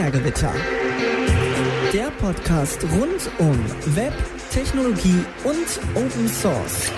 Binärgewitter. Der Podcast rund um Web, Technologie und Open Source.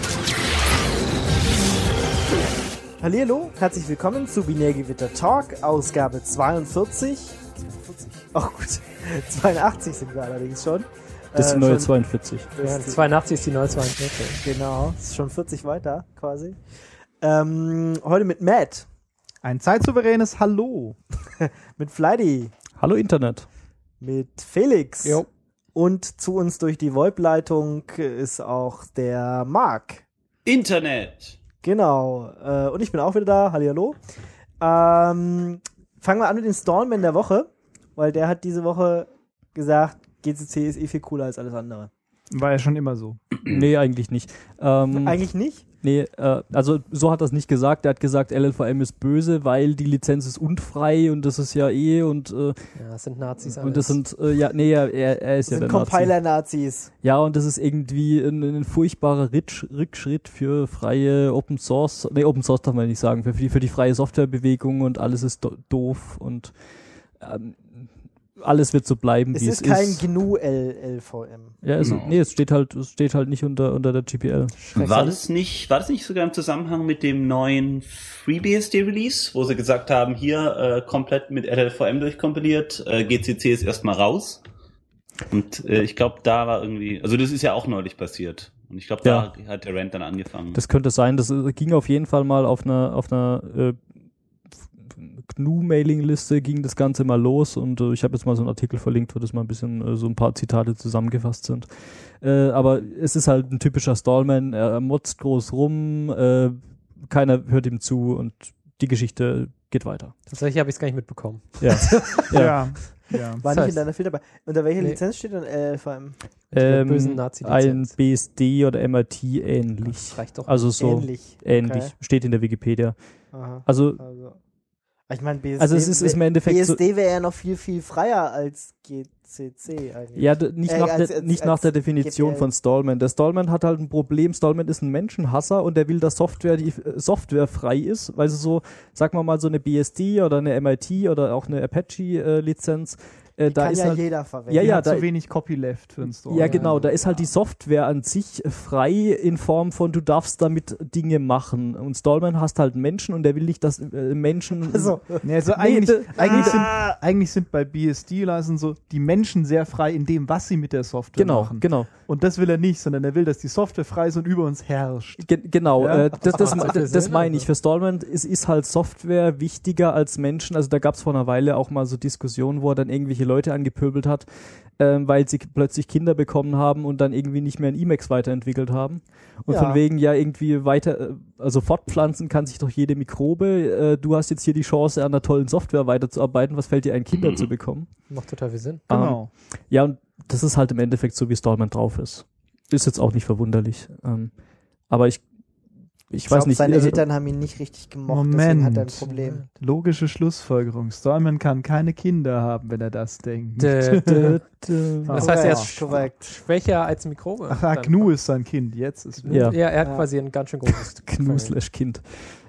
Hallihallo, herzlich willkommen zu Binärgewitter Talk, Ausgabe 42. Oh gut, 82 sind wir allerdings schon. Das ist die neue 42. Ja, 82 ist die neue 42. Genau, ist schon 40 weiter quasi. Heute mit Matt. Ein zeitsouveränes Hallo. Mit Fleidy. Hallo Internet. Mit Felix. Jo. Und zu uns durch die VoIP-Leitung ist auch der Marc. Internet. Genau. Und ich bin auch wieder da. Hallihallo. Fangen wir an mit dem Stallman der Woche, weil der hat diese Woche gesagt, GCC ist viel cooler als alles andere. War ja schon immer so. Nee, eigentlich nicht. Eigentlich nicht? Nee, also so hat er es nicht gesagt. Er hat gesagt, LLVM ist böse, weil die Lizenz ist unfrei und das ist ja und Ja, das sind Nazis alles. und das sind er ist ja der Nazi. Compiler-Nazis. Ja, und das ist irgendwie ein furchtbarer Rückschritt für freie Open Source. Nee, Open Source darf man nicht sagen, für die freie Softwarebewegung und alles ist doof und alles wird so bleiben, wie es ist. Es ist kein GNU LLVM. Ja, es steht halt nicht unter der GPL. War das nicht sogar im Zusammenhang mit dem neuen FreeBSD Release, wo sie gesagt haben, hier komplett mit LLVM durchkompiliert, GCC ist erstmal raus. Und ich glaube, da war irgendwie, also das ist ja auch neulich passiert. Und ich glaube, da hat der Rant dann angefangen. Das könnte sein, das ging auf jeden Fall mal auf einer GNU-Mailing-Liste ging das Ganze mal los und ich habe jetzt mal so einen Artikel verlinkt, wo das mal ein bisschen so ein paar Zitate zusammengefasst sind. Aber es ist halt ein typischer Stallman, er motzt groß rum, keiner hört ihm zu und die Geschichte geht weiter. Tatsächlich habe ich es gar nicht mitbekommen. Ja. Ja. War nicht in deiner Filter dabei. Unter welcher Lizenz steht dann LLVM? Bösen Nazi-Lizenz. Ein BSD oder MIT ähnlich. Das reicht doch. Also so ähnlich. Okay. Steht in der Wikipedia. Aha. Also ich meine, BSD, also es ist im Endeffekt BSD wäre ja noch viel, viel freier als GCC eigentlich. Ja, nicht nach der Definition GPL. von Stallman. Der Stallman hat halt ein Problem. Stallman ist ein Menschenhasser und der will, dass die Software frei ist, weil so, sagen wir mal, so eine BSD oder eine MIT oder auch eine Apache-Lizenz, da kann ist ja halt jeder verwenden. Ja, Hat zu wenig Copyleft für den Store. Ja, genau, da ist halt die Software an sich frei in Form von, du darfst damit Dinge machen. Und Stallman hast halt einen Menschen und der will nicht, dass Menschen... Eigentlich sind bei BSD-Licensen so die Menschen sehr frei in dem, was sie mit der Software machen. Genau. Und das will er nicht, sondern er will, dass die Software frei ist und über uns herrscht. Genau, Ja? das meine ich. Für Stallman ist halt Software wichtiger als Menschen. Also da gab es vor einer Weile auch mal so Diskussionen, wo er dann irgendwelche Leute angepöbelt hat, weil sie plötzlich Kinder bekommen haben und dann irgendwie nicht mehr in Emacs weiterentwickelt haben. Und von wegen irgendwie also fortpflanzen kann sich doch jede Mikrobe. Du hast jetzt hier die Chance, an einer tollen Software weiterzuarbeiten. Was fällt dir ein, Kinder zu bekommen? Macht total viel Sinn. Genau. Ja, und das ist halt im Endeffekt so, wie Stallman drauf ist. Ist jetzt auch nicht verwunderlich. Aber ich weiß nicht. Seine Eltern haben ihn nicht richtig gemocht, deswegen hat er ein Problem. Logische Schlussfolgerung. Stallman kann keine Kinder haben, wenn er das denkt. Das heißt, er ist korrekt. schwächer als Mikrobe. Ach, GNU ist sein Kind. Jetzt ist Ja. Ja, er hat quasi ein ganz schön großes GNU/Kind.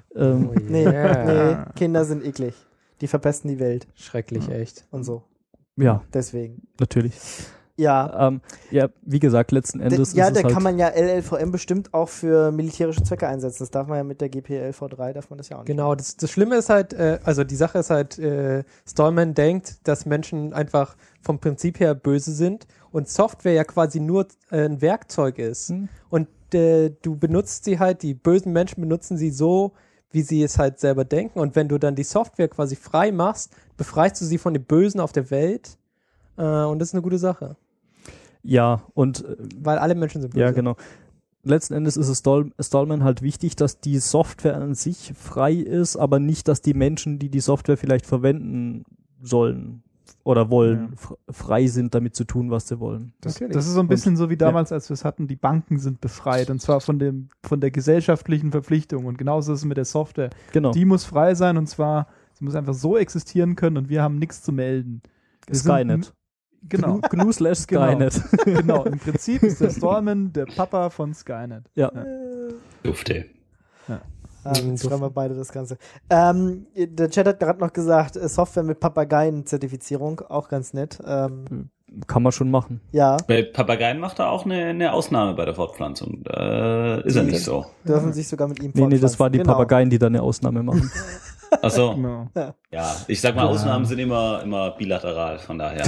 Nee, Kinder sind eklig. Die verpesten die Welt Schrecklich, echt. und so. Ja, Deswegen. natürlich. Ja. Wie gesagt, letzten Endes Da ist es halt... kann man ja LLVM bestimmt auch für militärische Zwecke einsetzen. Das darf man ja mit der GPL-V3, darf man das ja auch nicht. Genau, das Schlimme ist halt, also die Sache ist halt, Stallman denkt, dass Menschen einfach vom Prinzip her böse sind und Software ja quasi nur ein Werkzeug ist. Und du benutzt sie halt, die bösen Menschen benutzen sie so, wie sie es halt selber denken. Und wenn du dann die Software quasi frei machst, befreist du sie von den Bösen auf der Welt. Und das ist eine gute Sache. Ja, und... Weil alle Menschen sind böse. Ja, genau. Letzten Endes ist es Stallman halt wichtig, dass die Software an sich frei ist, aber nicht, dass die Menschen, die Software vielleicht verwenden sollen oder wollen, frei sind, damit zu tun, was sie wollen. Das ist so ein bisschen so wie damals, als wir es hatten, die Banken sind befreit und zwar von der gesellschaftlichen Verpflichtung und genauso ist es mit der Software. Genau. Die muss frei sein und zwar, sie muss einfach so existieren können und wir haben nichts zu melden. Skynet. Genau. GNU/Skynet. Genau, im Prinzip ist der Stallman der Papa von Skynet. Ja. Dufte. Ja. Jetzt schreiben wir beide das Ganze. Der Chat hat gerade noch gesagt, Software mit Papageien-Zertifizierung, auch ganz nett. Kann man schon machen. Ja. Bei Papageien macht er auch eine Ausnahme bei der Fortpflanzung. Ist er nicht so. Dürfen sich sogar mit ihm Nee, das waren die Papageien, die da eine Ausnahme machen. Ach so. Genau. Ja, ich sag mal, Ausnahmen sind immer bilateral, von daher.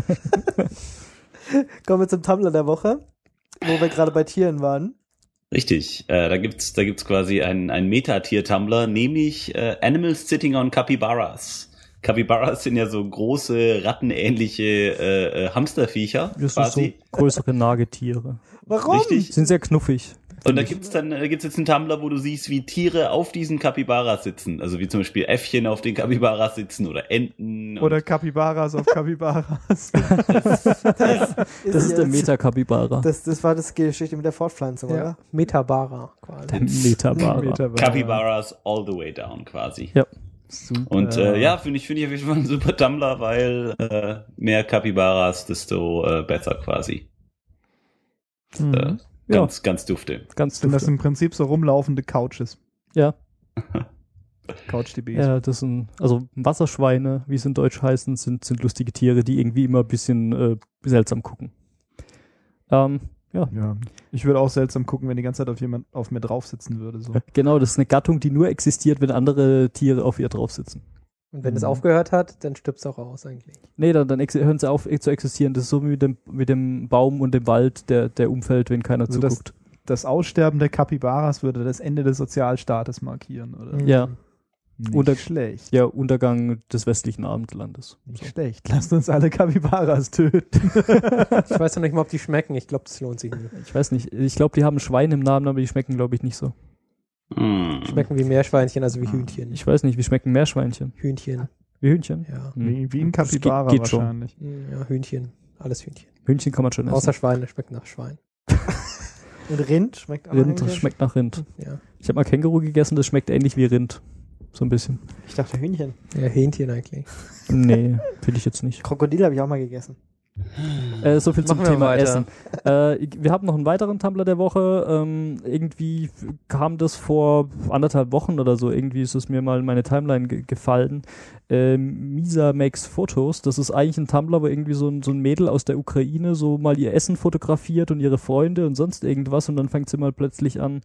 Kommen wir zum Tumblr der Woche, wo wir gerade bei Tieren waren. Richtig. Da gibt's quasi ein Metatier-Tumblr, nämlich Animals Sitting on Capybaras. Capybaras sind ja so große, rattenähnliche Hamsterviecher. Das sind so größere Nagetiere. Warum? Richtig. Sind sehr knuffig. Und da gibt's jetzt einen Tumblr, wo du siehst, wie Tiere auf diesen Capybaras sitzen. Also wie zum Beispiel Äffchen auf den Capybaras sitzen oder Enten. Oder Capybaras auf Capybaras. Das ist der Meta-Capybara. Das war das Geschichte mit der Fortpflanzung, Ja. oder? Metabara quasi. Der Metabara. Capybaras all the way down quasi. Ja. Super. Und finde ich auf jeden Fall ein super Tumblr, weil mehr Capybaras, desto besser quasi. Ganz dufte. Ganz Sind das dufte. im Prinzip so rumlaufende Couches? Ja. Couch-DBs. Ja, das sind, also Wasserschweine, wie es in Deutsch heißen, sind lustige Tiere, die irgendwie immer ein bisschen seltsam gucken. Ja. Ja. Ich würde auch seltsam gucken, wenn die ganze Zeit auf mir drauf sitzen würde. So. Genau, das ist eine Gattung, die nur existiert, wenn andere Tiere auf ihr drauf sitzen. Und wenn es aufgehört hat, dann stirbt es auch aus eigentlich. Nee, dann hören sie auf zu existieren. Das ist so wie mit dem Baum und dem Wald, der umfällt, wenn keiner Also zuguckt. Das Aussterben der Capybaras würde das Ende des Sozialstaates markieren, oder? Ja. Nicht schlecht. Ja, Untergang des westlichen Abendlandes. Nicht schlecht. Lasst uns alle Capybaras töten. Ich weiß noch nicht mal, ob die schmecken. Ich glaube, das lohnt sich nicht. Ich weiß nicht. Ich glaube, die haben Schwein im Namen, aber die schmecken, glaube ich, nicht so. Schmecken wie Meerschweinchen, also wie Hühnchen. Ich weiß nicht, wie schmecken Meerschweinchen? Hühnchen. Wie Hühnchen? Ja. Wie ein Capybara geht schon. wahrscheinlich. Ja, Hühnchen. Alles Hühnchen. Hühnchen kann man schon essen. Außer Schweine schmeckt nach Schwein. Und Rind schmeckt auch Rind, irgendwie. das schmeckt nach Rind. Ja. Ich habe mal Känguru gegessen, das schmeckt ähnlich wie Rind. So ein bisschen. Ich dachte Hühnchen. Ja, Hähnchen eigentlich. Nee, finde ich jetzt nicht. Krokodil habe ich auch mal gegessen. So viel zum Machen wir Thema weiter. Essen. Wir haben noch einen weiteren Tumblr der Woche. Irgendwie kam das vor 1,5 Wochen oder so. Irgendwie ist es mir mal in meine Timeline gefallen. Misa Makes Photos. Das ist eigentlich ein Tumblr, wo irgendwie so ein Mädel aus der Ukraine so mal ihr Essen fotografiert und ihre Freunde und sonst irgendwas. Und dann fängt sie mal plötzlich an,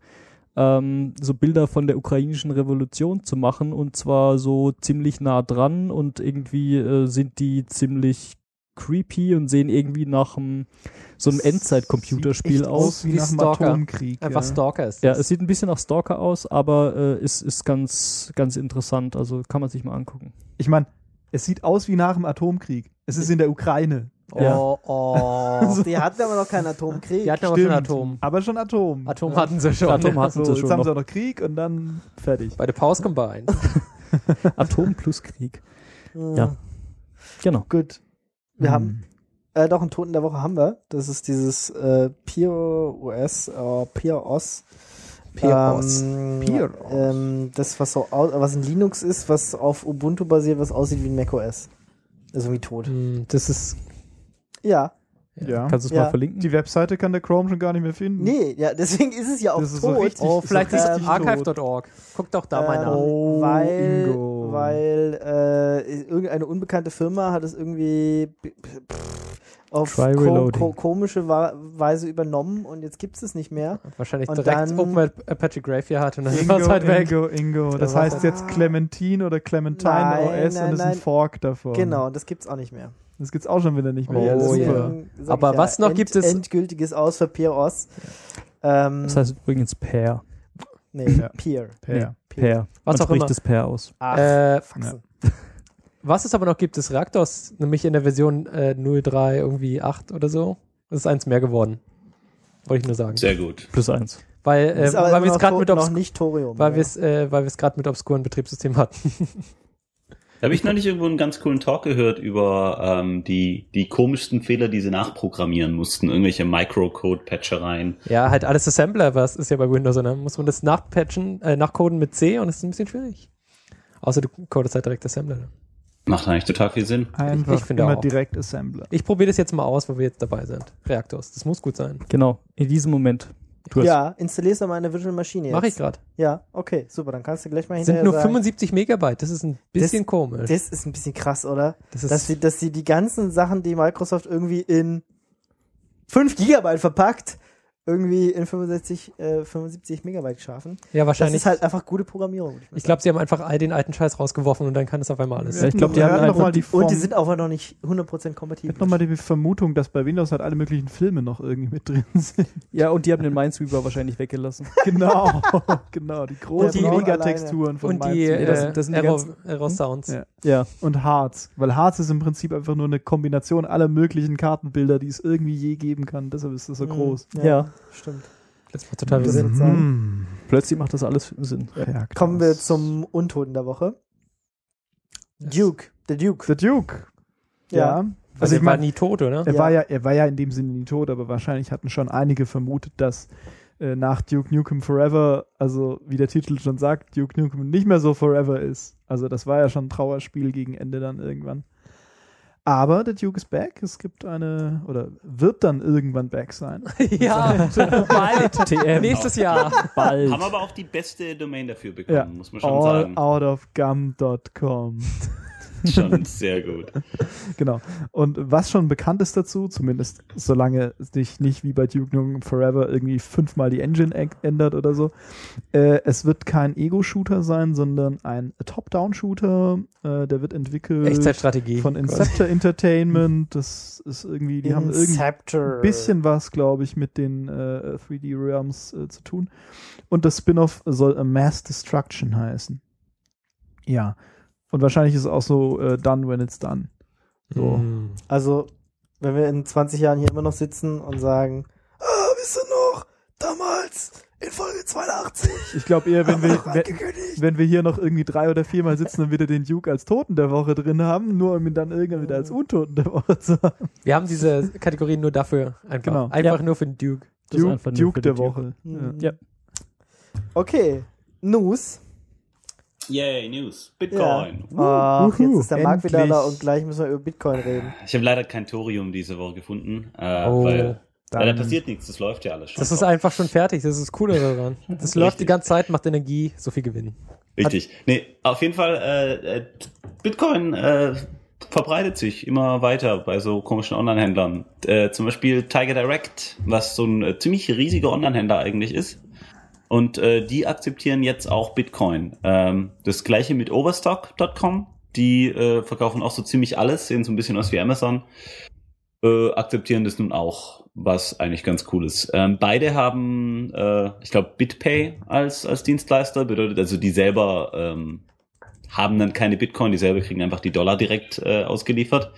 so Bilder von der ukrainischen Revolution zu machen. Und zwar so ziemlich nah dran. Und irgendwie sind die ziemlich creepy und sehen irgendwie nach so einem Endzeit-Computerspiel Sieht echt aus. wie Wie nach dem Stalker. Atomkrieg. Einfach ja. Stalker ist Ja, das. es sieht ein bisschen nach Stalker aus, aber ist ganz, ganz interessant. Also kann man sich mal angucken. Ich meine, es sieht aus wie nach dem Atomkrieg. Es ist in der Ukraine. Ja. Oh. Die hatten aber noch keinen Atomkrieg. Die hatten aber schon Stimmt. Atom. Aber schon Atom. Atom hatten sie schon. Atom hatten sie Jetzt schon haben sie noch. auch noch Krieg und dann fertig. Bei der Pause combined. Atom plus Krieg. Ja. Genau. Gut. Wir haben doch einen Toten der Woche haben wir. Das ist dieses PeerOS. PeerOS. Das, was in Linux ist, was auf Ubuntu basiert, was aussieht wie ein macOS. Ist irgendwie tot. Das ist Ja. Ja. Kannst du es Ja. mal verlinken? Die Webseite kann der Chrome schon gar nicht mehr finden. Nee, ja, deswegen ist es ja auch Das ist so tot. richtig- Oh, vielleicht ist es richtig archive.org. Guck doch da mal nach. Weil irgendeine unbekannte Firma hat es irgendwie auf Try reloading. komische Weise übernommen und jetzt gibt es es nicht mehr. Wahrscheinlich Und direkt dann- Open Apache Graveyard und dann war es halt weg. Ingo. Das Da war heißt es- jetzt Clementine oder Clementine Nein, OS nein, und ist nein. ein Fork davon. Genau, und das gibt's auch nicht mehr. Das gibt's auch schon wieder nicht mehr. Oh, ja, das ist ja. super. Deswegen sag Aber ich was noch gibt es- Endgültiges Aus für PeerOS. Das heißt übrigens Pair. Nee, Ja. Peer. Nee, Pair. Was Man auch spricht immer. das Pair aus. Ach, Faxen. Was es aber noch gibt, ist Reactors, nämlich in der Version 0.3 irgendwie 8 oder so. Das ist eins mehr geworden. Wollte ich nur sagen. Sehr gut. +1. Weil, Ist aber weil immer wir es noch gerade mit, noch nicht Thorium. weil ja. wir es gerade mit obskuren Betriebssystemen hatten. Da habe ich neulich irgendwo einen ganz coolen Talk gehört über die komischsten Fehler, die sie nachprogrammieren mussten. Irgendwelche Microcode-Patchereien. Ja, halt alles Assembler, was ist ja bei Windows, und dann muss man das nachcoden mit C und das ist ein bisschen schwierig. Außer du codest halt direkt Assembler. Macht eigentlich total viel Sinn. Einfach Ich finde immer auch. direkt Assembler. Ich probiere das jetzt mal aus, weil wir jetzt dabei sind. Reactors, das muss gut sein. Genau, in diesem Moment. Ja, installierst du mal eine Virtual Maschine jetzt. Mach ich gerade. Ja, okay, super. Dann kannst du gleich mal Sind hinterher nur sagen, 75 Megabyte. Das ist ein bisschen komisch. Das ist ein bisschen krass, oder? Das ist- dass sie die ganzen Sachen, die Microsoft irgendwie in 5 Gigabyte verpackt, irgendwie in 75 Megabyte schaffen. Ja, Das wahrscheinlich. ist halt einfach gute Programmierung. würde Ich glaube, sie haben einfach all den alten Scheiß rausgeworfen und dann kann es auf einmal alles. Ja, ich glaube, die haben noch einfach mal die sagen. Und die Form- sind auch noch nicht 100% kompatibel. Ich hab nochmal die Vermutung, dass bei Windows halt alle möglichen Filme noch irgendwie mit drin sind. Ja, und die haben den Minesweeper wahrscheinlich weggelassen. Genau, genau, die großen Der Braun Megatexturen von Und die Minesweeper. das sind die ganzen- Error-Sounds. Ja. Ja. Und Hearts, weil Hearts ist im Prinzip einfach nur eine Kombination aller möglichen Kartenbilder, die es irgendwie je geben kann. Deshalb ist das so groß. Ja. Stimmt. Das macht total Das Sinn. wird sein. Plötzlich macht das alles Sinn. Ja, Kommen wir krass. zum Untoten der Woche. Duke. Der Duke. The Duke. Ja. Also Also ich er war meine, nie tot, oder? er war ja in dem Sinne nie tot, aber wahrscheinlich hatten schon einige vermutet, dass nach Duke Nukem Forever, also wie der Titel schon sagt, Duke Nukem nicht mehr so Forever ist. Also das war ja schon ein Trauerspiel gegen Ende dann irgendwann. Aber der Duke ist back. Es gibt wird dann irgendwann back sein. Ja, bald. TM. Nächstes Jahr. Bald. Haben aber auch die beste Domain dafür bekommen, Ja. muss man schon All sagen. out of gum.com. Schon sehr gut. Genau. Und was schon bekannt ist dazu, zumindest solange sich nicht wie bei Duke Nukem Forever irgendwie 5-mal die Engine ändert oder so, es wird kein Ego-Shooter sein, sondern ein Top-Down-Shooter. Der wird entwickelt Echtzeitstrategie. von Inceptor Entertainment. Das ist irgendwie, die haben irgendwie Inceptor. ein bisschen was, glaube ich, mit den 3D Realms zu tun. Und das Spin-off soll A Mass Destruction heißen. Ja. Und wahrscheinlich ist es auch so done when it's done. So. Mm. Also, wenn wir in 20 Jahren hier immer noch sitzen und sagen, wisst ihr noch, damals in Folge 82. Ich glaube eher, wenn wir, angekündigt. wenn wir hier noch irgendwie 3 oder 4 Mal sitzen und wieder den Duke als Toten der Woche drin haben, nur um ihn dann irgendwann wieder als Untoten der Woche zu haben. Wir haben diese Kategorien nur dafür. Einfach, Genau. einfach nur für den Duke. Das ist Duke, einfach nur Duke für der die Duke. Woche. Mhm. Ja. Okay, News. Yay, News. Ja. Bitcoin. Ach, jetzt Wuhu, ist der Markt wieder endlich. da und gleich müssen wir über Bitcoin reden. Ich habe leider kein Thorium diese Woche gefunden, Oh, weil dann- da passiert nichts, das läuft ja alles schon. Das ist einfach schon fertig. Das ist das Coole daran. Das läuft die ganze Zeit, macht Energie, so viel Gewinn. Richtig. Nee, auf jeden Fall, Bitcoin verbreitet sich immer weiter bei so komischen Online-Händlern. Zum Beispiel Tiger Direct, was so ein ziemlich riesiger Online-Händler eigentlich ist. Und die akzeptieren jetzt auch Bitcoin. Das gleiche mit Overstock.com. Die verkaufen auch so ziemlich alles, sehen so ein bisschen aus wie Amazon. Akzeptieren das nun auch, was eigentlich ganz cool ist. Beide haben, ich glaube, BitPay als Dienstleister, bedeutet also, die selber haben dann keine Bitcoin, die selber kriegen einfach die Dollar direkt ausgeliefert.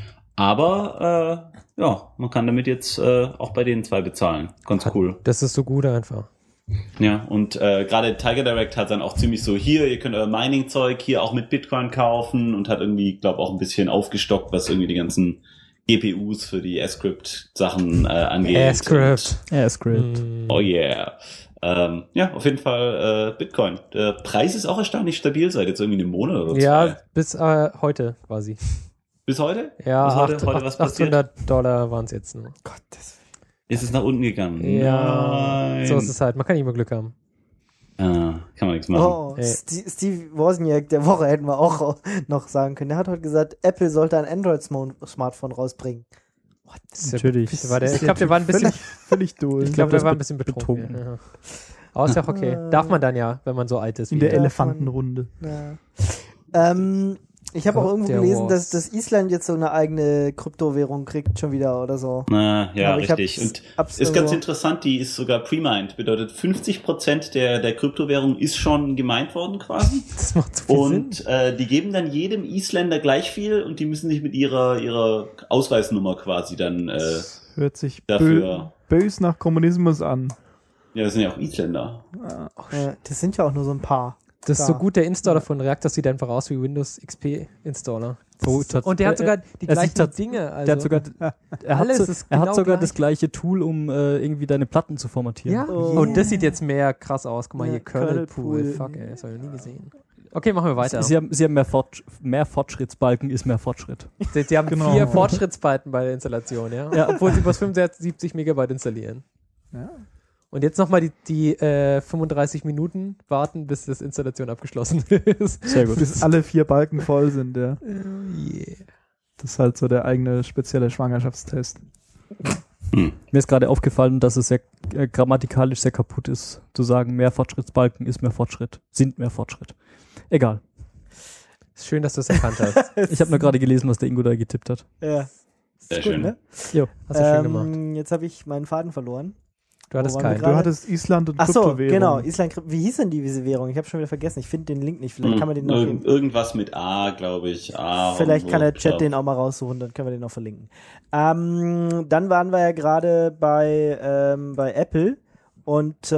Aber ja, man kann damit jetzt auch bei den zwei bezahlen. Ganz cool. Das ist so gut einfach. Ja, und gerade Tiger Direct hat dann auch ziemlich so, hier, ihr könnt euer Mining-Zeug hier auch mit Bitcoin kaufen und hat irgendwie, glaube auch ein bisschen aufgestockt, was irgendwie die ganzen GPUs für die Ascript-Sachen angeht. Ascript. Ascript. Oh yeah. Ja, auf jeden Fall Bitcoin. Der Preis ist auch erstaunlich stabil seit jetzt irgendwie einem Monat oder zwei. Ja, bis heute quasi. Bis heute? Ja, Bis heute was passiert? $800 waren es jetzt nur. Gottes Ist es nach unten gegangen? Ja, Nein. so ist es halt. Man kann nicht immer Glück haben. Kann man nichts machen. Oh, Steve Wozniak der Woche hätten wir auch noch sagen können. Der hat heute gesagt, Apple sollte ein Android-Smartphone rausbringen. Natürlich. Ich glaube, der war ein bisschen, Völlig durch. ich glaube, das der war ein bisschen betrunken. betrunken. Ja. Aber ist ja auch okay. Darf man dann ja, wenn man so alt ist. In wie der er. Elefantenrunde. Ja. Ich habe auch Gott, irgendwo der gelesen, Wars. dass Island jetzt so eine eigene Kryptowährung kriegt, schon wieder oder so. Ja, Aber ich richtig. hab's Und ist ganz so- interessant, die ist sogar pre-mined. Bedeutet 50% der Kryptowährung ist schon gemeint worden quasi. Das macht so viel Sinn. Und die geben dann jedem Isländer gleich viel und die müssen sich mit ihrer Ausweisnummer quasi dann, Hört sich Dafür- bös nach Kommunismus an. ja, das sind ja auch Isländer. Das sind ja auch nur so ein paar. Das ist Da. so gut, der Installer von Reactor sieht einfach aus wie Windows XP Installer. Oh, Und der hat sogar die er sieht gleichen Dinge. Also Der hat sogar, er hat, Alles so, ist er genau hat sogar gleich. das gleiche Tool, um irgendwie deine Platten zu formatieren. ja. Oh. Und das sieht jetzt mehr krass aus. Guck mal Ja, hier, Kernel Pool. Kernel Pool. Fuck, ey, das habe ich noch nie gesehen. Okay, machen wir weiter. Sie haben mehr Fortschrittsbalken ist mehr Fortschritt. Sie haben Genau. 4 Fortschrittsbalken bei der Installation, ja? Ja. Obwohl sie bloß 75 Megabyte installieren. Ja. Und jetzt nochmal die 35 Minuten warten, bis das Installation abgeschlossen ist. Sehr gut. Bis alle 4 Balken voll sind, ja. Yeah. Das ist halt so der eigene spezielle Schwangerschaftstest. Mir ist gerade aufgefallen, dass es sehr grammatikalisch sehr kaputt ist, zu sagen, mehr Fortschrittsbalken ist mehr Fortschritt, sind mehr Fortschritt. Egal. Ist schön, dass du es erkannt hast. Ich habe nur gerade gelesen, was der Ingo da getippt hat. Ja. Sehr Ist gut, schön. ne? Jo. Hast du schön gemacht. Jetzt habe ich meinen Faden verloren. Du hattest Wo waren wir keinen. gerade? Du hattest Island und Ach so, Kryptowährung. genau. Island, wie hieß denn diese Währung? Ich habe schon wieder vergessen. Ich finde den Link nicht. Vielleicht kann man den noch geben. Irgendwas mit A, glaube ich. A Vielleicht kann der Chat glaub- den auch mal raussuchen, dann können wir den noch verlinken. Dann waren wir ja gerade bei Apple und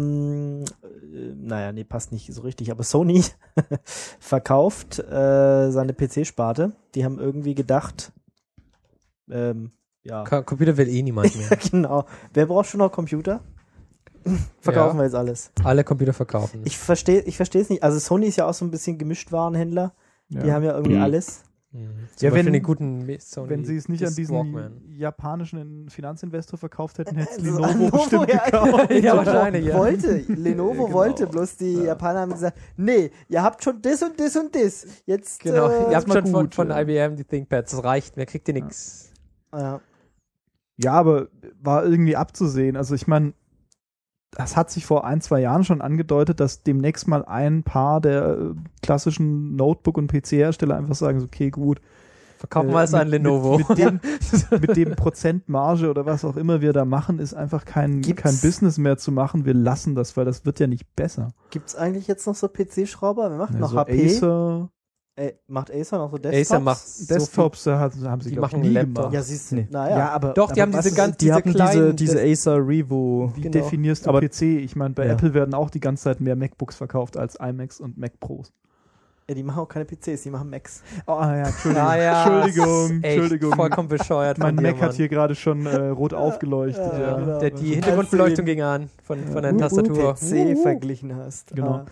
naja, nee, passt nicht so richtig, aber Sony verkauft seine PC-Sparte. Die haben irgendwie gedacht, ja, Computer will eh niemand mehr. genau. Wer braucht schon noch Computer? Verkaufen wir jetzt alles. Alle Computer verkaufen. Ich verstehe es nicht. Also Sony ist ja auch so ein bisschen Gemischtwarenhändler. Die haben ja irgendwie Mhm. alles. Zum Ja, Beispiel wenn- den guten Sony Wenn sie es nicht an diesen Walkman. japanischen Finanzinvestor verkauft hätten, hätte es Also Lenovo bestimmt ja, gekauft. Ja, wahrscheinlich, ja. Lenovo Ja, genau. wollte, bloß die Japaner haben gesagt, nee, ihr habt schon das und das und das. Jetzt, Genau, ihr habt mal schon gut, von ja. IBM die ThinkPads, das reicht, mehr kriegt ihr nix. ja. Ja, aber war irgendwie abzusehen. Also ich meine, das hat sich vor 1-2 Jahren schon angedeutet, dass demnächst mal ein paar der klassischen Notebook- und PC-Hersteller einfach sagen, so, okay, gut. Verkaufen wir es an Lenovo. Mit dem Prozent Marge oder was auch immer wir da machen, ist einfach kein Gibt's- Business mehr zu machen. Wir lassen das, weil das wird ja nicht besser. Gibt's eigentlich jetzt noch so PC-Schrauber? Wer macht Ja, noch so HP? Acer, Macht Acer noch so Desktops? Acer macht Desktops haben sie, die glaub ich, machen nie Laptop. gemacht. Ja, siehst du. Nee. Naja. aber Doch, die aber haben was diese ist- ganz Die haben kleinen, diese Acer Revo. Wie Genau. definierst du Aber- PC? Ich meine, bei Ja. Apple werden auch die ganze Zeit mehr MacBooks verkauft als iMacs und Mac Pros. Ja, die machen auch keine PCs, die machen Macs. Oh ja, Entschuldigung. Ah, ja, Entschuldigung, echt Entschuldigung. vollkommen bescheuert Mein von dir, Mac hat Mann. hier gerade schon rot aufgeleuchtet. Ja, Ja. genau. Die Hintergrundbeleuchtung ging an von der Tastatur. PC verglichen hast. Genau.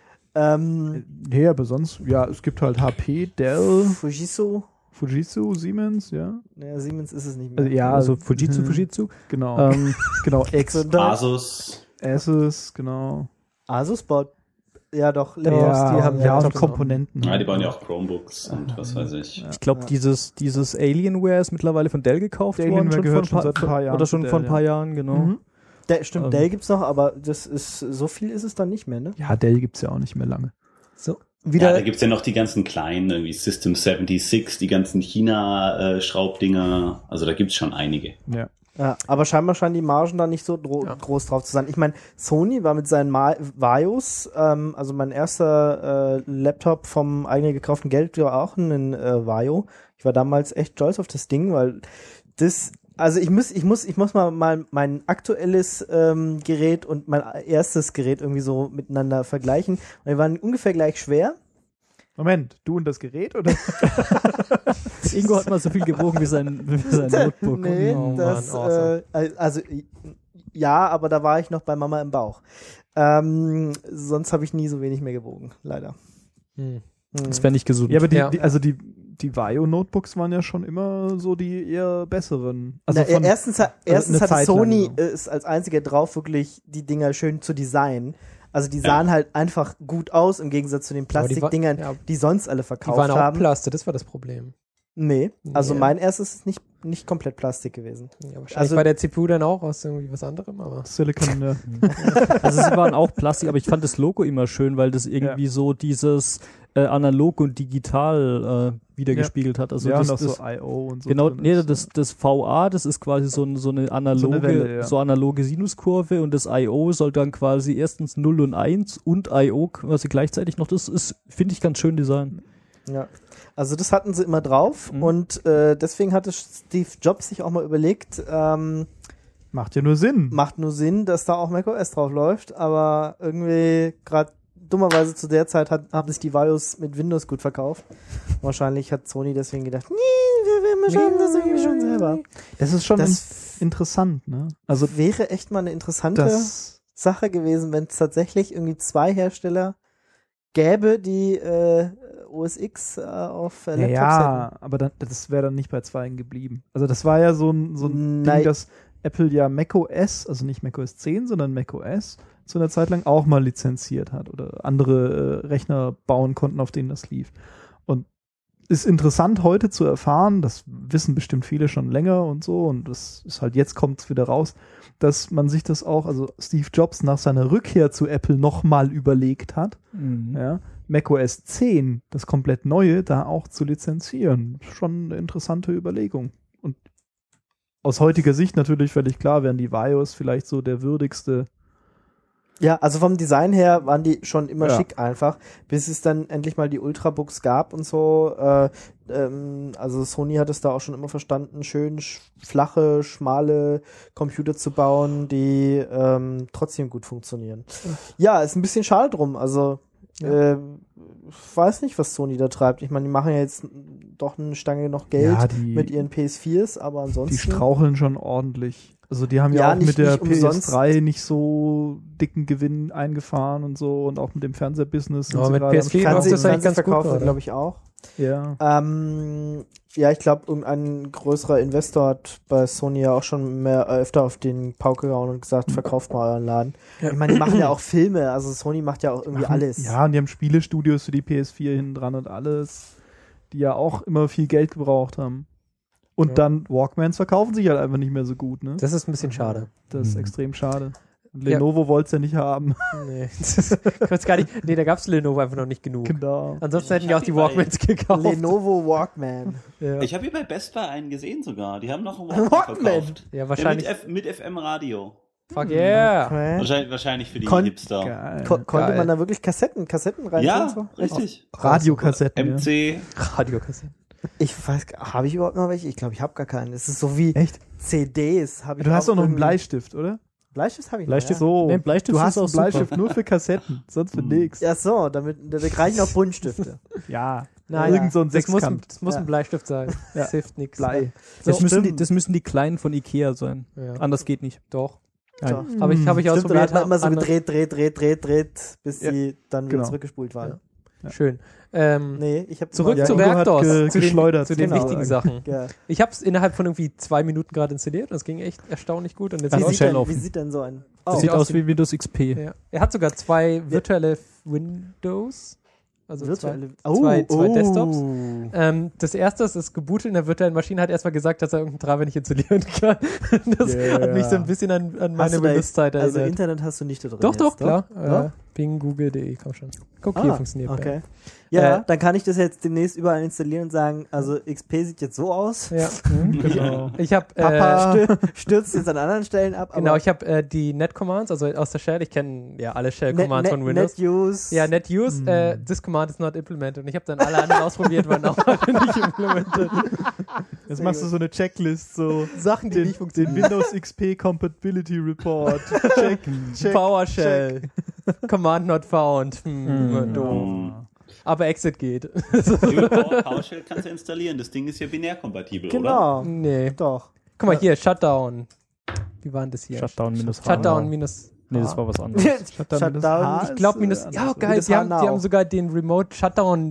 Ja. Aber sonst, ja, es gibt halt HP, Dell, Fujitsu. Fujitsu, Siemens, ja. Naja, Siemens ist es nicht mehr. Also, ja, Also Fujitsu. Genau, genau, Asus. Asus, genau. Asus baut ja doch Ja, Laptops, die haben ja, und Laptops. Komponenten. Ja, die bauen ja auch Chromebooks und was weiß ich. Ich glaube, Ja. dieses Alienware ist mittlerweile von Dell gekauft Die worden. Alienware gehört schon vor seit ein paar Jahren Oder schon zu vor ein Dell, paar ja. Jahren, genau. Mhm. Stimmt, Ähm. Dell gibt's noch, aber das ist so viel ist es dann nicht mehr, ne? Ja, Dell gibt's ja auch nicht mehr lange. So. Ja, da gibt's ja noch die ganzen kleinen, irgendwie System 76, die ganzen China-Schraubdinger. Also da gibt's schon einige. Ja. Ja, aber scheinbar scheinen die Margen da nicht so groß drauf zu sein. Ich meine, Sony war mit seinen Vaios, also mein erster Laptop vom eigenen gekauften Geld war auch ein Vaio. Ich war damals echt stolz auf das Ding, weil das, also ich muss mal mein aktuelles Gerät und mein erstes Gerät irgendwie so miteinander vergleichen. Und die waren ungefähr gleich schwer. Moment, du und das Gerät, oder? Ingo hat mal so viel gewogen wie sein Notebook. Nee, Oh Mann, das, awesome. also ja, aber da war ich noch bei Mama im Bauch. Sonst habe ich nie so wenig mehr gewogen, leider. Das wäre nicht gesund. Ja, aber Ja. die Vaio-Notebooks waren ja schon immer so die eher besseren. Also Na, erstens eine hatte Zeit lang Sony so. ist als einziger drauf, wirklich die Dinger schön zu designen. Also die sahen halt einfach gut aus im Gegensatz zu den Aber die Plastikdingern, ja. die sonst alle Die verkauft waren auch haben. Plaste, das war das Problem. Nee, also Nee. mein erstes ist nicht komplett Plastik gewesen. Ja, wahrscheinlich Also- war der CPU dann auch aus irgendwie was anderem, aber Silicon, ja. Also sie waren auch Plastik, aber ich fand das Logo immer schön, weil das irgendwie so dieses analog und digital wiedergespiegelt hat. Also ja, das, noch das, so I.O. und so. genau, drin nee, ist. das VA, das ist quasi so eine analoge, Welle, ja. analoge Sinuskurve und das I.O. soll dann quasi erstens 0 und 1 und I.O. quasi gleichzeitig noch. Das ist, finde ich, ganz schön Design. Ja, also das hatten sie immer drauf und deswegen hatte Steve Jobs sich auch mal überlegt, Macht ja nur Sinn. macht nur Sinn, dass da auch macOS drauf läuft, aber irgendwie gerade dummerweise zu der Zeit haben sich die Vaios mit Windows gut verkauft. Wahrscheinlich hat Sony deswegen gedacht, nee, wir schaffen das irgendwie schon selber. Das ist schon Das interessant, ne? Also wäre echt mal eine interessante das, Sache gewesen, wenn es tatsächlich irgendwie 2 Hersteller gäbe, die OS X auf Laptops ja, aber das wäre dann nicht bei 2 geblieben. Also das war ja so ein Ding, Nein. dass Apple ja macOS, also nicht macOS 10, sondern macOS zu einer Zeit lang auch mal lizenziert hat oder andere Rechner bauen konnten, auf denen das lief. Und ist interessant heute zu erfahren, das wissen bestimmt viele schon länger und so, und das ist halt, jetzt kommt es wieder raus, dass man sich das auch, also Steve Jobs nach seiner Rückkehr zu Apple nochmal überlegt hat, ja, macOS 10, das komplett neue, da auch zu lizenzieren. Schon eine interessante Überlegung. Und aus heutiger Sicht natürlich völlig klar, wären die VAIOs vielleicht so der würdigste. Ja, also vom Design her waren die schon immer schick einfach, bis es dann endlich mal die Ultrabooks gab und so. Also Sony hat es da auch schon immer verstanden, schön flache, schmale Computer zu bauen, die trotzdem gut funktionieren. Ja, ist ein bisschen schade drum. Also ich weiß nicht, was Sony da treibt. Ich meine, die machen ja jetzt doch eine Stange noch Geld mit ihren PS4s, aber ansonsten... Die straucheln schon ordentlich. Also die haben ja auch mit der PS3 nicht so dicken Gewinn eingefahren und so, und auch mit dem Fernsehbusiness. Aber mit PS4 läuft das eigentlich ganz gut, glaube ich auch. Ja. Ja, ich glaube, irgendein größerer Investor hat bei Sony ja auch schon öfter auf den Pauke gehauen und gesagt, verkauft mal euren Laden. Ja. Ich meine, die machen ja auch Filme, also Sony macht ja auch irgendwie alles. Ja, und die haben Spielestudios für die PS4 hinten dran und alles, die ja auch immer viel Geld gebraucht haben. Und dann Walkmans verkaufen sich halt einfach nicht mehr so gut, ne? Das ist ein bisschen schade. Das ist extrem schade. Und Lenovo wollte es ja nicht haben. Nee, da gab es Lenovo einfach noch nicht genug. Genau. Ansonsten hätten die auch die Walkmans gekauft. Lenovo Walkman. Ja. Ich habe hier bei Best Buy einen gesehen sogar. Die haben noch einen Walkman verkauft. Ja, wahrscheinlich. Mit FM-Radio. Fuck yeah. Okay. Wahrscheinlich für die Hipster. Konnte man da wirklich Kassetten rein? Ja, so? richtig. Radiokassetten. MC. Radiokassetten. Ich weiß, habe ich überhaupt noch welche? Ich glaube, ich habe gar keinen. Es ist so wie CDs. Du hast doch noch einen Bleistift, oder? Bleistift habe ich Bleistift, noch, so. Nee, Bleistift du hast ist auch einen Bleistift super. nur für Kassetten, sonst für nichts. Ja, so, da reichen auch Buntstifte. Ja. Nein, irgend so ein Sechskant. Das muss ein Bleistift sein. Das hilft nichts. Blei. Das müssen die kleinen von Ikea sein. Ja. Anders geht nicht. Doch. Nein. Habe ich ausprobiert. Da hat man immer so gedreht, bis sie dann wieder zurückgespult waren. Ja. Schön. Nee, ich habe zurück zu Reaktors, zu den wichtigen Sachen. Ja. Ich habe es innerhalb von irgendwie 2 Minuten gerade installiert und es ging echt erstaunlich gut. Und jetzt wie sieht denn so ein? Das sieht aus wie Windows XP. Ja. Er hat sogar 2 virtuelle Windows. Also virtuelle, zwei Desktops. Das erste ist gebootet in der virtuellen Maschine, hat erstmal gesagt, dass er irgendeinen Treiber nicht installieren kann. Das hat mich so ein bisschen an meine Windows-Zeit erinnert. Also Internet hast du nicht da drin. Doch, klar. Bing, Google.de, komm schon. Guck, hier funktioniert. Okay. Ja, dann kann ich das jetzt demnächst überall installieren und sagen, also XP sieht jetzt so aus. Ja, genau. Ich habe Papa stürzt jetzt an anderen Stellen ab. Genau, ich habe die Net-Commands, also aus der Shell. Ich kenne ja alle Shell-Commands von Windows. NetUse. Ja, NetUse. This command is not implemented. Und ich habe dann alle anderen ausprobiert, waren auch alle nicht implemented. Jetzt machst du so eine Checklist, so Sachen, die nicht funktionieren. Den Windows XP Compatibility Report. Check. PowerShell. Command not found. Doof. Aber Exit geht. PowerShell kannst du installieren. Das Ding ist ja binärkompatibel, oder? Genau. Nee. Doch. Guck mal hier, Shutdown. Wie war denn das hier? Shutdown minus Shutdown minus... Nee, das war was anderes. Shutdown. Ich glaube minus... Ja, geil. Die haben sogar den Remote Shutdown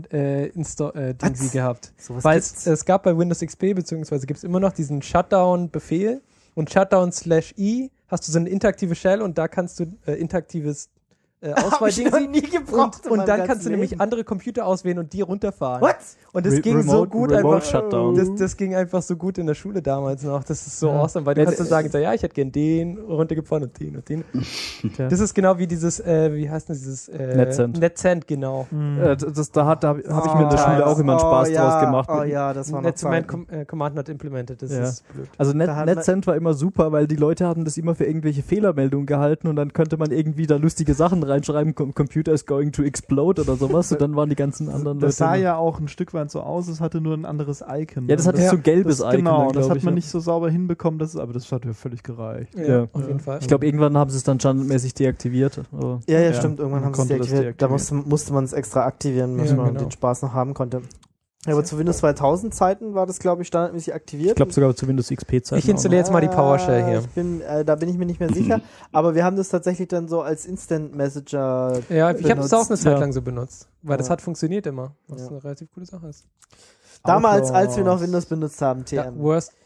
Ding gehabt. Weil es gab bei Windows XP, beziehungsweise gibt es immer noch diesen Shutdown-Befehl. Und Shutdown/i hast du so eine interaktive Shell und da kannst du interaktives Auswahl-Ding und dann kannst du nämlich andere Computer auswählen und die runterfahren. What? Und das ging so gut einfach. Shutdown. Das ging einfach so gut in der Schule damals noch. Das ist so awesome, weil du kannst dann sagen, so, ja, ich hätte gern den runtergefahren und den und den. Das ist genau wie dieses, wie heißt das, dieses NetCent, genau. Da habe ich mir in der Schule auch immer einen Spaß draus gemacht. Oh ja, das war noch NetCent Command not implemented. Das ist blöd. Also NetCent war immer super, weil die Leute haben das immer für irgendwelche Fehlermeldungen gehalten und dann könnte man irgendwie da lustige Sachen reinschreiben, Computer is going to explode oder sowas, und dann waren die ganzen anderen Leute. Das sah ja auch ein Stück weit so aus, es hatte nur ein anderes Icon. Ja, das hatte so ein gelbes Icon. Genau, das hat man nicht so sauber hinbekommen, aber das hat ja völlig gereicht. Ja, auf jeden Fall. Ich glaube, irgendwann haben sie es dann standardmäßig deaktiviert. Ja, stimmt, irgendwann haben sie es deaktiviert. Da musste man es extra aktivieren, damit man den Spaß noch haben konnte. Ja, aber zu Windows 2000 Zeiten war das, glaube ich, standardmäßig aktiviert. Ich glaube sogar zu Windows XP Zeiten. Ich installiere jetzt mal die PowerShell hier. Da bin ich mir nicht mehr sicher. Aber wir haben das tatsächlich dann so als Instant Messenger Ja, ich habe es auch eine Zeit lang so benutzt. Weil das hat funktioniert immer. Was eine relativ coole Sache ist. Damals, als wir noch Windows benutzt haben, TM. Worst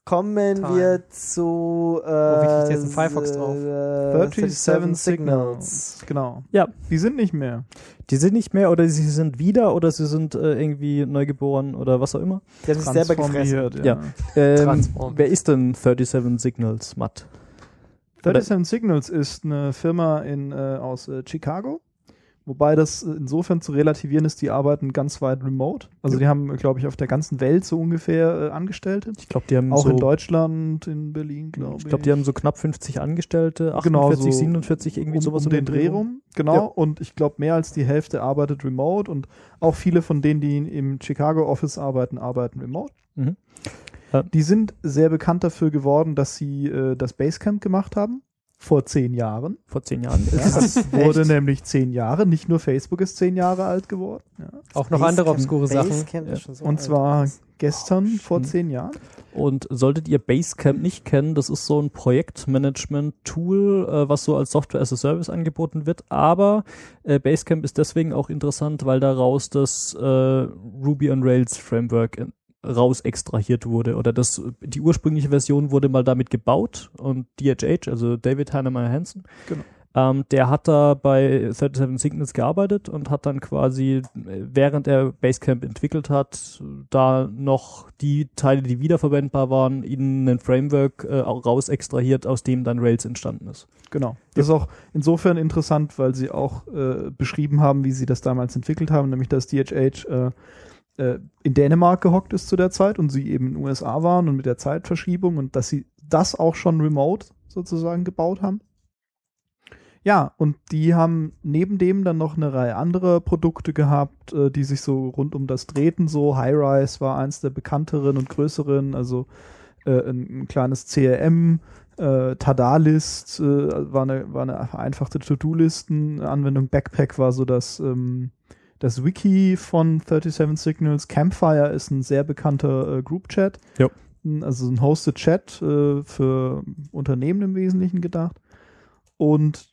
kommen wir zu wie kriegt jetzt ein Firefox drauf? 37 Signals. Genau. Ja. Die sind nicht mehr. Die sind nicht mehr oder sie sind wieder oder sie sind irgendwie neugeboren oder was auch immer. Die haben sich selber gefressen. Ja. Wer ist denn 37 Signals, Matt? 37 Signals ist eine Firma aus Chicago. Wobei das insofern zu relativieren ist, die arbeiten ganz weit remote. Also die haben, glaube ich, auf der ganzen Welt so ungefähr Angestellte. Ich glaube, die haben auch so, in Deutschland, in Berlin, glaube ich. Ich glaube, die haben so knapp 50 Angestellte, 48, genau, so 47, irgendwie sowas. Um den Dreh rum. Genau. Ja. Und ich glaube, mehr als die Hälfte arbeitet remote und auch viele von denen, die im Chicago Office arbeiten remote. Mhm. Die sind sehr bekannt dafür geworden, dass sie das Basecamp gemacht haben. Vor 10 Jahren. Vor 10 Jahren. Ja, das wurde nämlich 10 Jahre. Nicht nur Facebook ist 10 Jahre alt geworden. Ja. Auch noch andere obskure Sachen. So und zwar gestern vor 10 Jahren. Und solltet ihr Basecamp nicht kennen, das ist so ein Projektmanagement-Tool, was so als Software as a Service angeboten wird. Aber Basecamp ist deswegen auch interessant, weil daraus das Ruby on Rails Framework raus extrahiert wurde oder die ursprüngliche Version wurde mal damit gebaut und DHH, also David Heinemeier Hansen, genau. Der hat da bei 37 Signals gearbeitet und hat dann quasi, während er Basecamp entwickelt hat, da noch die Teile, die wiederverwendbar waren, in ein Framework auch raus extrahiert, aus dem dann Rails entstanden ist. Genau. Das ist auch insofern interessant, weil sie auch beschrieben haben, wie sie das damals entwickelt haben, nämlich dass DHH in Dänemark gehockt ist zu der Zeit und sie eben in den USA waren und mit der Zeitverschiebung und dass sie das auch schon remote sozusagen gebaut haben. Ja, und die haben neben dem dann noch eine Reihe anderer Produkte gehabt, die sich so rund um das drehten, so Highrise war eins der bekannteren und größeren, also ein kleines CRM, Tadalist war eine vereinfachte To-Do-Listen-Anwendung, Backpack war so das Wiki von 37 Signals. Campfire ist ein sehr bekannter Group-Chat. Ja. Also ein Hosted Chat für Unternehmen im Wesentlichen gedacht. Und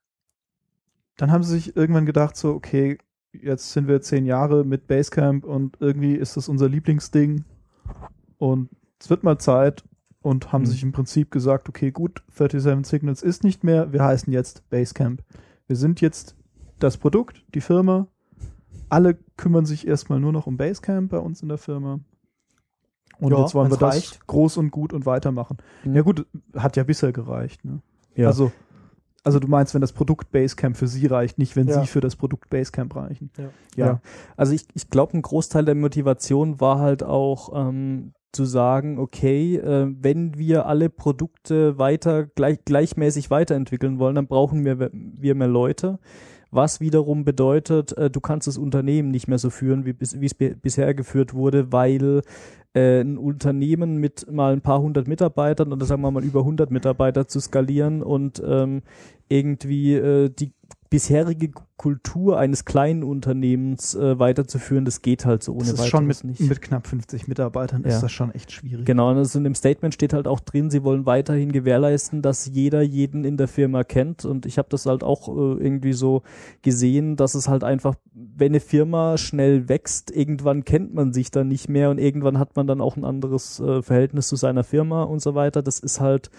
dann haben sie sich irgendwann gedacht, so, okay, jetzt sind wir 10 Jahre mit Basecamp und irgendwie ist das unser Lieblingsding und es wird mal Zeit und haben sich im Prinzip gesagt, okay, gut, 37 Signals ist nicht mehr, wir heißen jetzt Basecamp. Wir sind jetzt das Produkt, die Firma. Alle kümmern sich erstmal nur noch um Basecamp bei uns in der Firma. Und jetzt wollen wir das groß und gut und weitermachen. Mhm. Ja gut, hat ja bisher gereicht. Ne? Ja. Also du meinst, wenn das Produkt Basecamp für sie reicht, nicht wenn sie für das Produkt Basecamp reichen. Ja. Also ich glaube, ein Großteil der Motivation war halt auch zu sagen, okay, wenn wir alle Produkte gleichmäßig weiterentwickeln wollen, dann brauchen wir mehr Leute. Was wiederum bedeutet, du kannst das Unternehmen nicht mehr so führen, wie es bisher geführt wurde, weil ein Unternehmen mit mal ein paar hundert Mitarbeitern oder sagen wir mal über 100 Mitarbeiter zu skalieren und irgendwie die bisherige Kultur eines kleinen Unternehmens weiterzuführen, das geht halt so ohne weiteres schon nicht. Mit knapp 50 Mitarbeitern ist das schon echt schwierig. Genau, und also in dem Statement steht halt auch drin, sie wollen weiterhin gewährleisten, dass jeder jeden in der Firma kennt und ich habe das halt auch irgendwie so gesehen, dass es halt einfach, wenn eine Firma schnell wächst, irgendwann kennt man sich dann nicht mehr und irgendwann hat man dann auch ein anderes Verhältnis zu seiner Firma und so weiter. Das ist halt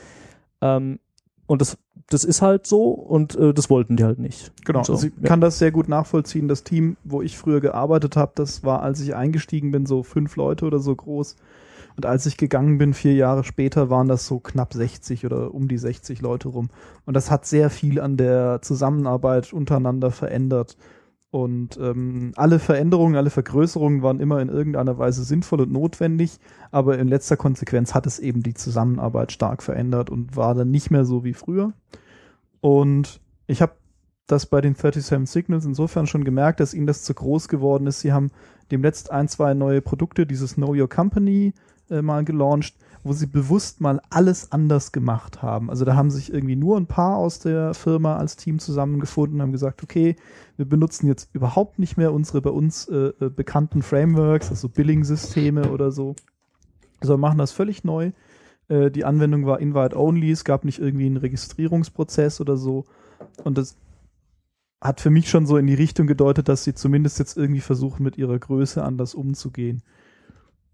und das ist halt so und das wollten die halt nicht. Genau, so, also ich kann das sehr gut nachvollziehen. Das Team, wo ich früher gearbeitet habe, das war, als ich eingestiegen bin, so 5 Leute oder so groß. Und als ich gegangen bin, 4 Jahre später, waren das so knapp 60 oder um die 60 Leute rum. Und das hat sehr viel an der Zusammenarbeit untereinander verändert. Und alle Veränderungen, alle Vergrößerungen waren immer in irgendeiner Weise sinnvoll und notwendig, aber in letzter Konsequenz hat es eben die Zusammenarbeit stark verändert und war dann nicht mehr so wie früher. Und ich habe das bei den 37 Signals insofern schon gemerkt, dass ihnen das zu groß geworden ist. Sie haben demnächst 1, 2 neue Produkte, dieses Know Your Company mal gelauncht, wo sie bewusst mal alles anders gemacht haben. Also da haben sich irgendwie nur ein paar aus der Firma als Team zusammengefunden und haben gesagt, okay, wir benutzen jetzt überhaupt nicht mehr unsere bei uns bekannten Frameworks, also Billing-Systeme oder so, sondern machen das völlig neu. Die Anwendung war Invite-Only, es gab nicht irgendwie einen Registrierungsprozess oder so. Und das hat für mich schon so in die Richtung gedeutet, dass sie zumindest jetzt irgendwie versuchen, mit ihrer Größe anders umzugehen.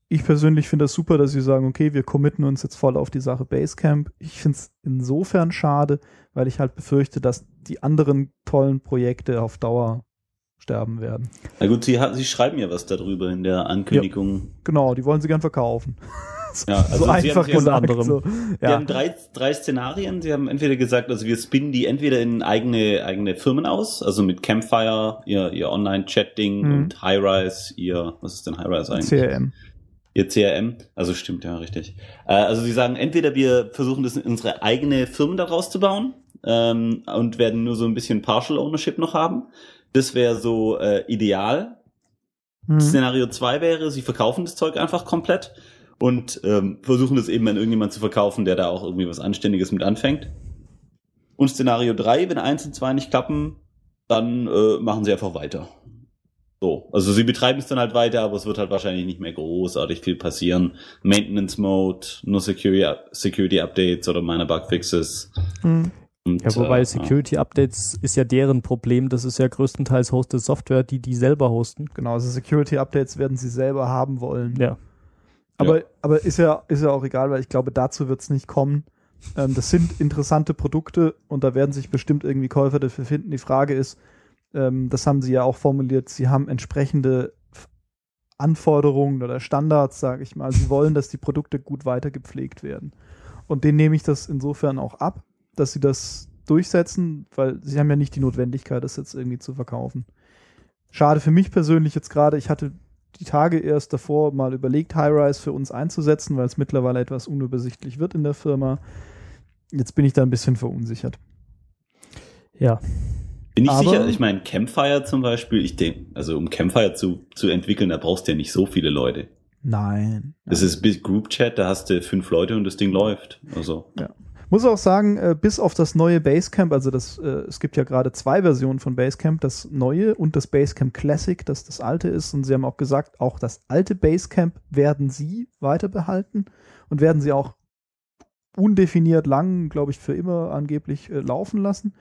Ich persönlich finde das super, dass sie sagen, okay, wir committen uns jetzt voll auf die Sache Basecamp. Ich finde es insofern schade, weil ich halt befürchte, dass die anderen tollen Projekte auf Dauer sterben werden. Na gut, sie schreiben ja was darüber in der Ankündigung. Ja, genau, die wollen sie gern verkaufen. Ja, also so einfach gesagt. So. Wir haben drei Szenarien. Sie haben entweder gesagt, also wir spinnen die entweder in eigene Firmen aus, also mit Campfire, ihr Online-Chat-Ding und Highrise, was ist denn Highrise eigentlich? CRM. Ihr CRM, also stimmt, ja, richtig. Also sie sagen, entweder wir versuchen das in unsere eigene Firmen daraus zu bauen und werden nur so ein bisschen Partial Ownership noch haben. Das wäre so ideal. Szenario 2 wäre, sie verkaufen das Zeug einfach komplett und versuchen das eben an irgendjemand zu verkaufen, der da auch irgendwie was Anständiges mit anfängt. Und Szenario 3, wenn 1 und 2 nicht klappen, dann machen sie einfach weiter. So, also sie betreiben es dann halt weiter, aber es wird halt wahrscheinlich nicht mehr großartig viel passieren. Maintenance Mode, nur Security Updates oder minor Bugfixes. Und, ja, wobei Security Updates ist ja deren Problem. Das ist ja größtenteils hosted Software, die selber hosten. Genau, also Security Updates werden sie selber haben wollen. Ja. Aber ist ja auch egal, weil ich glaube, dazu wird es nicht kommen. Das sind interessante Produkte und da werden sich bestimmt irgendwie Käufer dafür finden. Die Frage ist, das haben sie ja auch formuliert, sie haben entsprechende Anforderungen oder Standards, sage ich mal. Sie wollen, dass die Produkte gut weitergepflegt werden. Und denen nehme ich das insofern auch ab, dass sie das durchsetzen, weil sie haben ja nicht die Notwendigkeit, das jetzt irgendwie zu verkaufen. Schade für mich persönlich jetzt gerade, ich hatte die Tage erst davor mal überlegt, Highrise für uns einzusetzen, weil es mittlerweile etwas unübersichtlich wird in der Firma. Jetzt bin ich da ein bisschen verunsichert. Ja. Bin ich sicher, ich meine, Campfire zum Beispiel, ich denke, also um Campfire zu entwickeln, da brauchst du ja nicht so viele Leute. Nein. Das ist Big Group Chat, da hast du 5 Leute und das Ding läuft. Also. Ja. Muss auch sagen, bis auf das neue Basecamp, also es gibt ja gerade 2 Versionen von Basecamp, das neue und das Basecamp Classic, das das alte ist. Und sie haben auch gesagt, auch das alte Basecamp werden sie weiter behalten und werden sie auch undefiniert lang, glaube ich, für immer angeblich laufen lassen.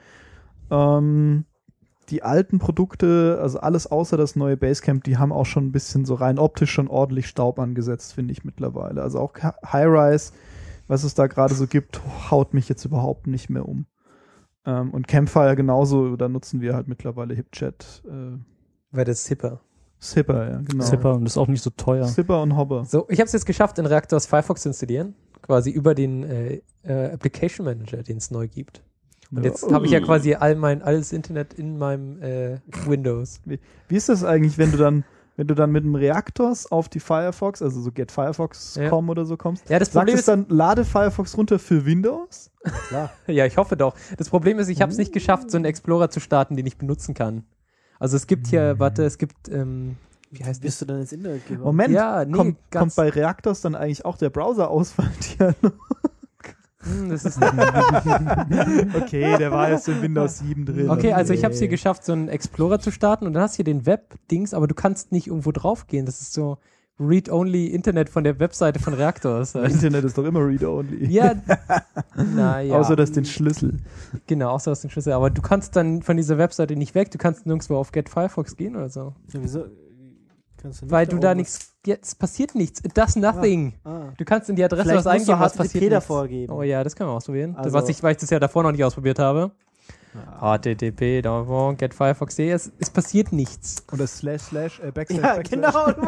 Die alten Produkte, also alles außer das neue Basecamp, die haben auch schon ein bisschen so rein optisch schon ordentlich Staub angesetzt, finde ich mittlerweile. Also auch Highrise, was es da gerade so gibt, haut mich jetzt überhaupt nicht mehr um. Und Campfire genauso, da nutzen wir halt mittlerweile HipChat. Weil das ist hipper. Zipper, ja, genau. Zipper und das ist auch nicht so teuer. Zipper und Hopper. So, ich habe es jetzt geschafft, in Reactors Firefox zu installieren. Quasi über den Application Manager, den es neu gibt. Und jetzt habe ich ja quasi alles Internet in meinem Windows. Wie ist das eigentlich, wenn du dann mit dem Reactors auf die Firefox, also so Get Firefox.com oder so kommst, ja, das Problem ist dann, lade Firefox runter für Windows? Klar. Ja, ich hoffe doch. Das Problem ist, ich habe es nicht geschafft, so einen Explorer zu starten, den ich benutzen kann. Also es gibt hier, wie heißt Bist du dann ins Internet gekommen? Moment, Ja, nee, kommt bei Reactors dann eigentlich auch der Browser-Ausfall? Das ist Okay, der war jetzt in Windows 7 drin. okay, also ich habe es hier geschafft, so einen Explorer zu starten und dann hast du hier den Web-Dings, aber du kannst nicht irgendwo draufgehen. Das ist so Read-Only Internet von der Webseite von Reactors. Internet ist doch immer Read-Only. Ja, naja. Außer das den Schlüssel. Genau, außer das den Schlüssel. Aber du kannst dann von dieser Webseite nicht weg. Du kannst nirgendwo auf Get Firefox gehen oder so. Ja, wieso? Kannst du nicht Weil du da nichts, jetzt passiert nichts. It does nothing. Du kannst in die Adresse was eingeben, was passiert nichts. davor geben. Oh ja, das können wir ausprobieren. Also- Weil ich das ja davor noch nicht ausprobiert habe. http getfirefox.de. Es passiert nichts. Oder / backslash, Ja, backslash.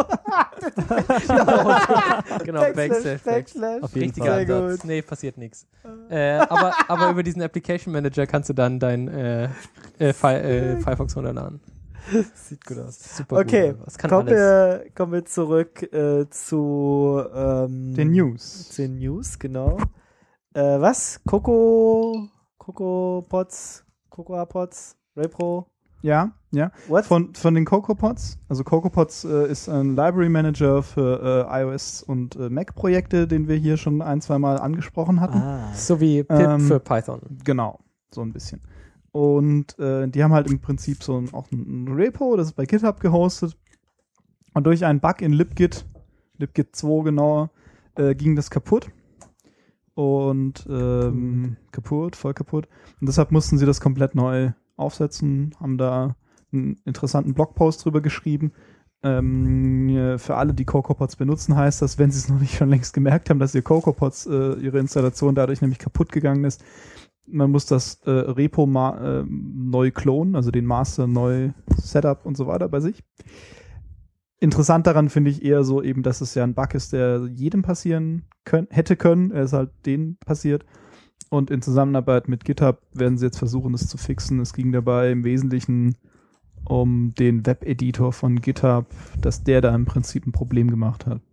Genau, backslash. Auf jeden Richtiger Fall. Ansatz. Nee, passiert nichts. Aber über diesen Application Manager kannst du dann dein Firefox runterladen. Sieht gut aus. Super Okay, gut. Das kann kommen alles. wir zurück zu Den News. Den News, genau. Was? CocoaPods, Repro? Ja. What? Von den CocoaPods. Also CocoaPods ist ein Library Manager für iOS und Mac-Projekte, den wir hier schon 1-2 Mal angesprochen hatten. So wie Pip für Python. Genau, so ein bisschen. Und die haben halt im Prinzip auch ein Repo, das ist bei GitHub gehostet. Und durch einen Bug in libgit 2 genauer, ging das kaputt. Und voll kaputt. Und deshalb mussten sie das komplett neu aufsetzen, haben da einen interessanten Blogpost drüber geschrieben. Für alle, die CocoaPods benutzen, heißt das, wenn sie es noch nicht schon längst gemerkt haben, dass ihr CocoaPods, ihre Installation dadurch nämlich kaputt gegangen ist, man muss das Repo neu klonen, also den Master neu Setup und so weiter bei sich. Interessant daran finde ich eher so eben, dass es ja ein Bug ist, der jedem passieren hätte können. Er ist halt denen passiert. Und in Zusammenarbeit mit GitHub werden sie jetzt versuchen, es zu fixen. Es ging dabei im Wesentlichen um den Web-Editor von GitHub, dass der da im Prinzip ein Problem gemacht hat.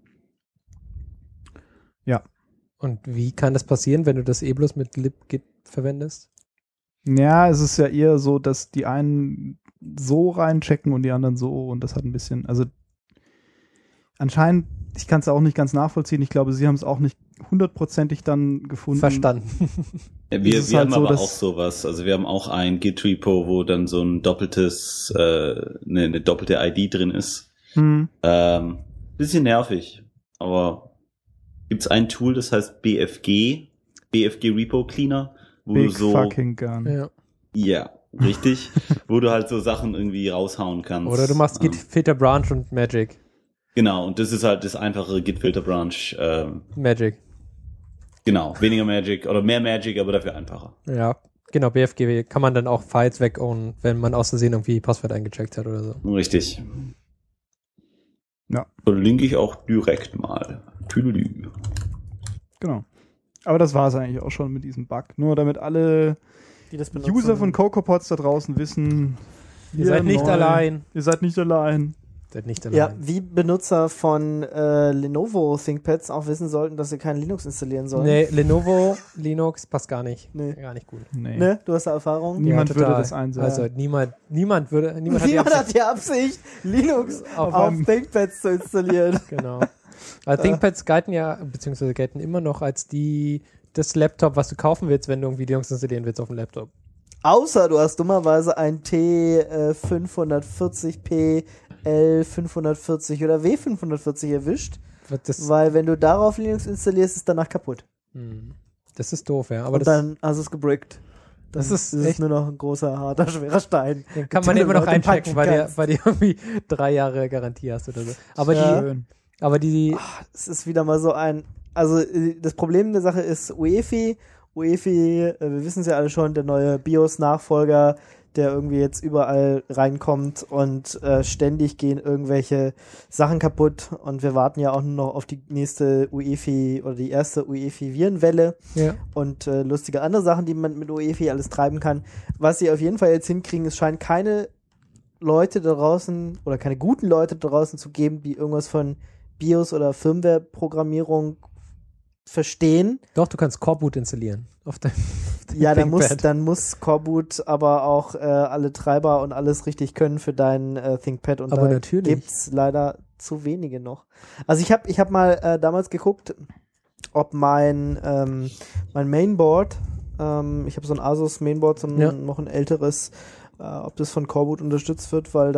Ja. Und wie kann das passieren, wenn du das bloß mit libgit verwendest? Ja, es ist ja eher so, dass die einen so reinchecken und die anderen so, und das hat ein bisschen, also anscheinend, ich kann es auch nicht ganz nachvollziehen, ich glaube, sie haben es auch nicht hundertprozentig dann gefunden. Verstanden. Ja, wir halt haben so, aber auch sowas, also wir haben auch ein Git-Repo, wo dann so ein doppeltes, eine doppelte ID drin ist. Bisschen nervig, aber gibt's ein Tool, das heißt BFG Repo Cleaner, wo Big du so fucking gun. ja, richtig, wo du halt so Sachen irgendwie raushauen kannst. Oder du machst Git Filter Branch und Magic. Genau, und das ist halt das einfache Git Filter Branch. Magic. Genau, weniger Magic oder mehr Magic, aber dafür einfacher. Ja, genau, BFG kann man dann auch Files weg-ownen, wenn man aus Versehen irgendwie Passwort eingecheckt hat oder so. Richtig. Ja. Verlinke ich auch direkt mal. Tüdelü. Genau. Aber das war es eigentlich auch schon mit diesem Bug. Nur damit alle Die das benutzen. User von CocoaPods da draußen wissen, Ihr seid nicht allein. Ihr seid nicht allein. Seid nicht allein. Ja, wie Benutzer von Lenovo ThinkPads auch wissen sollten, dass sie kein Linux installieren sollen. Nee, Lenovo, Linux passt gar nicht. Nee. Gar nicht gut. Nee. Ne? Du hast da Erfahrung? Niemand Ja, würde total. das einsetzen. Also niemand hat die Niemand Absicht. hat die Absicht, Linux Auf auf einem- ThinkPads zu installieren. Genau. Also ThinkPads gelten ja, beziehungsweise gelten immer noch als das Laptop, was du kaufen willst, wenn du irgendwie Linux installieren willst auf dem Laptop. Außer du hast dummerweise ein T540p, L540 oder W540 erwischt, Das, weil wenn du darauf Linux installierst, ist danach kaputt. das ist doof, ja. Aber Und das dann hast du es gebrickt. Dann Das ist es echt- nur noch ein großer, harter, schwerer Stein. den kann man den immer du noch Leute einchecken, punchen weil du irgendwie 3 Jahre Garantie hast oder so. Aber Ja. Schön. die Es ist wieder mal so also das Problem der Sache ist UEFI. UEFI, wir wissen es ja alle schon, der neue BIOS-Nachfolger, der irgendwie jetzt überall reinkommt und ständig gehen irgendwelche Sachen kaputt und wir warten ja auch nur noch auf die nächste UEFI oder die erste UEFI-Virenwelle ja. und lustige andere Sachen, die man mit UEFI alles treiben kann. Was sie auf jeden Fall jetzt hinkriegen, es scheint keine Leute da draußen oder keine guten Leute da draußen zu geben, die irgendwas von BIOS oder Firmware-Programmierung verstehen. Doch, du kannst Coreboot installieren. Auf dein Ja, ThinkPad. dann muss Coreboot aber auch alle Treiber und alles richtig können für dein ThinkPad und Aber da natürlich. gibt's leider zu wenige noch. Also ich hab mal damals geguckt, ob mein Mainboard, ich habe so ein Asus Mainboard, so ein, Ja. noch ein älteres, ob das von Coreboot unterstützt wird, weil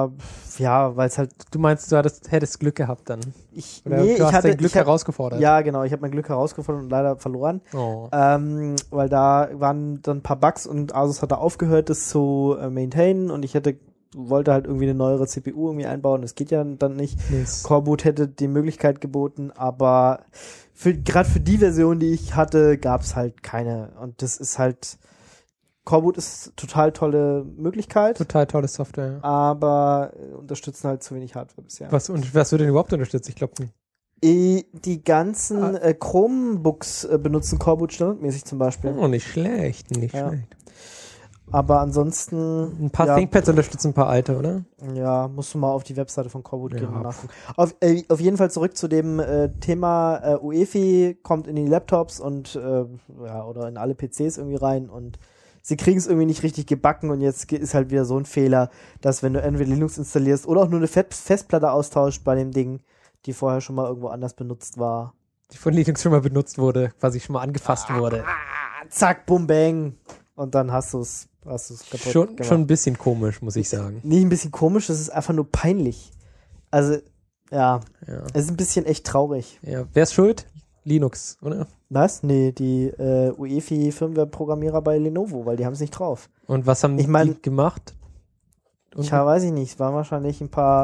es halt Du meinst, du hättest Glück gehabt dann. Oder nee, du hast dein Glück ich hab- herausgefordert. Ja, genau, ich habe mein Glück herausgefunden und leider verloren. Oh. Weil da waren dann ein paar Bugs und Asus hat da aufgehört, das zu maintainen und ich wollte halt irgendwie eine neuere CPU irgendwie einbauen. Das geht ja dann nicht. Mist. Coreboot hätte die Möglichkeit geboten, aber gerade für die Version, die ich hatte, gab es halt keine. Und das ist halt, Coreboot ist total tolle Möglichkeit, Total tolle Software. aber unterstützen halt zu wenig Hardware bisher. Was wird denn überhaupt unterstützt? Ich glaube nicht. Die ganzen Chromebooks benutzen Coreboot standardmäßig zum Beispiel. Oh, nicht schlecht, nicht Ja. schlecht. Aber ansonsten Ein paar ja, ThinkPads unterstützen ein paar alte, oder? ja, musst du mal auf die Webseite von Coreboot Ja. gehen und nachgucken. Auf jeden Fall zurück zu dem Thema UEFI kommt in die Laptops und oder in alle PCs irgendwie rein und sie kriegen es irgendwie nicht richtig gebacken und jetzt ist halt wieder so ein Fehler, dass wenn du entweder Linux installierst oder auch nur eine Festplatte austauscht bei dem Ding, die vorher schon mal irgendwo anders benutzt war. Die von Linux schon mal benutzt wurde, quasi schon mal angefasst wurde. Zack, bum, bang. Und dann hast du es kaputt Schon gemacht. ein bisschen komisch, muss ich sagen. Nicht ein bisschen komisch, das ist einfach nur peinlich. Also, ja, Ja. es ist ein bisschen echt traurig. Ja. Wer ist schuld? Linux, oder? Was? Nee, die UEFI-Firmware-Programmierer bei Lenovo, weil die haben es nicht drauf. Und was haben Ich mein- die gemacht? Weiß ich nicht, es waren wahrscheinlich ein paar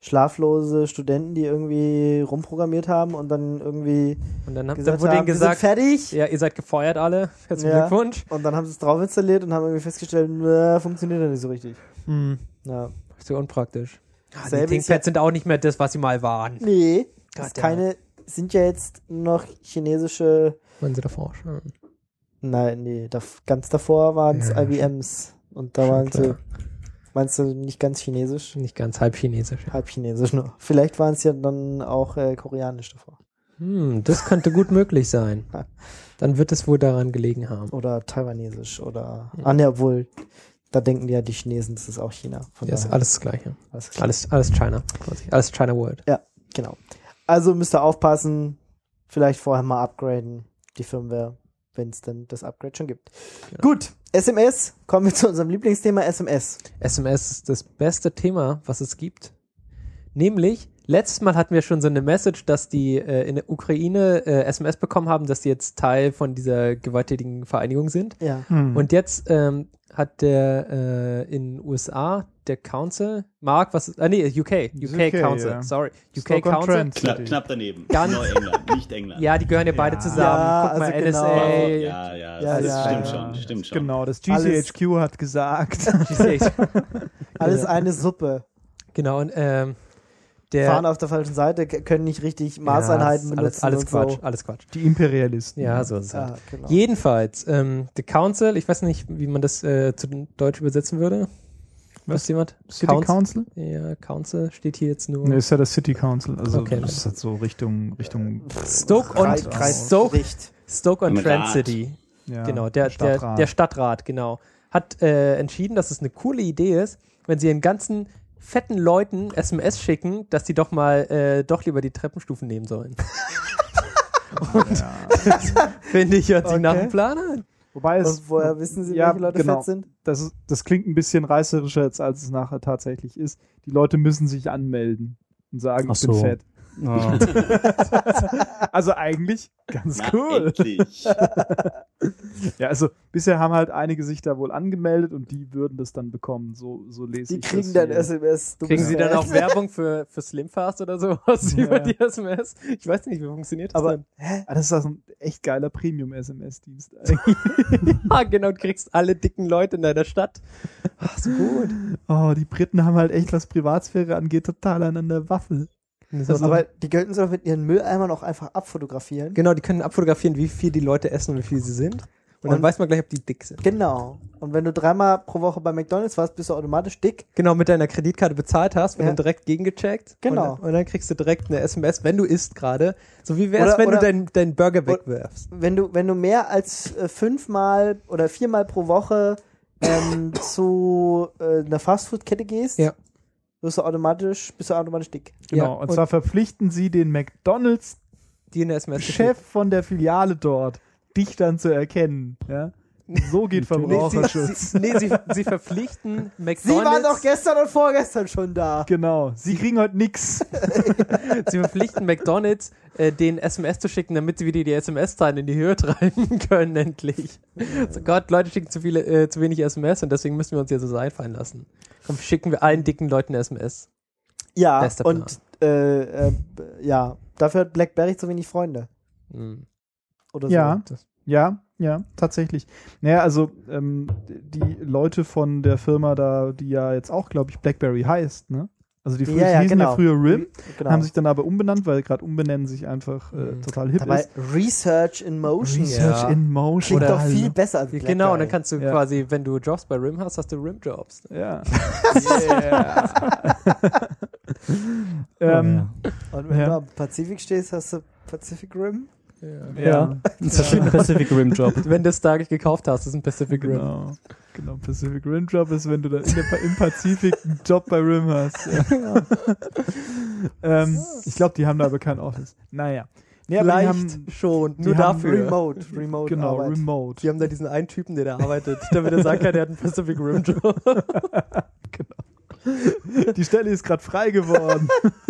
schlaflose Studenten, die irgendwie rumprogrammiert haben und dann irgendwie Und dann wurde haben, denen gesagt, wir sind fertig. ja, ihr seid gefeuert alle. Herzlichen Ja. Glückwunsch. Und dann haben sie es drauf installiert und haben irgendwie festgestellt, funktioniert ja nicht so richtig. Ja. So unpraktisch. Die Selbe ist ThinkPads sind auch nicht mehr das, was sie mal waren. Nee, Gott, das ist keine, sind ja jetzt noch chinesische, Wollen sie davor schon? nein, nee, ganz davor waren es Ja, IBMs und da schon waren sie, klar. meinst du nicht ganz chinesisch? Nicht ganz halb chinesisch. Halb chinesisch nur. Vielleicht waren es ja dann auch koreanisch davor. Das könnte gut möglich sein. Dann wird es wohl daran gelegen haben. Oder taiwanesisch oder, ne, obwohl, da denken ja die Chinesen, das ist auch China. Von Ja, ist daher, alles das Gleiche. alles klar. Alles China, quasi. Alles China World. Ja, genau. Also müsst ihr aufpassen, vielleicht vorher mal upgraden, die Firmware, wenn es denn das Upgrade schon gibt. Genau. Gut, SMS, kommen wir zu unserem Lieblingsthema, SMS. SMS ist das beste Thema, was es gibt. Nämlich, letztes Mal hatten wir schon so eine Message, dass die in der Ukraine SMS bekommen haben, dass die jetzt Teil von dieser gewalttätigen Vereinigung sind. Ja. Und jetzt hat der in USA der Council, Mark, was ist, UK Council, ja. sorry, UK Stock on Council. Trent. Knapp daneben. Ganz- Neu-England, nicht England. Ja, die gehören ja beide Ja. zusammen. Ja, Guck mal, also NSA. genau. Ja, Ja, das ja. stimmt schon. Genau, das GCHQ hat gesagt. Alles eine Suppe. Genau, und Fahren auf der falschen Seite, können nicht richtig Maßeinheiten benutzen alles und Quatsch, so. alles Quatsch. Die Imperialisten. Ja, so ist es halt. Ja, genau. Jedenfalls, the Council, ich weiß nicht, wie man das zu Deutsch übersetzen würde. Was jemand? City Council? Ja, Council steht hier jetzt nur. Ne, ist ja das City Council. Also Okay. das ist halt so Richtung Stoke und Kreisgericht. Stoke on Im Trent Rat. City. ja, Genau, der Stadtrat, genau. Hat entschieden, dass es eine coole Idee ist, wenn sie den ganzen fetten Leuten SMS schicken, dass die doch mal doch lieber die Treppenstufen nehmen sollen. Finde ich, hört sich nach einem Plan an. Wobei es, Und woher wissen Sie, ja, welche Leute genau. fett sind? das klingt ein bisschen reißerischer, als es nachher tatsächlich ist. Die Leute müssen sich anmelden und sagen, Ach ich bin so. fett. Ah. Also eigentlich ganz Na, cool. endlich. Ja, also bisher haben halt einige sich da wohl angemeldet und die würden das dann bekommen. So lese Die ich kriegen das dann hier. SMS. du Kriegen bist Sie dann fett. auch Werbung für Slimfast oder sowas Ja. über die SMS? Ich weiß nicht, wie funktioniert das Aber dann? Ah, das ist also ein echt geiler Premium-SMS-Dienst eigentlich. Ah, genau, du kriegst alle dicken Leute in deiner Stadt. Ach, so gut. Oh, die Briten haben halt echt, was Privatsphäre angeht, total an der Waffel. aber die könnten sie doch mit ihren Mülleimern auch einfach abfotografieren. Genau, die können abfotografieren, wie viel die Leute essen und wie viel sie sind. Und dann Und- weiß man gleich, ob die dick sind. Genau. Und wenn du 3-mal pro Woche bei McDonald's warst, bist du automatisch dick. Genau, mit deiner Kreditkarte bezahlt hast, wird Ja. dann direkt gegengecheckt. Genau. Und dann kriegst du direkt eine SMS, wenn du isst gerade. So wie wär's, Oder- wenn du oder- deinen Burger wegwerfst. Wenn du mehr als 5-mal oder 4-mal pro Woche zu einer Fastfood-Kette gehst, Ja. bist du automatisch dick. Genau. Ja, und und- zwar verpflichten sie den McDonalds-Chef Die in der SMS von der Filiale dort, dich dann zu erkennen. Ja? So geht Verbraucherschutz. Sie verpflichten Sie McDonalds. waren doch gestern und vorgestern schon da. Genau. Sie kriegen heute nix. Sie verpflichten McDonalds, den SMS zu schicken, damit sie wieder die SMS-Zahlen in die Höhe treiben können, endlich. So Gott, Leute schicken zu wenig SMS und deswegen müssen wir uns jetzt so einfallen lassen. Komm, schicken wir allen dicken Leuten SMS. Ja, Bester Plan. und ja, dafür hat BlackBerry zu wenig Freunde. Hm. Oder so. Ja. Ja, tatsächlich. Naja, also die Leute von der Firma da, die ja jetzt auch, glaube ich, BlackBerry heißt, ne? Also die Ja, hießen genau. ja früher RIM, Genau. haben sich dann aber umbenannt, weil gerade Umbenennen sich einfach total hip Dabei ist. Research in Motion. Research Ja. in Motion. Klingt doch also. viel besser als BlackBerry. Genau, und dann kannst du Ja. quasi, wenn du Jobs bei RIM hast, hast du RIM-Jobs. Ja. Und wenn Ja. du am Pazifik stehst, hast du Pacific Rim. Ja. Das ist ein Pacific Rim Job. Wenn du es da gekauft hast, ist ein Pacific Rim. Genau, Pacific Rim Job ist, wenn du dann im Pazifik einen Job bei Rim hast. Ja. Ich glaube, die haben da aber kein Office. Naja. Nee, aber die Vielleicht haben, schon, die nur haben dafür. Remote genau, Arbeit. Remote. Die haben da diesen einen Typen, der da arbeitet, damit er sagen kann, der hat einen Pacific Rim Job. Die Stelle ist gerade frei geworden.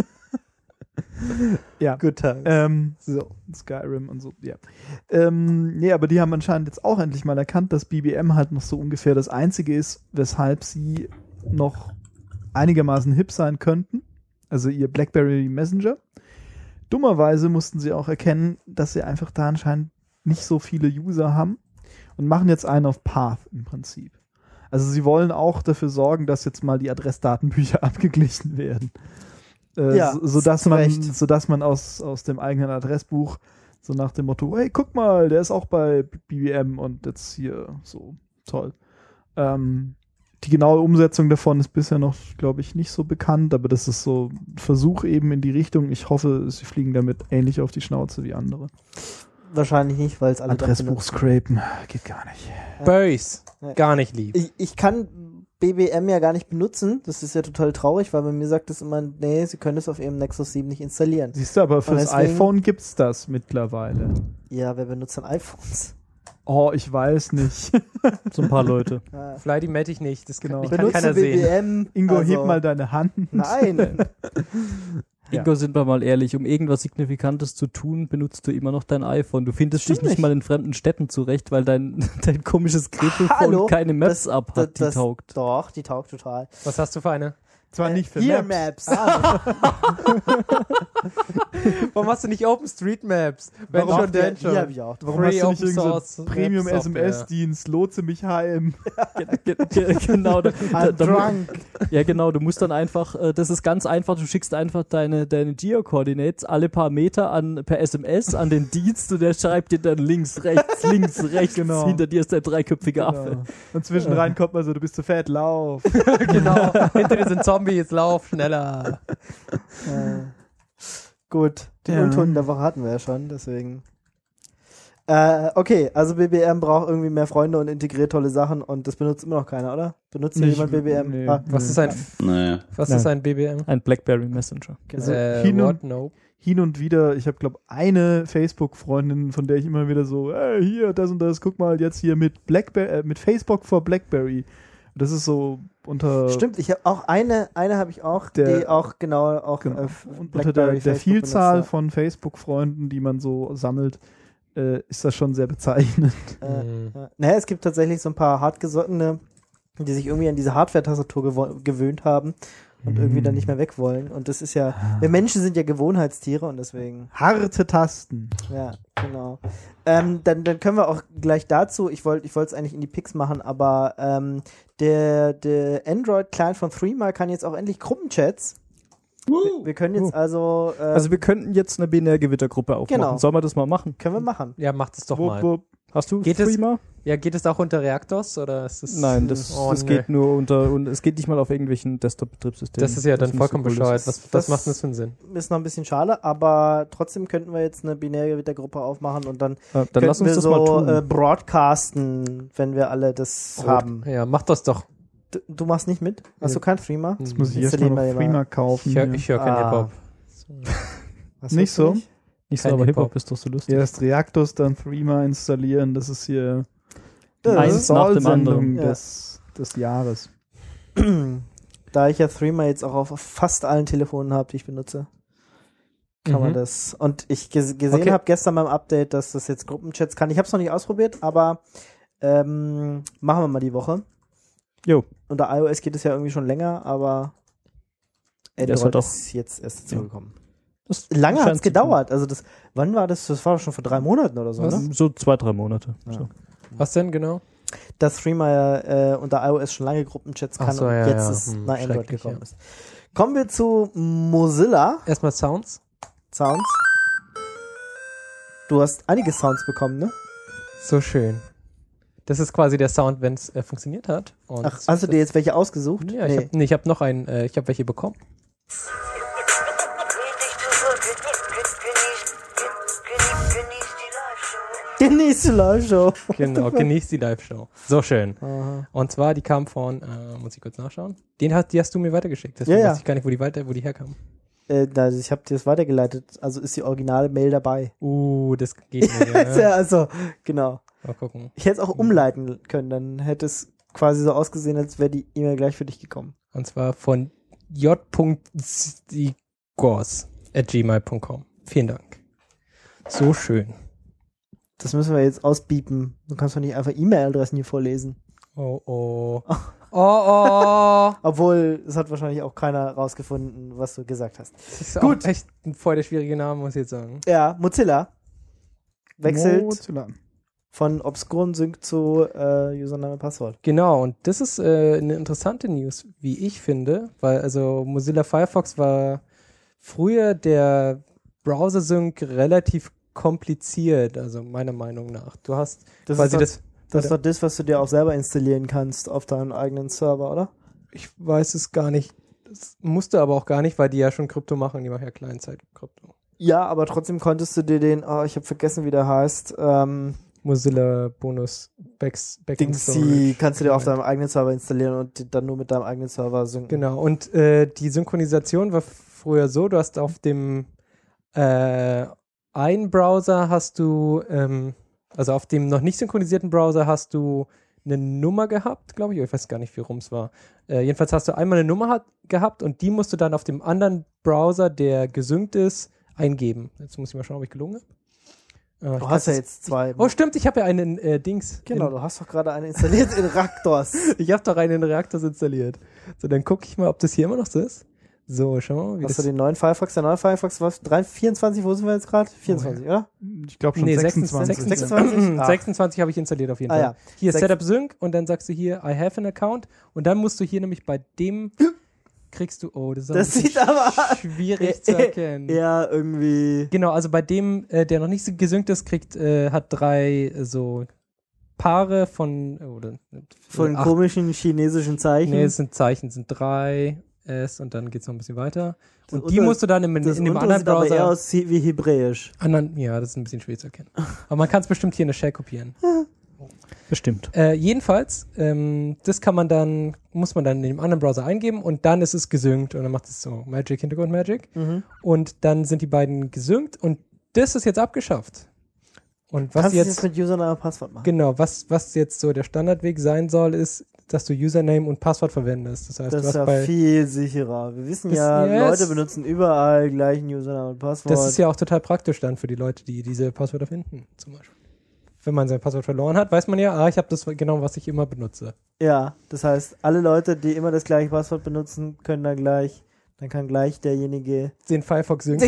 Ja. Good times. So, Skyrim und so, ja. Nee, aber die haben anscheinend jetzt auch endlich mal erkannt, dass BBM halt noch so ungefähr das Einzige ist, weshalb sie noch einigermaßen hip sein könnten. also ihr BlackBerry Messenger. Dummerweise mussten sie auch erkennen, dass sie einfach da anscheinend nicht so viele User haben und machen jetzt einen auf Path im Prinzip. Also sie wollen auch dafür sorgen, dass jetzt mal die Adressdatenbücher abgeglichen werden. Sodass man aus dem eigenen Adressbuch so nach dem Motto, hey, guck mal, der ist auch bei BBM und jetzt hier so, toll. Die genaue Umsetzung davon ist bisher noch, glaube ich, nicht so bekannt, aber das ist so ein Versuch eben in die Richtung. Ich hoffe, sie fliegen damit ähnlich auf die Schnauze wie andere. Wahrscheinlich nicht, weil es alle Adressbuch scrapen, geht gar nicht. Bös, gar nicht lieb. Ich kann BBM ja gar nicht benutzen. Das ist ja total traurig, weil bei mir sagt es immer, nee, sie können es auf ihrem Nexus 7 nicht installieren. Siehst du, aber fürs deswegen, iPhone gibt's das mittlerweile. Ja, wer benutzt denn iPhones? Oh, ich weiß nicht. So ein paar Leute. Fly, die melde ich nicht. Das Genau. kann Benutze keiner sehen. BBM. Ingo, heb mal deine Hand. Nein. Ingo, sind wir mal ehrlich, um irgendwas Signifikantes zu tun, benutzt du immer noch dein iPhone. Du findest dich nicht mal in fremden Städten zurecht, weil dein komisches Gretelphone keine Maps abhat, die taugt. Doch, die taugt total. Was hast du für eine? Zwar nicht für Hier Maps. Warum hast du nicht OpenStreetMaps? Wenn Warum schon, denn schon. Hier hab ich auch. Warum Free hast du nicht Open irgendeinen Source so Premium-SMS-Dienst? Lotse mich heim. Genau. I'm drunk. Ja, genau. Du musst dann einfach, das ist ganz einfach, du schickst einfach deine Geo-Coordinates alle paar Meter per SMS an den Dienst und der schreibt dir dann links, rechts. Genau. Hinter dir ist der dreiköpfige Affe. Und zwischenrein kommt man so, du bist zu fett, lauf. Genau. Hinter dir sind Zombies, lauf schneller. Gut, den Unton der Woche hatten wir ja schon, deswegen. Okay, also BBM braucht irgendwie mehr Freunde und integriert tolle Sachen und das benutzt immer noch keiner, oder? Benutzt hier jemand BBM? Nee. Was ist ein BBM? Ein BlackBerry Messenger. Genau. No. Hin und wieder, ich habe, glaube eine Facebook-Freundin, von der ich immer wieder so, hey, hier, das und das, guck mal, jetzt hier mit mit Facebook for BlackBerry. Das ist so unter... Stimmt, ich habe auch eine habe ich auch, die auch unter der Vielzahl von Facebook-Freunden, die man so sammelt, ist das schon sehr bezeichnend. Naja, es gibt tatsächlich so ein paar hartgesottene, die sich irgendwie an diese Hardware-Tastatur gewöhnt haben und irgendwie dann nicht mehr weg wollen. Und das ist ja, wir Menschen sind ja Gewohnheitstiere und deswegen... Harte Tasten. Ja, genau. Dann können wir auch gleich dazu, ich wollte es eigentlich in die Picks machen, aber der Android-Client von Threema kann jetzt auch endlich Gruppenchats. Wir können jetzt also... Also wir könnten jetzt eine Binärgewittergruppe aufmachen. Genau. Sollen wir das mal machen? Können wir machen. Ja, mach das doch mal. Hast du Geht Threema? Geht es auch unter Reactors oder ist es? Nein, das geht nur unter, und es geht nicht mal auf irgendwelchen Desktop-Betriebssystemen. Das ist ja dann nicht vollkommen so cool. bescheuert. Was Das macht das für einen Sinn? Ist noch ein bisschen schade, aber trotzdem könnten wir jetzt eine Binärgewittergruppe aufmachen und dann Dann könnten lass uns wir das so mal tun. broadcasten, wenn wir alle das haben. Ja, mach das doch. Du machst nicht mit? Hast du kein Threema? Das muss ich Installieren erstmal noch wir mal. Threema kaufen. Ich höre kein Hip-Hop. Was Nicht hörst du so? Nicht so, kein aber Hip-Hop. Hip-Hop ist doch so lustig. Erst Reactors, dann Threema installieren. Das ist hier Eins nach dem anderen. Sendung Ja. des Jahres. Da ich ja Threema jetzt auch auf fast allen Telefonen habe, die ich benutze, kann man das. Und ich gesehen habe gestern beim Update, dass das jetzt Gruppenchats kann. Ich habe es noch nicht ausprobiert, aber machen wir mal die Woche. Jo. Unter iOS geht es ja irgendwie schon länger, aber Android hat auch- ist jetzt erst dazugekommen. Das Lange hat scheint es gedauert. Also wann war das? Das war doch schon vor 3 Monaten oder so, Was? ne? So 2-3 Monate. Ja. So. Was denn genau? Dass Threema ja unter iOS schon lange Gruppenchats kann Ach so, und ja, jetzt ja. ist nach Android Schrecklich, gekommen ja. ist. Kommen wir zu Mozilla Erstmal Sounds. Sounds. Du hast einige Sounds bekommen, ne? So schön. Das ist quasi der Sound, wenn es funktioniert hat. Und Ach, hast du dir jetzt welche ausgesucht? Ja, ich habe noch einen, ich habe welche bekommen. Genieß die Live-Show. Genau, genießt die Live-Show. So schön. Aha. Und zwar, die kam von, muss ich kurz nachschauen. Die hast du mir weitergeschickt. Deswegen Ja, ja. weiß ich gar nicht, wo die herkam. Also ich habe dir das weitergeleitet. Also ist die Original-Mail dabei. Das geht nicht. Ja, Ja. also, genau. Mal gucken. Ich hätte es auch umleiten können, dann hätte es quasi so ausgesehen, als wäre die E-Mail gleich für dich gekommen. Und zwar von j.stigors@gmail.com. Vielen Dank. So schön. Das müssen wir jetzt ausbiepen. Du kannst doch nicht einfach E-Mail-Adressen hier vorlesen. Oh. Obwohl, es hat wahrscheinlich auch keiner rausgefunden, was du gesagt hast. Das ist gut. Auch echt voll der schwierige Name, muss ich jetzt sagen. Ja, Mozilla wechselt Mozilla. von obskuren Sync zu Username Passwort. Genau, und das ist eine interessante News, wie ich finde, weil also Mozilla Firefox war früher der Browser-Sync relativ kompliziert, also meiner Meinung nach. Du hast quasi Das ist doch das, was du dir auch selber installieren kannst auf deinem eigenen Server, oder? Ich weiß es gar nicht. Das musste aber auch gar nicht, weil die ja schon Krypto machen. Die machen ja Client-Side-Krypto. Ja, aber trotzdem konntest du dir den, ich habe vergessen, wie der heißt, Mozilla Bonus Backing Dingsy kannst du dir auf deinem eigenen Server installieren und dann nur mit deinem eigenen Server synken. Genau, und die Synchronisation war früher so, du hast auf dem einen Browser hast du, also auf dem noch nicht synchronisierten Browser hast du eine Nummer gehabt, glaube ich. Ich weiß gar nicht, wie rum es war. Jedenfalls hast du einmal eine Nummer gehabt und die musst du dann auf dem anderen Browser, der gesynkt ist, eingeben. Jetzt muss ich mal schauen, ob ich gelungen habe. Du hast ja jetzt zwei. Oh, stimmt, ich habe ja einen Dings. Genau, du hast doch gerade einen installiert in Raktors. Ich habe doch einen Reaktors installiert. So, dann gucke ich mal, ob das hier immer noch so ist. So, schau mal. Hast du den neuen Firefox? Der neue Firefox, was? 24, wo sind wir jetzt gerade? 24, oder? Ich glaube schon 26. 26 habe ich installiert auf jeden Fall. Ja. Hier Setup Sync und dann sagst du hier, I have an account und dann musst du hier nämlich bei dem kriegst du, das sieht aber schwierig zu erkennen. Ja, irgendwie. Genau, also bei dem, der noch nicht so gesynkt ist, hat 3 so Paare von komischen chinesischen Zeichen. Nee, es sind Zeichen, sind 3 und dann geht's noch ein bisschen weiter. Und die musst du dann in dem anderen sieht Browser. Aber eher aus wie Hebräisch. Ja, das ist ein bisschen schwer zu erkennen. Aber man kann es bestimmt hier in der Shell kopieren. Bestimmt. Jedenfalls, das muss man dann in dem anderen Browser eingeben und dann ist es gesynkt und dann macht es so Magic, Hintergrund Magic. Und dann sind die beiden gesynkt und das ist jetzt abgeschafft. Und was Kannst jetzt mit Username und Passwort machen. Genau, was jetzt so der Standardweg sein soll, ist, dass du Username und Passwort verwendest. Das heißt, das du ist hast ja viel sicherer. Wir wissen Leute benutzen überall gleichen Username und Passwort. Das ist ja auch total praktisch dann für die Leute, die diese Passwörter finden, zum Beispiel. Wenn man sein Passwort verloren hat, weiß man ja, ich habe das genau, was ich immer benutze. Ja, das heißt, alle Leute, die immer das gleiche Passwort benutzen, können dann kann gleich derjenige den Firefox und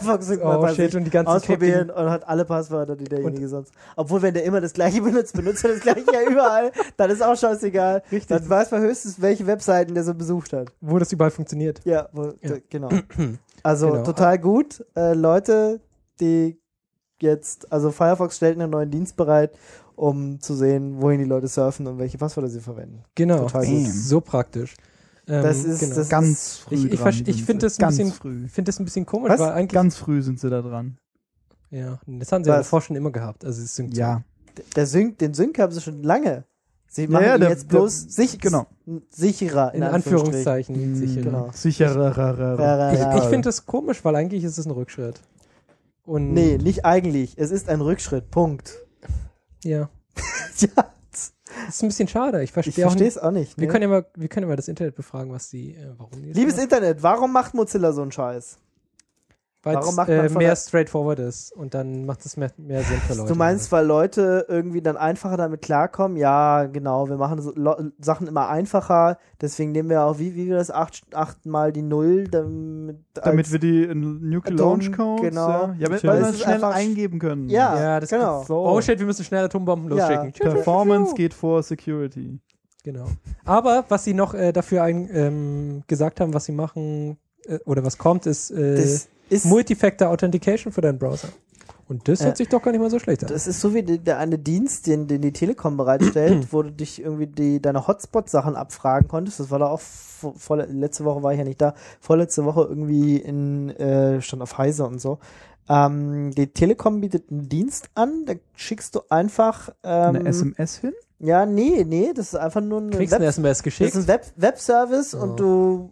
die ganzen ausprobieren und hat alle Passwörter, die derjenige sonst. Obwohl, wenn der immer das gleiche benutzt er das gleiche ja überall, dann ist auch scheißegal. Richtig. Dann weiß man höchstens, welche Webseiten der so besucht hat. Wo das überall funktioniert. Ja, genau. Also total gut. Leute, die jetzt, also Firefox stellt einen neuen Dienst bereit, um zu sehen, wohin die Leute surfen und welche Passwörter sie verwenden. Genau, total gut. So praktisch. Das ist ganz früh. Ich finde das ein bisschen komisch, Was? weil eigentlich. Ganz früh sind sie da dran. Ja, das haben sie ja davor schon immer gehabt. Also es synkt ja. Den Sync haben sie schon lange. Sie machen ihn jetzt bloß sicherer. In Anführungszeichen. Genau. Sicherer. Ich finde das komisch, weil eigentlich ist es ein Rückschritt. Und nee, nicht eigentlich. Es ist ein Rückschritt. Punkt. Ja. Ja. Das ist ein bisschen schade. Ich verstehe es auch nicht. Wir können ja mal das Internet befragen, warum die Liebes Internet, warum macht Mozilla so einen Scheiß? Weil es mehr straightforward ist und dann macht es mehr Sinn für Leute. Du meinst, weil Leute irgendwie dann einfacher damit klarkommen? Ja, genau, wir machen so Sachen immer einfacher, deswegen nehmen wir auch, wie wir das 8 mal die 0, damit wir die in Nuke Launch Codes, genau. ja, weil wir es schnell eingeben können. Ja, das genau. So. Oh shit, wir müssen schnell Atombomben losschicken. Performance geht vor Security. Genau. Aber was sie noch dafür gesagt haben, was sie machen oder was kommt, ist Multifactor Authentication für deinen Browser. Und das hört sich doch gar nicht mal so schlecht an. Das ist so wie der eine Dienst, den die Telekom bereitstellt, wo du dich irgendwie deine Hotspot-Sachen abfragen konntest. Das war da auch letzte Woche war ich ja nicht da. Vorletzte Woche irgendwie stand auf Heise und so. Die Telekom bietet einen Dienst an, da schickst du einfach eine SMS hin? Ja, nee, das ist einfach nur eine SMS geschickt. Das ist ein Webservice und du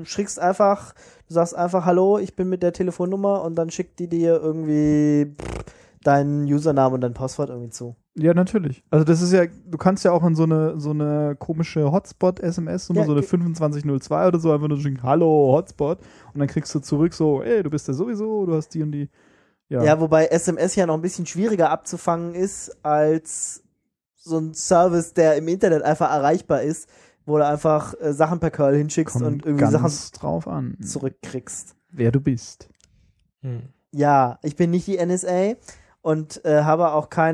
sagst einfach, hallo, ich bin mit der Telefonnummer und dann schickt die dir irgendwie deinen Username und dein Passwort irgendwie zu. Ja, natürlich. Also das ist ja, du kannst ja auch in so eine komische Hotspot-SMS-Nummer, so eine 2502 oder so, einfach nur schicken, hallo, Hotspot, und dann kriegst du zurück so, ey, du bist ja sowieso, du hast die und die. Ja, wobei SMS ja noch ein bisschen schwieriger abzufangen ist als so ein Service, der im Internet einfach erreichbar ist. wo du einfach Sachen per Curl hinschickst Kommt und irgendwie ganz Sachen drauf an, zurückkriegst. wer du bist. Ja, ich bin nicht die NSA und habe auch kein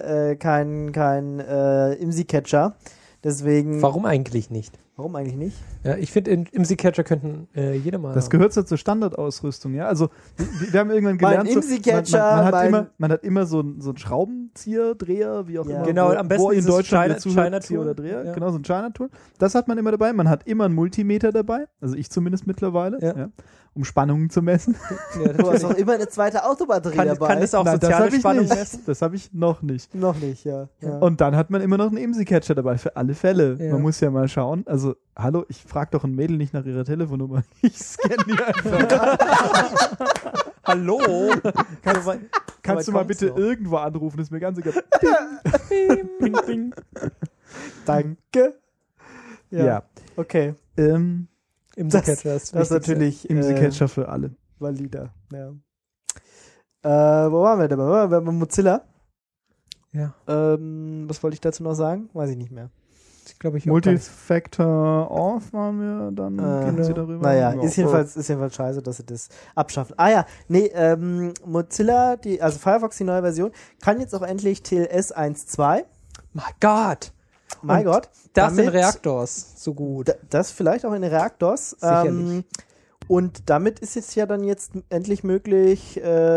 IMSI-Catcher. Deswegen. Warum eigentlich nicht? Warum eigentlich nicht? Ja, ich finde, IMSI-Catcher könnten jeder mal Das haben. gehört so zur Standardausrüstung, ja. Also wir haben irgendwann gelernt, Mein IMSI-Catcher, man hat immer so einen Schraubenzieher, Dreher, wie auch Ja. immer. Genau, am besten wo in dieses Deutschland China-Tool. Zieher oder Dreher, Ja. genau, so ein China-Tool. Das hat man immer dabei. Man hat immer einen Multimeter dabei, also ich zumindest mittlerweile, Ja. um Spannungen zu messen. Ja, Du hast natürlich. auch immer eine zweite Autobatterie dabei. Kann das auch Nein, das soziale habe ich Spannung nicht. messen? Das habe ich noch nicht. Noch nicht, ja. Und dann hat man immer noch einen IMSI-Catcher dabei, für alle Fälle. Ja. Man muss ja mal schauen. Also, hallo, ich frage doch ein Mädel nicht nach ihrer Telefonnummer. Ich scanne die einfach. Hallo? Kannst du mal kommt's bitte noch. irgendwo anrufen? Das ist mir ganz egal. Ping, ping. Danke. Ja. Okay. IMSI-Catcher ist Das ist wichtig. natürlich IMSI-Catcher für alle. valider. Ja. Wo waren wir denn? Wir waren bei Mozilla. Ja, Was wollte ich dazu noch sagen? Weiß ich nicht mehr. ich glaube, ich auch gar nicht. Multifactor Off waren wir, dann gehen sie darüber. Naja, Ja. ist jedenfalls scheiße, dass sie das abschaffen. Mozilla, also Firefox, die neue Version, kann jetzt auch endlich TLS 1.2. My God. Mein Und Gott. Das in damit- Reaktors so gut. Das vielleicht auch in Reaktors. Sicherlich. Und damit ist es ja dann jetzt endlich möglich,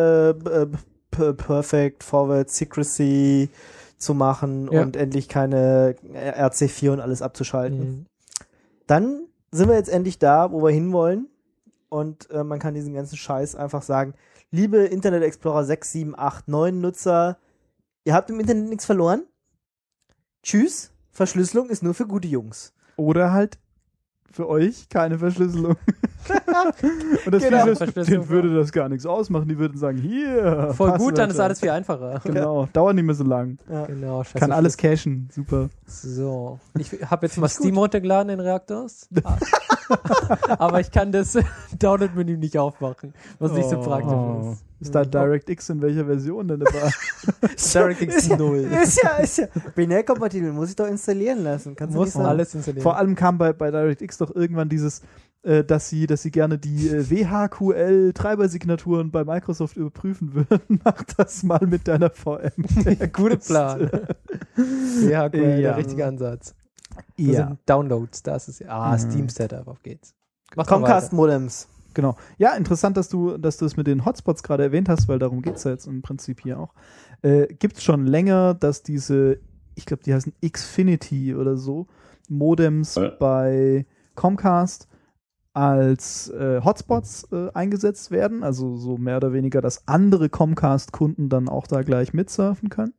Perfect Forward Secrecy zu machen Ja. und endlich keine RC4 und alles abzuschalten. Mhm. Dann sind wir jetzt endlich da, wo wir hinwollen. Und man kann diesen ganzen Scheiß einfach sagen, liebe Internet Explorer 6, 7, 8, 9 Nutzer, ihr habt im Internet nichts verloren. Tschüss, Verschlüsselung ist nur für gute Jungs. Oder halt für euch keine Verschlüsselung. Und das Genau. Feature, Verschlüsselung, denen würde das gar nichts ausmachen. Die würden sagen, hier. Voll gut, dann ist Passwörter. alles viel einfacher. Genau, dauert nicht mehr so lang. Ja. Genau, scheiße. Kann alles cachen, super. So. Ich habe jetzt mal Steam runtergeladen in Reaktors. Aber ich kann das Download-Menü nicht aufmachen, was nicht so praktisch ist. Ist da DirectX in welcher Version denn dabei? DirectX 0. Ist ja binärkompatibel, muss ich doch installieren lassen. Kannst du Muss nicht sagen. alles installieren. Vor allem kam bei DirectX doch irgendwann dieses, dass sie gerne die WHQL-Treibersignaturen bei Microsoft überprüfen würden. Mach das mal mit deiner VM. Guter Plan. Ja, cool, Ja. der richtige Ansatz. Das Ja, sind Downloads, das ist Steam Setup, auf geht's. Mach mal Comcast weiter. Modems. genau. Ja, interessant, dass du es mit den Hotspots gerade erwähnt hast, weil darum geht's ja jetzt im Prinzip hier auch. Gibt's schon länger, dass diese, ich glaube, die heißen Xfinity oder so, Modems Ja. bei Comcast als Hotspots eingesetzt werden, also so mehr oder weniger, dass andere Comcast-Kunden dann auch da gleich mitsurfen können.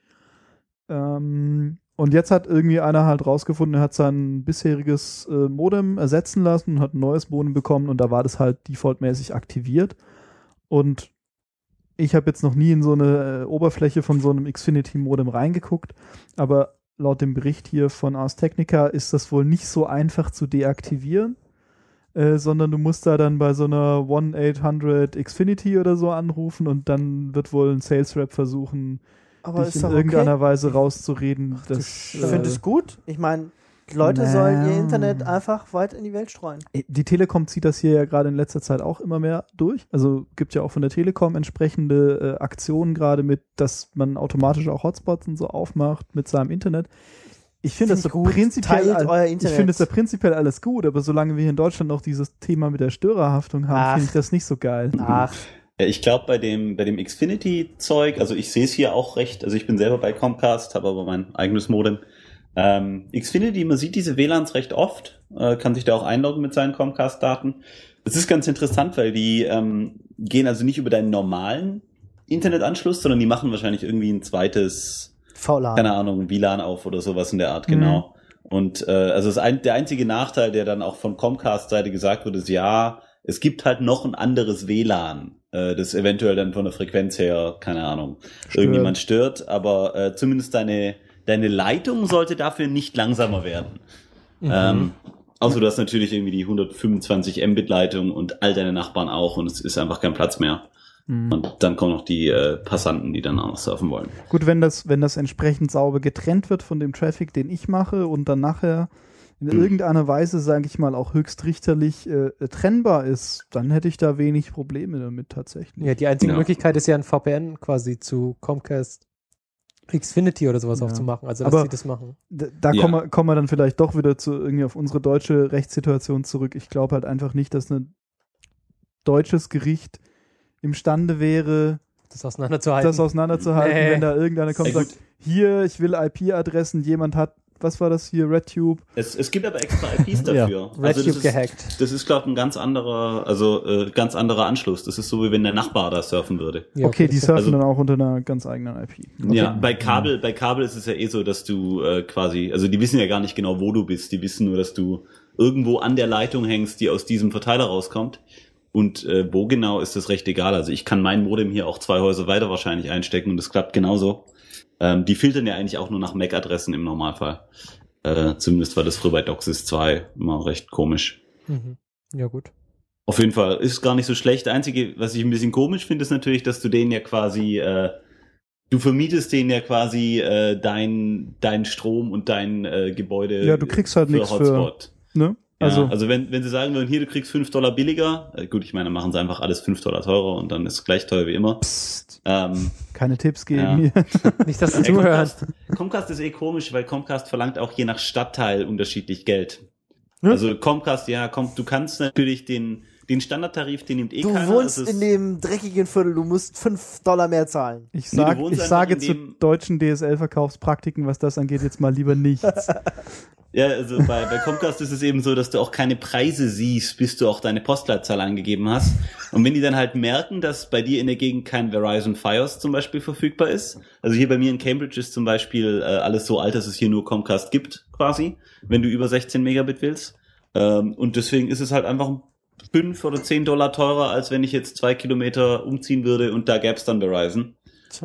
Und jetzt hat irgendwie einer halt rausgefunden, er hat sein bisheriges Modem ersetzen lassen und hat ein neues Modem bekommen und da war das halt defaultmäßig aktiviert. Und ich habe jetzt noch nie in so eine Oberfläche von so einem Xfinity-Modem reingeguckt, aber laut dem Bericht hier von Ars Technica ist das wohl nicht so einfach zu deaktivieren, sondern du musst da dann bei so einer 1-800 Xfinity oder so anrufen und dann wird wohl ein Sales Rep versuchen, Aber dich ist in doch irgendeiner okay. Weise rauszureden. Dass, Ich finde es gut. Ich meine, Leute sollen ihr Internet einfach weit in die Welt streuen. Die Telekom zieht das hier ja gerade in letzter Zeit auch immer mehr durch. Also gibt ja auch von der Telekom entsprechende Aktionen gerade mit, dass man automatisch auch Hotspots und so aufmacht mit seinem Internet. Ich finde das Find ich so gut. prinzipiell, Teilt euer Internet. ich finde es ja prinzipiell alles gut, aber solange wir hier in Deutschland noch dieses Thema mit der Störerhaftung haben, Ach. finde ich das nicht so geil. Ach, Ja, ich glaube bei dem Xfinity-Zeug, also ich sehe es hier auch recht, also ich bin selber bei Comcast, habe aber mein eigenes Modem. Xfinity, man sieht diese WLANs recht oft, kann sich da auch einloggen mit seinen Comcast-Daten. Das ist ganz interessant, weil die gehen also nicht über deinen normalen Internetanschluss, sondern die machen wahrscheinlich irgendwie ein zweites, VLAN. keine Ahnung, WLAN auf oder sowas in der Art, genau. Und also der einzige Nachteil, der dann auch von Comcast-Seite gesagt wurde, ist, ja, es gibt halt noch ein anderes WLAN, das eventuell dann von der Frequenz her, keine Ahnung, irgendjemand stört, aber zumindest deine Leitung sollte dafür nicht langsamer werden. Außer du hast natürlich irgendwie die 125 Mbit-Leitung und all deine Nachbarn auch und es ist einfach kein Platz mehr. Und dann kommen noch die Passanten, die dann auch noch surfen wollen. Gut, wenn das entsprechend sauber getrennt wird von dem Traffic, den ich mache und dann nachher in irgendeiner Weise, sage ich mal, auch höchstrichterlich trennbar ist, dann hätte ich da wenig Probleme damit tatsächlich. Ja, die einzige Möglichkeit ist ja ein VPN quasi zu Comcast Xfinity oder sowas aufzumachen, also dass sie das machen. Da kommen wir dann vielleicht doch wieder irgendwie auf unsere deutsche Rechtssituation zurück. Ich glaube halt einfach nicht, dass ein deutsches Gericht imstande wäre, das auseinanderzuhalten, wenn da irgendeiner kommt und sagt, hier, ich will IP-Adressen, jemand hat, was war das hier, RedTube? Es gibt aber extra IPs dafür. RedTube gehackt. Das ist, glaube ich, ein ganz anderer Anschluss. Das ist so, wie wenn der Nachbar da surfen würde. Ja, okay, die surfen dann auch unter einer ganz eigenen IP. Okay. Ja, bei Kabel ist es ja so, dass du die wissen ja gar nicht genau, wo du bist. Die wissen nur, dass du irgendwo an der Leitung hängst, die aus diesem Verteiler rauskommt. Und wo genau ist das recht egal. Also ich kann mein Modem hier auch 2 Häuser weiter wahrscheinlich einstecken und das klappt genauso. Die filtern ja eigentlich auch nur nach MAC-Adressen im Normalfall. Zumindest war das früher bei DOCSIS 2 immer recht komisch. Mhm. Ja, gut. Auf jeden Fall ist gar nicht so schlecht. Einzige, was ich ein bisschen komisch finde, ist natürlich, dass du denen ja quasi, du vermietest denen ja quasi dein Strom und dein Gebäude. Ja, du kriegst halt nichts Hotspot. Ne? Also wenn sie sagen würden, hier, du kriegst $5 billiger, gut, ich meine, dann machen sie einfach alles $5 teurer und dann ist es gleich teuer wie immer. Psst. Keine Tipps geben hier. Nicht, dass du zuhörst. Comcast ist komisch, weil Comcast verlangt auch je nach Stadtteil unterschiedlich Geld. Also Comcast, du kannst natürlich den Standardtarif, den nimmt keiner. Du wohnst in dem dreckigen Viertel, du musst $5 mehr zahlen. Ich sage zu deutschen DSL-Verkaufspraktiken, was das angeht, jetzt mal lieber nichts. Ja, also bei Comcast ist es eben so, dass du auch keine Preise siehst, bis du auch deine Postleitzahl angegeben hast. Und wenn die dann halt merken, dass bei dir in der Gegend kein Verizon Fios zum Beispiel verfügbar ist, also hier bei mir in Cambridge ist zum Beispiel alles so alt, dass es hier nur Comcast gibt, quasi, wenn du über 16 Megabit willst. Und deswegen ist es halt einfach $5 oder $10 teurer, als wenn ich jetzt 2 Kilometer umziehen würde und da gäb's dann Verizon.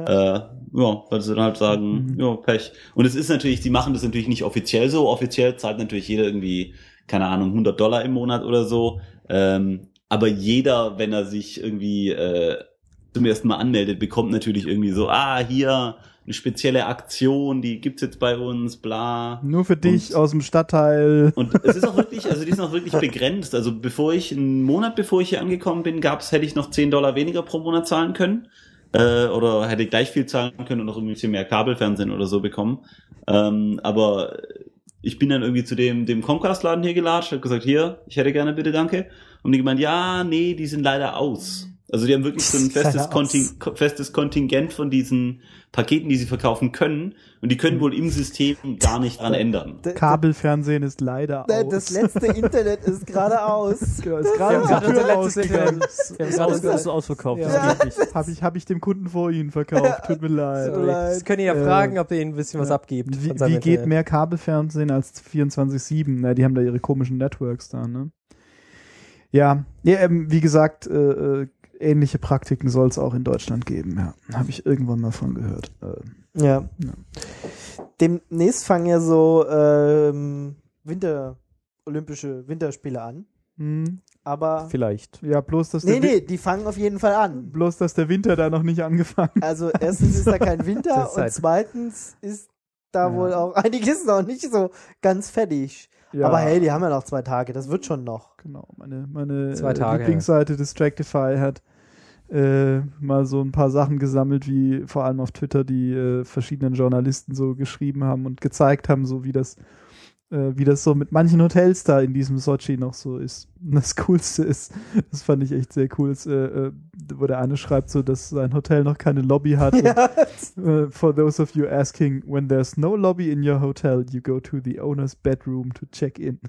Weil sie dann halt sagen, Pech. Und es ist natürlich, die machen das natürlich nicht offiziell so. Offiziell zahlt natürlich jeder irgendwie, keine Ahnung, $100 im Monat oder so. Aber jeder, wenn er sich irgendwie zum ersten Mal anmeldet, bekommt natürlich irgendwie so, hier eine spezielle Aktion, die gibt's jetzt bei uns, bla. Nur für dich aus dem Stadtteil. Und es ist auch wirklich, also die sind auch wirklich begrenzt. Also einen Monat bevor ich hier angekommen bin, hätte ich noch $10 weniger pro Monat zahlen können. Oder hätte gleich viel zahlen können und noch irgendwie ein bisschen mehr Kabelfernsehen oder so bekommen. Aber ich bin dann irgendwie zu dem Comcast-Laden hier gelatscht, habe gesagt, hier, ich hätte gerne bitte, danke. Und die gemeint, die sind leider aus. Also die haben wirklich so ein festes Kontingent von diesen Paketen, die sie verkaufen können. Und die können wohl im System gar nicht dran ändern. Kabelfernsehen ist leider aus. Das letzte Internet ist gerade aus. Genau, ist gerade ausgegangen. Ausverkauft. Ja. Das geht nicht. Hab ich dem Kunden vor Ihnen verkauft. Tut mir leid. Das können ihr ja fragen, ob ihr ihnen ein bisschen was abgibt. Wie geht mehr Kabelfernsehen als 24/7? Na, die haben da ihre komischen Networks da, ne? Ja, wie gesagt, ähnliche Praktiken soll es auch in Deutschland geben, ja. Habe ich irgendwann mal von gehört. Ja. Demnächst fangen ja so Olympische Winterspiele an. Aber vielleicht. Ja, bloß dass die fangen auf jeden Fall an. Bloß dass der Winter da noch nicht angefangen. Also erstens ist da kein Winter und zweitens ist da wohl auch einiges noch nicht so ganz fertig. Ja. Aber hey, die haben ja noch 2 Tage, das wird schon noch. Genau, meine Lieblingsseite Distractify hat mal so ein paar Sachen gesammelt, wie vor allem auf Twitter die verschiedenen Journalisten so geschrieben haben und gezeigt haben, so wie das so mit manchen Hotels da in diesem Sochi noch so ist. Und das Coolste ist, das fand ich echt sehr cool, wo der eine schreibt so, dass sein Hotel noch keine Lobby hat. Ja. Und, for those of you asking, when there's no lobby in your hotel, you go to the owner's bedroom to check in.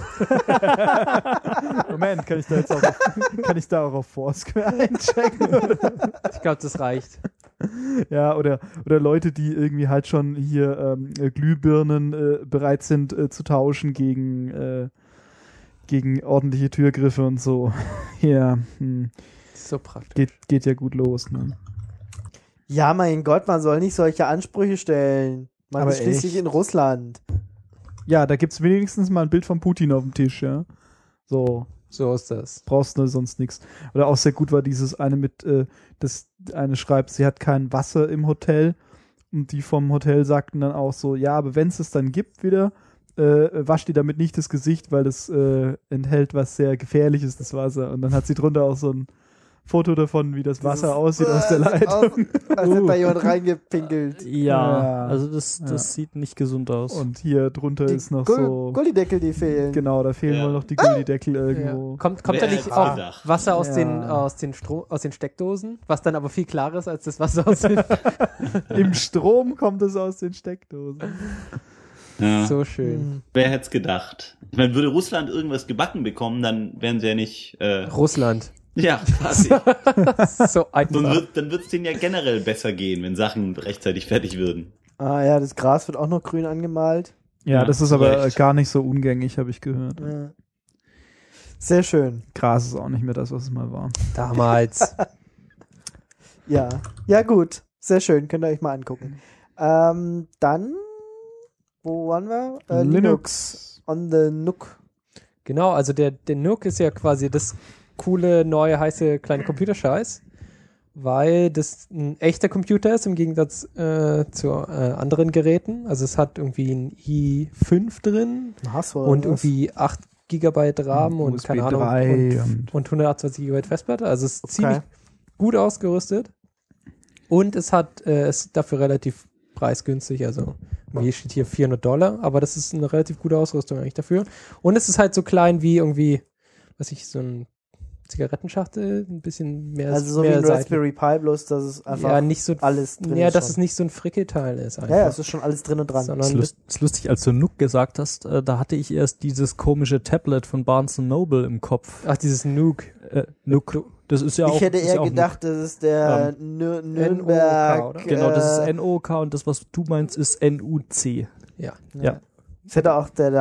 Moment, kann ich da auch auf Foursquare einchecken? Ich glaube, das reicht. Ja, oder Leute, die irgendwie halt schon hier Glühbirnen bereit sind zu tauschen gegen ordentliche Türgriffe und so. Ja, so praktisch. Geht ja gut los, ne? Ja, mein Gott, man soll nicht solche Ansprüche stellen. Man ist schließlich in Russland. Ja, da gibt's wenigstens mal ein Bild von Putin auf dem Tisch, ja. So ist das. Brauchst du sonst nichts. Oder auch sehr gut war dieses eine mit, das eine schreibt, sie hat kein Wasser im Hotel und die vom Hotel sagten dann auch so, ja, aber wenn es dann gibt wieder, wasch dir damit nicht das Gesicht, weil das enthält was sehr Gefährliches, das Wasser. Und dann hat sie drunter auch so ein Foto davon, wie das Wasser aussieht aus der Leitung. Als hätte da jemand reingepinkelt. Ja, also das sieht nicht gesund aus. Und hier drunter ist noch so... Gullideckel, die fehlen. Genau, da fehlen wohl noch die Gullideckel irgendwo. Ja. Kommt da nicht auch Wasser aus den Steckdosen, was dann aber viel klarer ist als das Wasser aus den... Im Strom kommt es aus den Steckdosen. Ja. So schön. Wer hätte es gedacht? Ich meine, würde Russland irgendwas gebacken bekommen, dann wären sie ja nicht... Russland. Ja, quasi. So einfach. Dann wird es denen ja generell besser gehen, wenn Sachen rechtzeitig fertig würden. Ah ja, das Gras wird auch noch grün angemalt. Ja, das ist aber gar nicht so umgängig, habe ich gehört. Ja. Sehr schön. Gras ist auch nicht mehr das, was es mal war. Damals. Ja. Ja, gut. Sehr schön. Könnt ihr euch mal angucken. Dann, wo waren wir? Linux on the NUC. Genau, also der NUC ist ja quasi das coole, neue, heiße kleine Computerscheiß, weil das ein echter Computer ist im Gegensatz zu anderen Geräten. Also es hat irgendwie ein i5 drin und irgendwie 8 GB RAM und USB keine Ahnung 3 und 128 GB Festplatte. Also es ist ziemlich gut ausgerüstet und es ist dafür relativ preisgünstig. Also hier steht hier $400, aber das ist eine relativ gute Ausrüstung eigentlich dafür. Und es ist halt so klein wie irgendwie, so ein Zigarettenschachtel, ein bisschen mehr. Also so mehr wie ein Seiten. Raspberry Pi, bloß dass es einfach nicht so, alles drin ist. Ja, dass schon. es nicht so ein Frickelteil ist einfach. Ja, es ist schon alles drin und dran. Das ist lustig, als du NUC gesagt hast, da hatte ich erst dieses komische Tablet von Barnes & Noble im Kopf. Ach, dieses NUC. NUC. Das ist ja auch. Ich hätte ist eher ja auch gedacht, das ist der Nürnberg. NOK, genau, das ist NOK und das, was du meinst, ist NUC. Ja. Es hätte auch das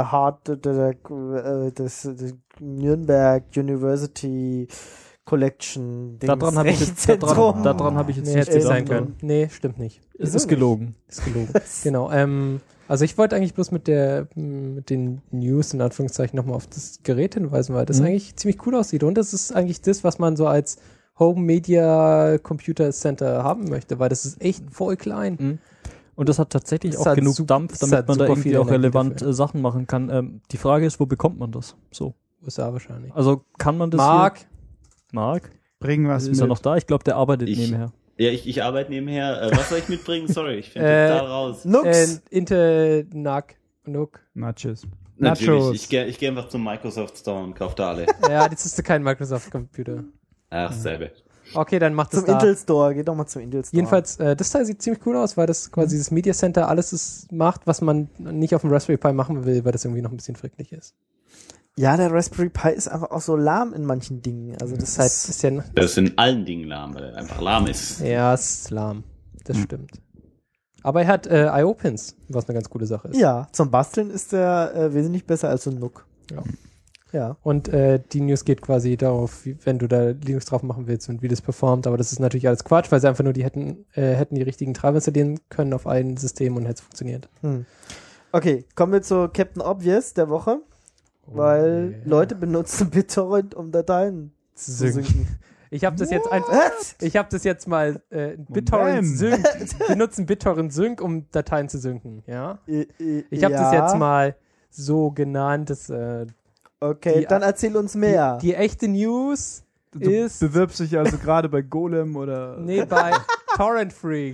Nürnberg University Collection. Daran habe ich jetzt nicht hätte gedacht. sein können. Nee, stimmt nicht. Es ist gelogen. Ist gelogen. Genau. Also ich wollte eigentlich bloß mit den News in Anführungszeichen nochmal auf das Gerät hinweisen, weil das eigentlich ziemlich cool aussieht. Und das ist eigentlich das, was man so als Home Media Computer Center haben möchte, weil das ist echt voll klein. Und das hat tatsächlich Das auch hat genug Dampf, damit man da super irgendwie viel auch relevant Energie Sachen machen kann. Die Frage ist, wo bekommt man das? So. USA wahrscheinlich. Also kann man das Mark? Bring was Ist mit. er noch da? Ich glaube, der arbeitet nebenher. Ja, ich arbeite nebenher. Was soll ich mitbringen? Sorry, ich finde total raus. Nux. Intel NUC. Nachos. Natürlich, ich geh einfach zum Microsoft Store und kaufe da alle. Ja, das ist kein Microsoft-Computer. Ach, selbe. Okay, dann macht das Zum da. Intel Store. Geht doch mal zum Intel Store. Jedenfalls, das Teil sieht ziemlich cool aus, weil das quasi das Media Center alles macht, was man nicht auf dem Raspberry Pi machen will, weil das irgendwie noch ein bisschen fricklich ist. Ja, der Raspberry Pi ist einfach auch so lahm in manchen Dingen. Also das Ist ja, Das ist in allen Dingen lahm, weil er einfach lahm ist. ja, es ist lahm. Das stimmt. Aber er hat I/O-Pins, was eine ganz coole Sache ist. Ja, zum Basteln ist der wesentlich besser als so ein NUC. Ja. Ja. Und die News geht quasi darauf, wenn du da Linux drauf machen willst und wie das performt. Aber das ist natürlich alles Quatsch, weil sie einfach nur hätten die richtigen Treiber installieren können auf ein System und hätte es funktioniert. Okay, kommen wir zu Captain Obvious der Woche. Weil Leute benutzen BitTorrent, um Dateien zu synken. Ich habe das jetzt mal BitTorrent Sync. Wir nutzen BitTorrent Sync, um Dateien zu synken, ja? Ich habe das jetzt mal so genannt, dass okay, dann erzähl uns mehr. die echte News Du ist bewirbst dich also gerade bei Golem oder... nee, bei Torrent Freak.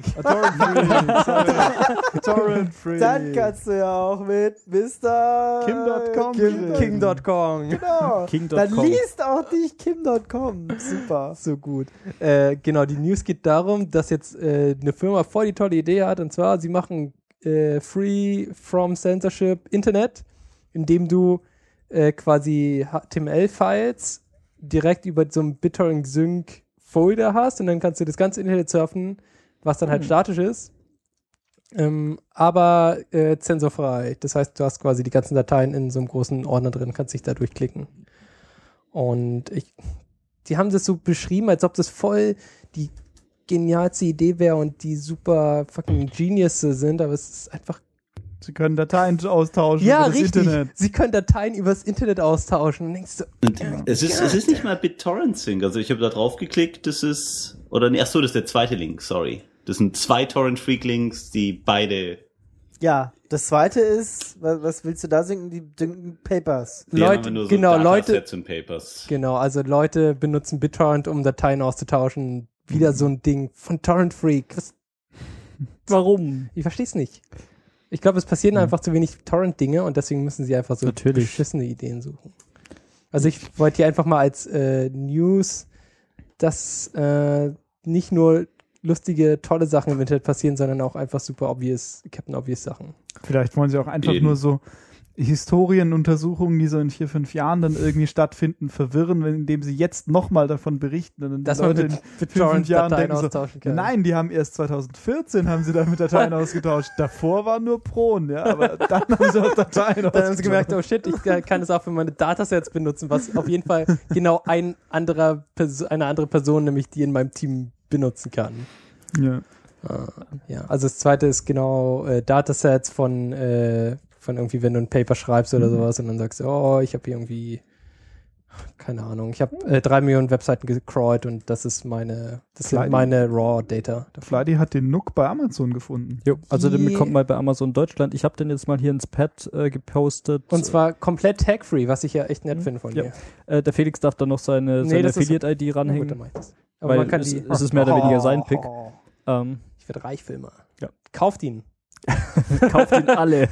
Torrent Free. Dann kannst du ja auch mit Mr. Kim.com. King.com. Genau. King.com. Dann liest auch dich Kim.com. Super. So gut. Genau, die News geht darum, dass jetzt eine Firma voll die tolle Idee hat, und zwar, sie machen Free from Censorship Internet, indem du quasi HTML-Files direkt über so einen BitTorrent Sync Folder hast und dann kannst du das ganze Internet surfen, was dann halt statisch ist, aber zensorfrei. Das heißt, du hast quasi die ganzen Dateien in so einem großen Ordner drin, kannst dich da durchklicken. Und die haben das so beschrieben, als ob das voll die genialste Idee wäre und die super fucking Genius sind, aber es ist einfach. Sie können Dateien austauschen Ja, über das richtig. Internet. Sie können Dateien übers Internet austauschen. Und denkst du, Es ist nicht mal BitTorrent Sync. Also ich habe da drauf geklickt, das ist, oder nee, ach so, das ist der zweite Link, sorry. Das sind 2 Torrent Freak Links, die beide Ja, das zweite ist, was willst du da sinken? Die dünken Papers. Leute, nur so genau, Leute, Datasets und Papers. genau, also Leute benutzen BitTorrent, um Dateien auszutauschen. Wieder so ein Ding von Torrent Freak. Warum? Ich verstehe es nicht. Ich glaube, es passieren einfach zu wenig Torrent-Dinge und deswegen müssen sie einfach so beschissene Ideen suchen. Also ich wollte hier einfach mal als News, dass nicht nur lustige, tolle Sachen im Internet passieren, sondern auch einfach super obvious, Captain Obvious Sachen. Vielleicht wollen sie auch einfach nur so Historienuntersuchungen, die so in 4-5 Jahren dann irgendwie stattfinden, verwirren, indem sie jetzt nochmal davon berichten. Und dann dass man mit 5 Jahren Dateien denken austauschen so, kann. nein, die haben erst 2014 haben sie damit Dateien ausgetauscht. Davor war nur Pron, ja, aber dann haben sie auch Dateien ausgetauscht. Dann haben sie gemerkt, oh shit, ich kann es auch für meine Datasets benutzen, was auf jeden Fall genau eine andere Person, nämlich die in meinem Team benutzen kann. Ja. Ja, also das zweite ist genau Datasets von irgendwie, wenn du ein Paper schreibst oder sowas und dann sagst du, oh, ich habe hier irgendwie, keine Ahnung, ich habe 3 Millionen Webseiten gecrawlt und das sind meine Raw-Data. Flighty hat den Nook bei Amazon gefunden. Jo, also den bekommt man bei Amazon Deutschland. Ich habe den jetzt mal hier ins Pad gepostet. Und zwar komplett tag-free, was ich ja echt nett finde von dir. Der Felix darf dann noch seine Affiliate-ID ranhängen. Gut, dann mach ich das. Aber Weil man kann es ist mehr oder weniger sein Pick. Ich werde reich, Filmer. Ja. Kauft ihn. Kauft ihn alle.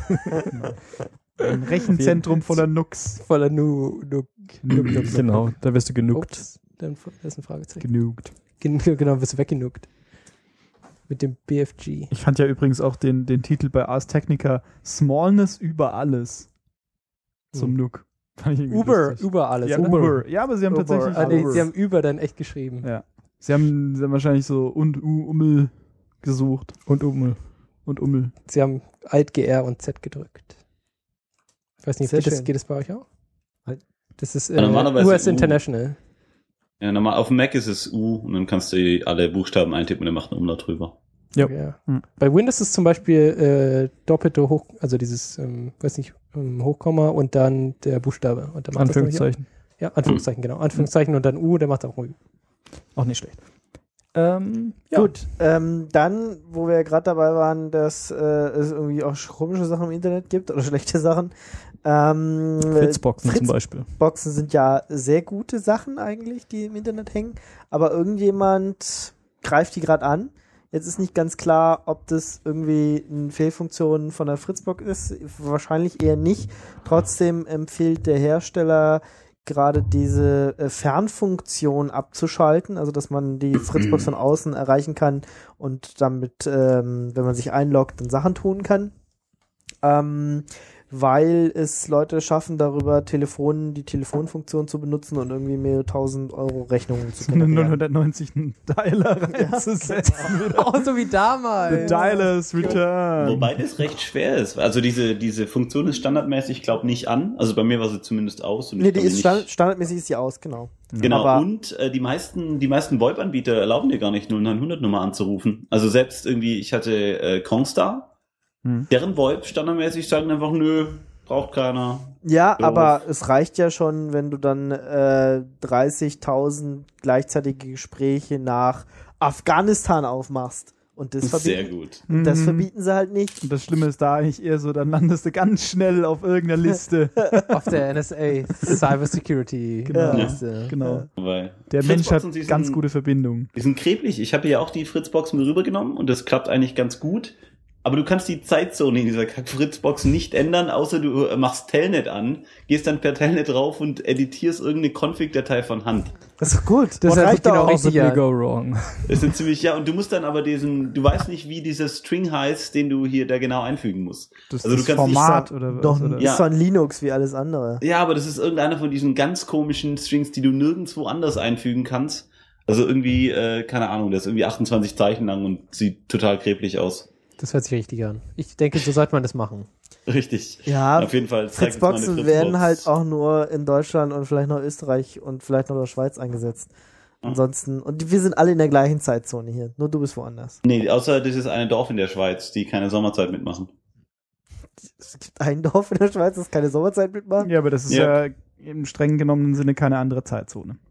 Ein Rechenzentrum voller Nooks. Voller Nuke. Genau, da wirst du genuckt. Ups, dann ist ein Fragezeichen. Genugt. Genau, wirst du weggenuckt. Mit dem BFG. Ich fand ja übrigens auch den Titel bei Ars Technica Smallness über alles zum Nook. Uber alles. Ja, oder? Uber. Ja, aber sie haben tatsächlich Nee, sie haben Uber dann echt geschrieben. Ja. Sie haben wahrscheinlich so Ummel gesucht. Und Ummel. Sie haben Alt-GR und Z gedrückt. Ich weiß nicht, geht das bei euch auch? Das ist normalerweise US International. Ja, normal auf dem Mac ist es U und dann kannst du alle Buchstaben eintippen und dann macht ein Umlaut drüber. Ja. Ja. Bei Windows ist zum Beispiel doppelte also dieses, Hochkomma und dann der Buchstabe. Und dann Anführungszeichen. Ja, Anführungszeichen, genau. Anführungszeichen und dann U, der macht auch U. Auch nicht schlecht. Gut, dann, wo wir gerade dabei waren, dass es irgendwie auch komische Sachen im Internet gibt oder schlechte Sachen. Fritzboxen zum Beispiel. Fritzboxen sind ja sehr gute Sachen eigentlich, die im Internet hängen, aber irgendjemand greift die gerade an. Jetzt ist nicht ganz klar, ob das irgendwie eine Fehlfunktion von der Fritzbox ist. Wahrscheinlich eher nicht. Trotzdem empfiehlt der Hersteller gerade diese Fernfunktion abzuschalten, also dass man die Fritzbox von außen erreichen kann und damit, wenn man sich einloggt, dann Sachen tun kann. Weil es Leute schaffen, darüber die Telefonfunktion zu benutzen und irgendwie mehrere 1000 Euro Rechnungen zu generieren. 990 Dialer reinzusetzen. Oh, so wie damals. The Dialer's Return. Wobei das recht schwer ist. Also diese Funktion ist standardmäßig, glaube nicht an. Also bei mir war sie zumindest aus. Und nee, die ist standardmäßig ist sie aus, genau. Genau, aber und die meisten VoIP-Anbieter erlauben dir gar nicht 0900-Nummer anzurufen. Also selbst irgendwie, ich hatte Kongstar, deren VoIP standardmäßig sagen einfach, nö, braucht keiner. Ja, Doof. aber es reicht ja schon, wenn du dann 30.000 gleichzeitige Gespräche nach Afghanistan aufmachst. Und das sehr gut. Das verbieten sie halt nicht. Und das Schlimme ist da eigentlich eher so, dann landest du ganz schnell auf irgendeiner Liste. Auf der NSA Cybersecurity Liste. Genau. Weil Der Mensch hat Fritzboxen, ganz gute Verbindungen. Die sind kreblich. Ich habe ja auch die Fritzbox mit rübergenommen und das klappt eigentlich ganz gut. Aber du kannst die Zeitzone in dieser Fritzbox nicht ändern, außer du machst Telnet an, gehst dann per Telnet drauf und editierst irgendeine Config-Datei von Hand. Das ist doch gut. Das reicht genau richtig. Go wrong. Das sind ziemlich, ja, und du musst dann aber du weißt nicht, wie dieser String heißt, den du hier da genau einfügen musst. Das also ist du kannst Format nicht oder was? Doch, Oder? ist so ein Linux wie alles andere. Ja, aber das ist irgendeiner von diesen ganz komischen Strings, die du nirgendwo anders einfügen kannst. Also irgendwie, keine Ahnung, der ist irgendwie 28 Zeichen lang und sieht total kreblich aus. Das hört sich richtig an. Ich denke, so sollte man das machen. Richtig. Ja, auf jeden Fall. Fritzboxen werden halt auch nur in Deutschland und vielleicht noch Österreich und vielleicht noch in der Schweiz eingesetzt. Ansonsten, und wir sind alle in der gleichen Zeitzone hier. Nur du bist woanders. Nee, außer das ist ein Dorf in der Schweiz, die keine Sommerzeit mitmachen. Es gibt ein Dorf in der Schweiz, das keine Sommerzeit mitmacht. Ja, aber das ist ja im streng genommenen Sinne keine andere Zeitzone.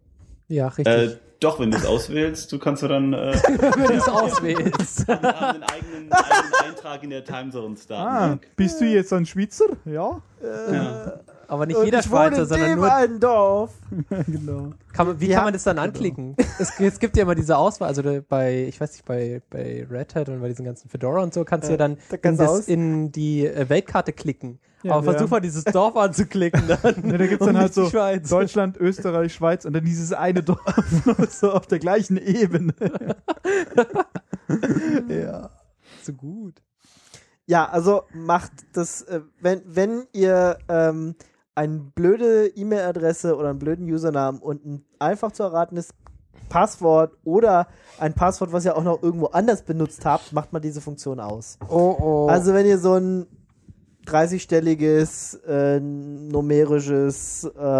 Ja, richtig. Doch, wenn du es auswählst, du kannst dann Wenn du es auswählst. haben einen eigenen Eintrag in der Timezones-Datenbank. Bist du jetzt ein Schweizer? Ja. Ja. Aber nicht jeder Schweizer, sondern nur... ein Dorf. Genau. Wie kann man das dann anklicken? Es gibt ja immer diese Auswahl, also ich weiß nicht, bei Red Hat und bei diesen ganzen Fedora und so, kannst du ja dann in die Weltkarte klicken. Ja, aber versuch mal dieses Dorf anzuklicken dann. Ja, da gibt's dann halt so Schweiz. Deutschland, Österreich, Schweiz und dann dieses eine Dorf so auf der gleichen Ebene. Ja, so gut. Ja, also macht das, wenn ihr eine blöde E-Mail-Adresse oder einen blöden Usernamen und ein einfach zu erratenes Passwort oder ein Passwort, was ihr auch noch irgendwo anders benutzt habt, macht mal diese Funktion aus. Oh. Also wenn ihr so ein 30-stelliges numerisches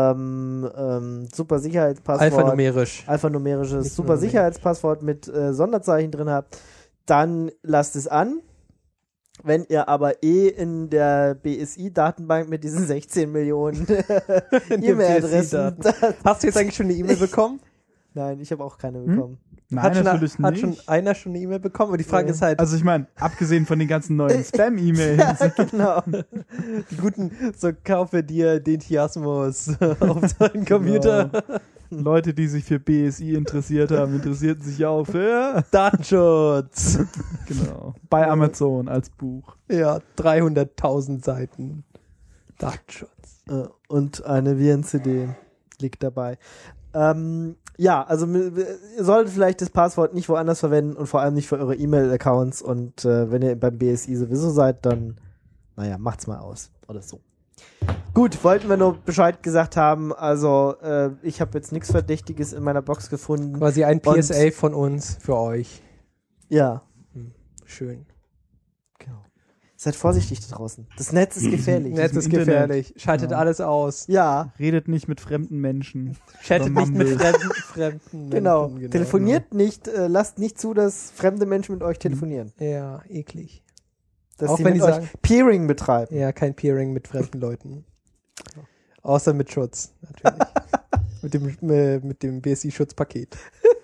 Supersicherheitspasswort alphanumerisches Supersicherheitspasswort mit Sonderzeichen drin habt, dann lasst es an. Wenn ihr aber in der BSI-Datenbank mit diesen 16 Millionen E-Mail-Adressen... Hast du jetzt eigentlich schon eine E-Mail bekommen? Nein, ich habe auch keine bekommen. Nein, natürlich nicht. Hat schon einer schon eine E-Mail bekommen? Und die Frage ist halt... Also ich meine, abgesehen von den ganzen neuen Spam-E-Mails. Ja, genau. Die guten, so kaufe dir den Chiasmus auf deinen Computer. Genau. Leute, die sich für BSI interessiert haben, interessierten sich auch für Datenschutz. genau. Bei Amazon als Buch. Ja, 300.000 Seiten. Datenschutz. Und eine Viren-CD liegt dabei. Ja, also ihr solltet vielleicht das Passwort nicht woanders verwenden und vor allem nicht für eure E-Mail-Accounts und wenn ihr beim BSI sowieso seid, dann, naja, macht's mal aus oder so. Gut, wollten wir nur Bescheid gesagt haben, also ich habe jetzt nichts Verdächtiges in meiner Box gefunden. Quasi ein PSA von uns für euch. Ja. Schön. Genau. Seid vorsichtig da draußen. Das Netz ist gefährlich. Netz ist gefährlich. Schaltet alles aus. Ja. Redet nicht mit fremden Menschen. Chattet nicht mit fremden Genau. Menschen. Telefoniert nicht, lasst nicht zu, dass fremde Menschen mit euch telefonieren. Ja, eklig. Dass auch die wenn mit die euch sagen, Peering betreiben. Ja, kein Peering mit fremden Leuten. Außer mit Schutz, natürlich. mit dem BSI-Schutzpaket.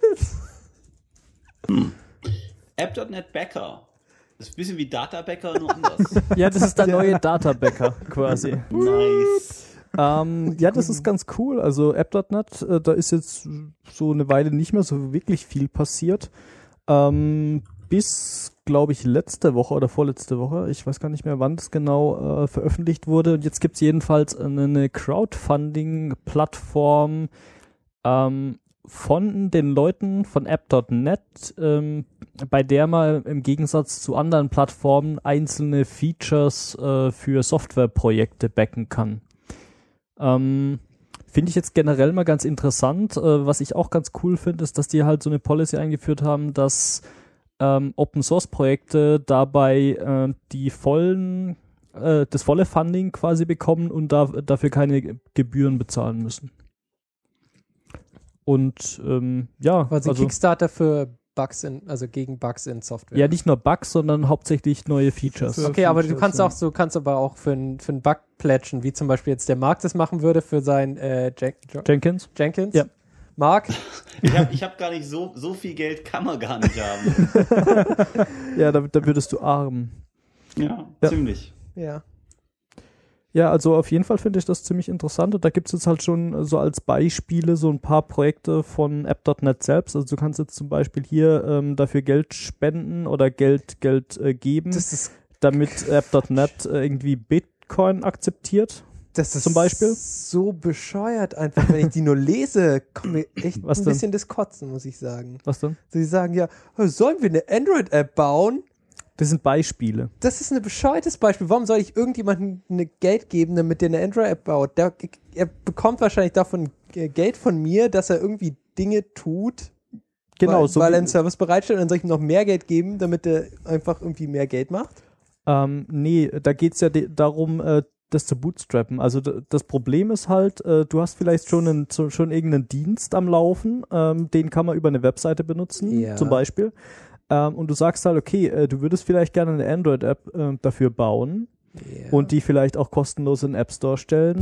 App.NET Backup. Das ist ein bisschen wie Data Backup, nur anders. Ja, das ist der neue Data-Backer quasi. Nice. Ja, das ist ganz cool. Also App.NET, da ist jetzt so eine Weile nicht mehr so wirklich viel passiert. Bis, glaube ich, letzte Woche oder vorletzte Woche, ich weiß gar nicht mehr, wann das genau veröffentlicht wurde. Und jetzt gibt es jedenfalls eine Crowdfunding-Plattform von den Leuten von App.NET, bei der man im Gegensatz zu anderen Plattformen einzelne Features für Softwareprojekte backen kann. Finde ich jetzt generell mal ganz interessant. Was ich auch ganz cool finde, ist, dass die halt so eine Policy eingeführt haben, dass Open-Source-Projekte dabei das volle Funding quasi bekommen und dafür keine Gebühren bezahlen müssen. Und ja, also Kickstarter für Bugs gegen Bugs in Software. Ja, nicht nur Bugs, sondern hauptsächlich neue Features. Okay, aber du kannst aber auch für einen Bug plätschen, wie zum Beispiel jetzt der Marc das machen würde für sein Jenkins. Ja. Marc? Ich hab gar nicht so viel Geld kann man gar nicht haben. Ja, da würdest du arm. Ja, ziemlich. Ja. Ja, also auf jeden Fall finde ich das ziemlich interessant und da gibt es jetzt halt schon so als Beispiele so ein paar Projekte von App.NET selbst. Also du kannst jetzt zum Beispiel hier dafür Geld spenden oder Geld geben, damit App.NET irgendwie Bitcoin akzeptiert. Das ist zum Beispiel so bescheuert einfach, wenn ich die nur lese, kommt mir echt ein bisschen das Kotzen, muss ich sagen. Was denn? Sie sagen ja, sollen wir eine Android-App bauen? Das sind Beispiele. Das ist ein bescheuertes Beispiel. Warum soll ich irgendjemandem Geld geben, damit der eine Android-App baut? Er bekommt wahrscheinlich davon Geld von mir, dass er irgendwie Dinge tut, genau, weil er einen Service bereitstellt und dann soll ich ihm noch mehr Geld geben, damit er einfach irgendwie mehr Geld macht? Nee, da geht es ja darum, das zu bootstrappen. Also das Problem ist halt, du hast vielleicht schon irgendeinen Dienst am Laufen, den kann man über eine Webseite benutzen, zum Beispiel. Und du sagst halt, okay, du würdest vielleicht gerne eine Android-App dafür bauen und die vielleicht auch kostenlos in den App Store stellen.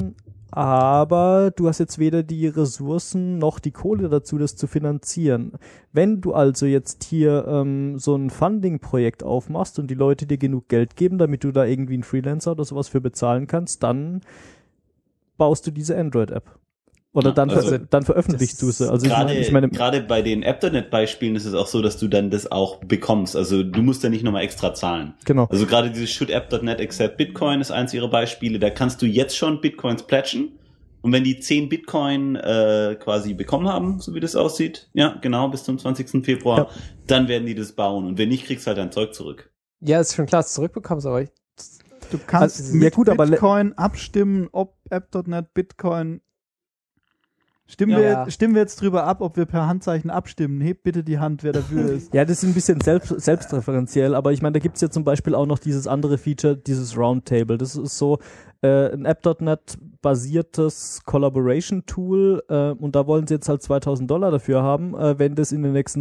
aber du hast jetzt weder die Ressourcen noch die Kohle dazu, das zu finanzieren. Wenn du also jetzt hier so ein Funding-Projekt aufmachst und die Leute dir genug Geld geben, damit du da irgendwie einen Freelancer oder sowas für bezahlen kannst, dann baust du diese Android-App. Oder dann veröffentlichst du sie. Also gerade bei den App.NET-Beispielen ist es auch so, dass du dann das auch bekommst. Also du musst ja nicht nochmal extra zahlen. Genau. Also gerade dieses Should App.NET Accept Bitcoin ist eins ihrer Beispiele. Da kannst du jetzt schon Bitcoins pledgen. Und wenn die 10 Bitcoin quasi bekommen haben, so wie das aussieht, ja, genau, bis zum 20. Februar, dann werden die das bauen. Und wenn nicht, kriegst du halt dein Zeug zurück. Ja, ist schon klar, dass du zurückbekommst, aber du kannst mit Bitcoin abstimmen, ob App.NET Bitcoin. Stimmen wir jetzt drüber ab, ob wir per Handzeichen abstimmen? Hebt bitte die Hand, wer dafür ist. Ja, das ist ein bisschen selbstreferenziell, aber ich meine, da gibt's ja zum Beispiel auch noch dieses andere Feature, dieses Roundtable. Das ist so ein App.NET-basiertes Collaboration-Tool und da wollen sie jetzt halt $2.000 dafür haben, wenn das in den nächsten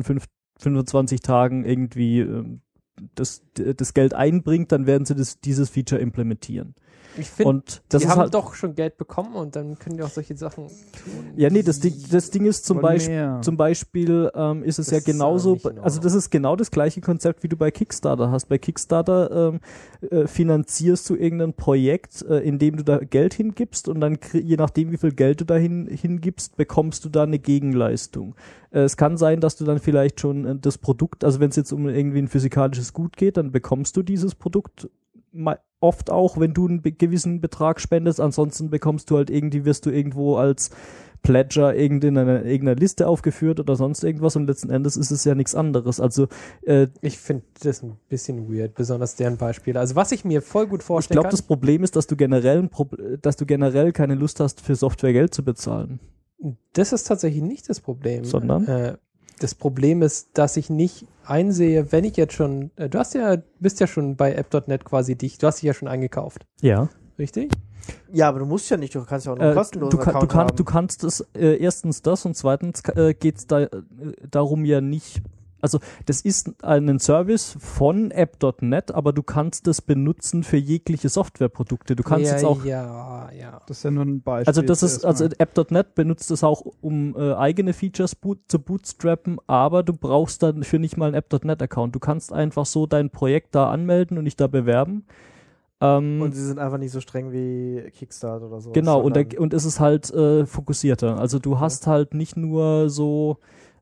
25 Tagen irgendwie das Geld einbringt, dann werden sie dieses Feature implementieren. Ich finde, die haben halt doch schon Geld bekommen und dann können die auch solche Sachen tun. Ja, nee, das Ding ist zum Beispiel ist es ja genauso, also das ist genau das gleiche Konzept, wie du bei Kickstarter hast. Bei Kickstarter finanzierst du irgendein Projekt, in dem du da Geld hingibst und dann je nachdem, wie viel Geld du da hingibst, bekommst du da eine Gegenleistung. Es kann sein, dass du dann vielleicht schon das Produkt, also wenn es jetzt um irgendwie ein physikalisches Gut geht, dann bekommst du dieses Produkt oft auch, wenn du einen gewissen Betrag spendest, ansonsten wirst du irgendwo als Pledger in irgendeiner Liste aufgeführt oder sonst irgendwas und letzten Endes ist es ja nichts anderes. Also ich finde das ein bisschen weird, besonders deren Beispiele. Also was ich mir voll gut vorstellen kann. Ich glaube, das Problem ist, dass du generell keine Lust hast, für Software Geld zu bezahlen. Das ist tatsächlich nicht das Problem. Sondern? Das Problem ist, dass ich nicht einsehe, wenn ich jetzt schon, bist ja schon bei App.NET quasi du hast dich ja schon eingekauft. Ja. Richtig? Ja, aber du musst ja nicht, du kannst ja auch einen kostenlosen Account haben. Du kannst es, erstens das und zweitens geht's da darum ja nicht, also das ist ein Service von App.NET, aber du kannst das benutzen für jegliche Softwareprodukte. Du kannst jetzt auch. Ja. Das ist ja nur ein Beispiel. Also App.NET benutzt es auch, um eigene Features zu bootstrappen, aber du brauchst dann für nicht mal einen App.NET-Account. Du kannst einfach so dein Projekt da anmelden und dich da bewerben. Und sie sind einfach nicht so streng wie Kickstarter oder so. Genau, und es ist halt fokussierter. Also du hast halt nicht nur so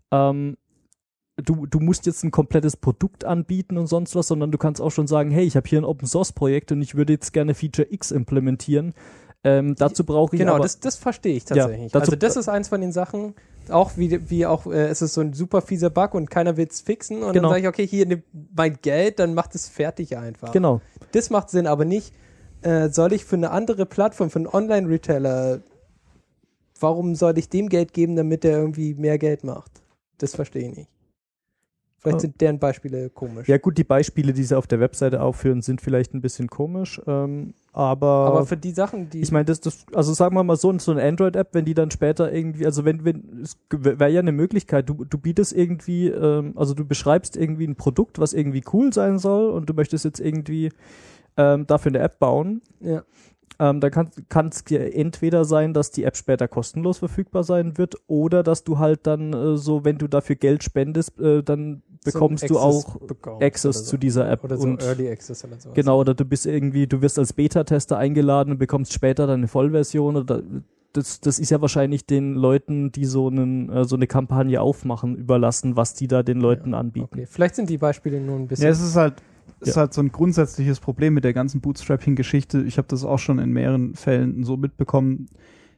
Du musst jetzt ein komplettes Produkt anbieten und sonst was, sondern du kannst auch schon sagen, hey, ich habe hier ein Open-Source-Projekt und ich würde jetzt gerne Feature X implementieren. Dazu brauche ich Genau, das verstehe ich tatsächlich. Ja, also das ist eins von den Sachen, auch wie auch, es ist so ein super fieser Bug und keiner will es fixen und dann sage ich, okay, hier mein Geld, dann macht es fertig einfach. Genau. Das macht Sinn, aber nicht, soll ich für eine andere Plattform, für einen Online-Retailer, warum soll ich dem Geld geben, damit er irgendwie mehr Geld macht? Das verstehe ich nicht. Vielleicht sind deren Beispiele komisch. Ja gut, die Beispiele, die sie auf der Webseite aufführen, sind vielleicht ein bisschen komisch, aber für die Sachen, die... Ich meine, also sagen wir mal so eine Android-App, wenn die dann später irgendwie, also es wäre ja eine Möglichkeit, du bietest irgendwie, also du beschreibst irgendwie ein Produkt, was irgendwie cool sein soll und du möchtest jetzt irgendwie dafür eine App bauen. Ja. Dann kann es entweder sein, dass die App später kostenlos verfügbar sein wird oder dass du halt dann wenn du dafür Geld spendest, dann bekommst du auch Access zu dieser App. Oder so Early Access oder so. Genau, oder du wirst als Beta-Tester eingeladen und bekommst später dann eine Vollversion oder das ist ja wahrscheinlich den Leuten, die so eine Kampagne aufmachen, überlassen, was die da den Leuten anbieten. Okay. Vielleicht sind die Beispiele nur ein bisschen... Ja, es ist halt so ein grundsätzliches Problem mit der ganzen Bootstrapping-Geschichte. Ich habe das auch schon in mehreren Fällen so mitbekommen.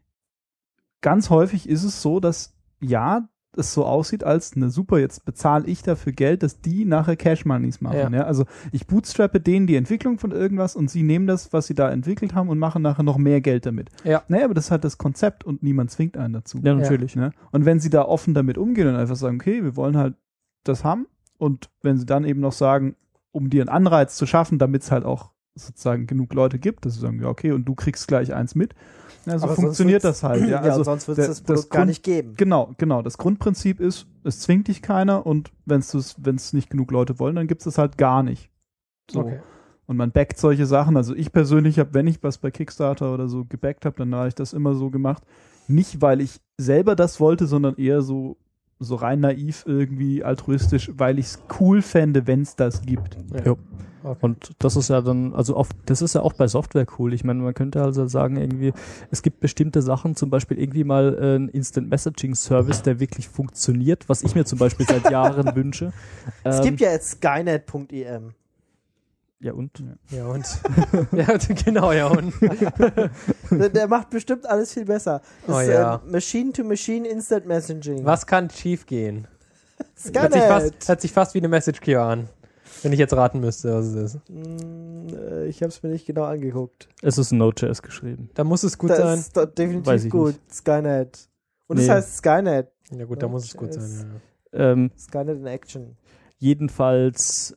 Ganz häufig ist es so, dass es so aussieht, als super, jetzt bezahle ich dafür Geld, dass die nachher Cash-Moneys machen. Ja. Also ich bootstrappe denen die Entwicklung von irgendwas und sie nehmen das, was sie da entwickelt haben und machen nachher noch mehr Geld damit. Ja. Naja, aber das ist halt das Konzept und niemand zwingt einen dazu. Ja, natürlich. Ja. Und wenn sie da offen damit umgehen und einfach sagen, okay, wir wollen halt das haben und wenn sie dann eben noch sagen, um dir einen Anreiz zu schaffen, damit es halt auch sozusagen genug Leute gibt, dass sie sagen, ja okay, und du kriegst gleich eins mit. Ja, so funktioniert das halt. Ja, also sonst wird es das Produkt gar nicht geben. Genau. Das Grundprinzip ist, es zwingt dich keiner und wenn es nicht genug Leute wollen, dann gibt es das halt gar nicht. So. Okay. Und man backt solche Sachen. Also ich persönlich habe, wenn ich was bei Kickstarter oder so gebackt habe, dann habe ich das immer so gemacht. Nicht, weil ich selber das wollte, sondern eher so rein naiv irgendwie altruistisch, weil ich es cool fände, wenn es das gibt. Ja. Okay. Und das ist ja dann, das ist ja auch bei Software cool. Ich meine, man könnte also sagen, irgendwie, es gibt bestimmte Sachen, zum Beispiel irgendwie mal ein Instant Messaging Service, der wirklich funktioniert, was ich mir zum Beispiel seit Jahren wünsche. Es gibt ja jetzt Skynet.em. Ja und? Ja und? Ja, genau, ja und? Der macht bestimmt alles viel besser. Das ist Machine-to-Machine Instant Messaging. Was kann schief gehen? Skynet. Hört sich fast wie eine Message Queue an. Wenn ich jetzt raten müsste, was es ist. Ich habe es mir nicht genau angeguckt. Es ist in Node.js geschrieben. Da muss es gut sein. Das ist definitiv gut. Nicht. Skynet. Und es heißt Skynet. Ja gut, da muss es gut sein. Ja. Skynet in Action. Jedenfalls,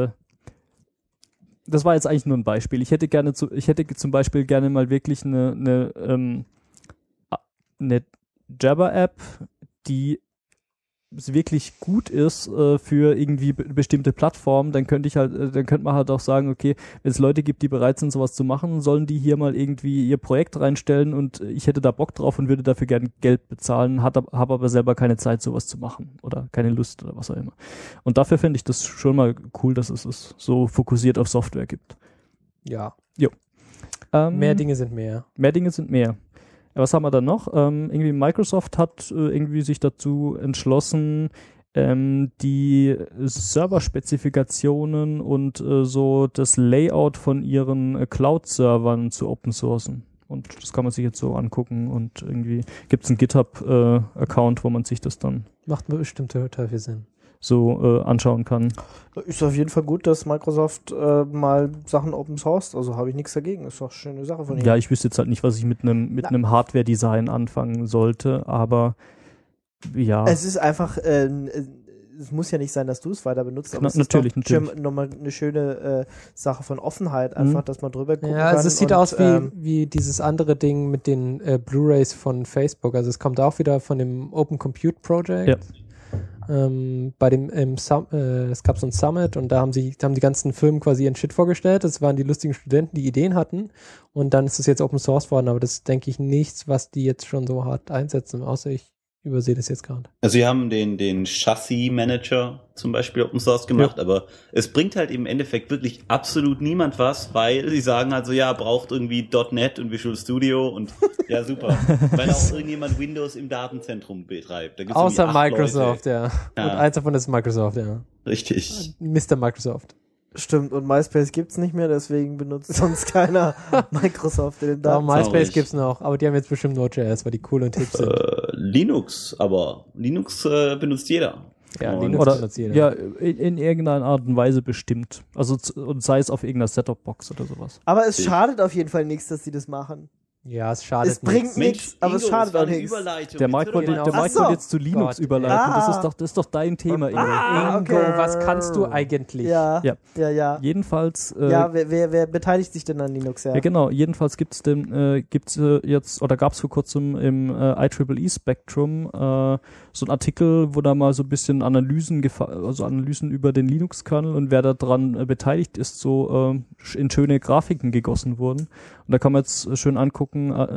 das war jetzt eigentlich nur ein Beispiel. Ich hätte zum Beispiel gerne mal wirklich eine Jabber-App, die wirklich gut ist für irgendwie bestimmte Plattformen, dann könnte man halt auch sagen, okay, wenn es Leute gibt, die bereit sind, sowas zu machen, sollen die hier mal irgendwie ihr Projekt reinstellen und ich hätte da Bock drauf und würde dafür gerne Geld bezahlen, habe aber selber keine Zeit, sowas zu machen oder keine Lust oder was auch immer. Und dafür finde ich das schon mal cool, dass es so fokussiert auf Software gibt. Ja. Jo. Mehr Dinge sind mehr. Mehr Dinge sind mehr. Was haben wir dann noch? Irgendwie Microsoft hat irgendwie sich dazu entschlossen, die Serverspezifikationen und so das Layout von ihren Cloud-Servern zu open sourcen. Und das kann man sich jetzt so angucken und irgendwie gibt es einen GitHub-Account, wo man sich das dann macht bestimmt total viel Sinn. So anschauen kann. Ist auf jeden Fall gut, dass Microsoft mal Sachen Open Sourced, also habe ich nichts dagegen. Ist doch eine schöne Sache von ihnen. Ja, ich wüsste jetzt halt nicht, was ich mit einem Hardware-Design anfangen sollte, aber ja. Es ist einfach, es muss ja nicht sein, dass du es weiter benutzt, aber es ist natürlich. nochmal eine schöne Sache von Offenheit, einfach, dass man drüber gucken kann. Ja, also es sieht aus wie dieses andere Ding mit den Blu-rays von Facebook. Also es kommt auch wieder von dem Open Compute Project. Ja. Bei dem es gab so ein Summit und da haben die ganzen Firmen quasi ihren Shit vorgestellt. Das waren die lustigen Studenten, die Ideen hatten und dann ist es jetzt Open Source worden, aber das ist, denke ich, nichts, was die jetzt schon so hart einsetzen, außer ich übersehe das jetzt gerade. Also sie haben den Chassis Manager zum Beispiel Open Source gemacht, aber es bringt halt im Endeffekt wirklich absolut niemand was, weil sie sagen also, ja, braucht irgendwie .NET und Visual Studio und ja, super. Weil auch irgendjemand Windows im Datenzentrum betreibt. Da gibt's außer Microsoft, Leute. Ja. Und eins davon ist Microsoft, ja. Richtig. Mr. Microsoft. Stimmt, und MySpace gibt's nicht mehr, deswegen benutzt sonst keiner Microsoft in den Daten. Daten. MySpace gibt's noch, aber die haben jetzt bestimmt Node.js, weil die cool und hip sind. Linux benutzt jeder. Ja, und Linux benutzt jeder. Ja, in irgendeiner Art und Weise bestimmt. Also und sei es auf irgendeiner Set-Top-Box oder sowas. Aber es schadet auf jeden Fall nichts, dass sie das machen. Ja, es schadet Es bringt nichts, aber es schadet auch nichts. Der Mike wollte jetzt zu Linux überleiten. Das ist doch dein Thema, Ingo. Ingo, was kannst du eigentlich? Ja. Jedenfalls. Wer beteiligt sich denn an Linux? Ja, genau. Jedenfalls gibt's jetzt, oder gab's vor kurzem im IEEE Spectrum so einen Artikel, wo da mal so ein bisschen Analysen über den Linux-Kernel und wer da dran beteiligt ist, so in schöne Grafiken gegossen wurden. Und da kann man jetzt schön angucken,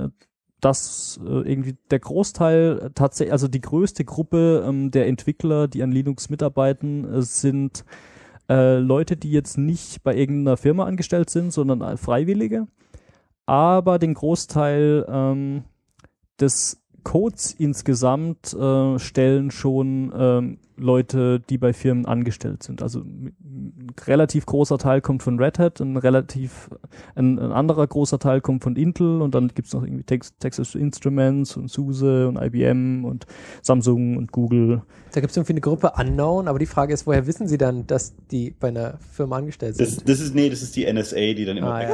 dass irgendwie der Großteil tatsächlich, also die größte Gruppe der Entwickler, die an Linux mitarbeiten, sind Leute, die jetzt nicht bei irgendeiner Firma angestellt sind, sondern Freiwillige. Aber den Großteil des Codes insgesamt stellen schon Leute, die bei Firmen angestellt sind. Also ein relativ großer Teil kommt von Red Hat, ein anderer großer Teil kommt von Intel und dann gibt's noch irgendwie Texas Instruments und SUSE und IBM und Samsung und Google. Da gibt's irgendwie eine Gruppe Unknown, aber die Frage ist, woher wissen sie dann, dass die bei einer Firma angestellt sind? Das ist die NSA, die dann immer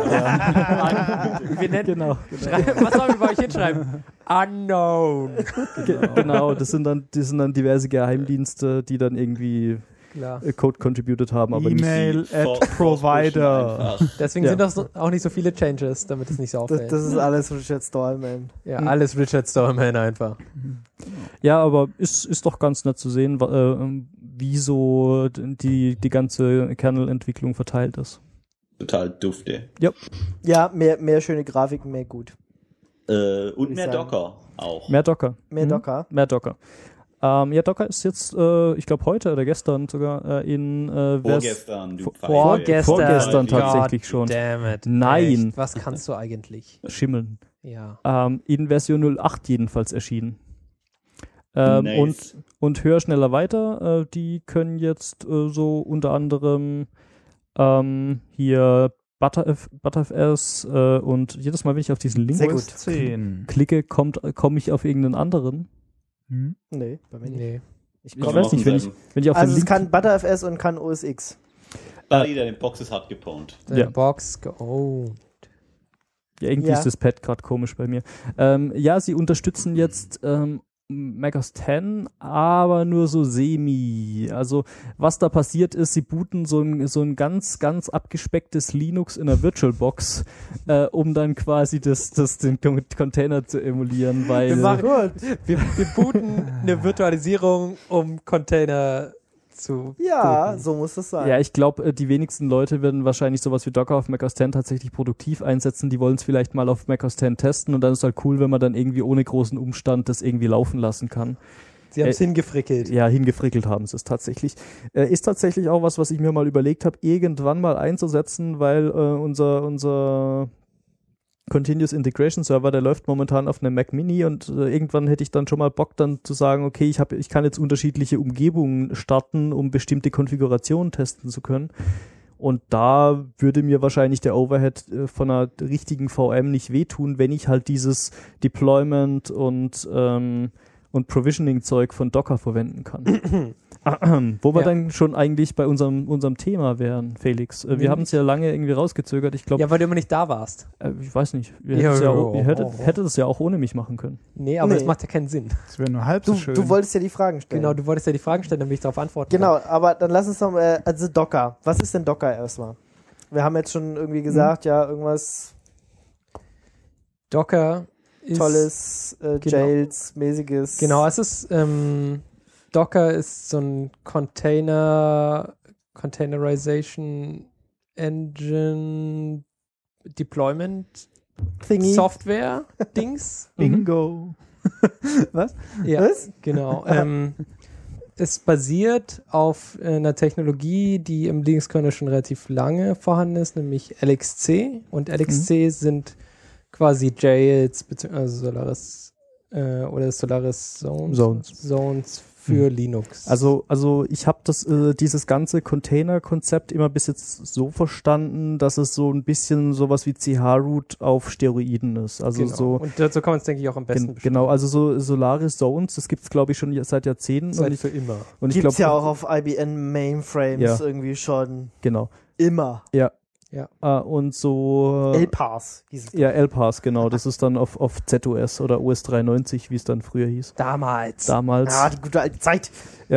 Wir nennen, genau. Was sollen wir bei euch hinschreiben? Unknown. Genau, das sind dann diverse Geheimdienste, die dann irgendwie Code contributed haben, aber E-Mail nicht at Provider. Deswegen sind auch nicht so viele Changes, damit es nicht so auffällt. Das ist alles Richard Stallman. Ja, alles Richard Stallman einfach. Ja, aber ist doch ganz nett zu sehen, wie so die ganze Kernel-Entwicklung verteilt ist. total dufte. Ja. Ja, mehr schöne Grafiken, mehr gut. Und ich mehr sagen. Docker auch. Mehr Docker. Mehr Docker. Mehr Docker. Ja, Docker ist jetzt, ich glaube heute oder gestern sogar in Vorgestern. Vorgestern tatsächlich schon. Damn it. Nein. Echt? Was kannst du eigentlich? Schimmeln. Ja. In Version 08 jedenfalls erschienen. Nice. Und höher, schneller, weiter. Die können jetzt so unter anderem hier ButterFS und jedes Mal, wenn ich auf diesen Link Sehr gut. 10. klicke, komme ich auf irgendeinen anderen. Nee, bei mir nicht. Nee. Ich Kann weiß auch nicht, wenn ich auf Also den es Link... kann ButterFS und kann OS X. Deine Box ist hart gepwned. Deine Ja. Box geowned. Ja, irgendwie Ja. ist das Pad gerade komisch bei mir. Ja, sie unterstützen jetzt macOS 10, aber nur so semi. Also was da passiert ist, sie booten so ein ganz, ganz abgespecktes Linux in einer VirtualBox, um dann quasi den Container zu emulieren, weil Wir booten eine Virtualisierung, um Container zu Ja, booten. so muss das sein. ja, ich glaube, die wenigsten Leute werden wahrscheinlich sowas wie Docker auf macOS 10 tatsächlich produktiv einsetzen. Die wollen es vielleicht mal auf macOS 10 testen und dann ist halt cool, wenn man dann irgendwie ohne großen Umstand das irgendwie laufen lassen kann. Sie haben es hingefrickelt. Ja, hingefrickelt haben sie es tatsächlich. Ist tatsächlich auch was ich mir mal überlegt habe, irgendwann mal einzusetzen, weil unser Continuous Integration Server, der läuft momentan auf einem Mac Mini und irgendwann hätte ich dann schon mal Bock dann zu sagen, okay, ich kann jetzt unterschiedliche Umgebungen starten, um bestimmte Konfigurationen testen zu können. Und da würde mir wahrscheinlich der Overhead von einer richtigen VM nicht wehtun, wenn ich halt dieses Deployment und Provisioning-Zeug von Docker verwenden kann. Wo wir dann schon eigentlich bei unserem Thema wären, Felix. Wir haben es ja lange irgendwie rausgezögert. Ich glaube, Ja, weil du immer nicht da warst. ich weiß nicht. Ja, Ihr hättet es ja auch ohne mich machen können. Nee, aber Nee. das macht ja keinen Sinn. Das wäre nur halb so schön. Du wolltest ja die Fragen stellen. Genau, du wolltest ja die Fragen stellen, damit ich darauf antworten Genau, aber dann lass uns noch mal, also Docker. Was ist denn Docker erstmal? Wir haben jetzt schon irgendwie gesagt, ja, irgendwas kann. Docker ist... Tolles, Jails-mäßiges. Genau, es ist... Docker ist so ein Containerization Engine Deployment Thingy. Software Dings. Bingo. Was? Ja, Was? genau. Es basiert auf einer Technologie, die im Linux-Kernel schon relativ lange vorhanden ist, nämlich LXC. Und LXC sind quasi Jails beziehungsweise Solaris oder Solaris Zones für Linux. Also ich habe dieses ganze Container-Konzept immer bis jetzt so verstanden, dass es so ein bisschen sowas wie CH-Root auf Steroiden ist. Also genau. so Und dazu kann man es, denke ich, auch am besten beschreiben. genau, also so Solaris Zones, das gibt's glaube ich schon seit Jahrzehnten. Seit für immer. Und ich Gibt's glaube ja auch auf IBM Mainframes Ja. irgendwie schon genau. immer. Ja. Und so LPAS hieß es. ja, LPAS, genau. Das ist dann auf ZOS oder OS 390, wie es dann früher hieß. Damals. Damals. Ah, die gute alte Zeit.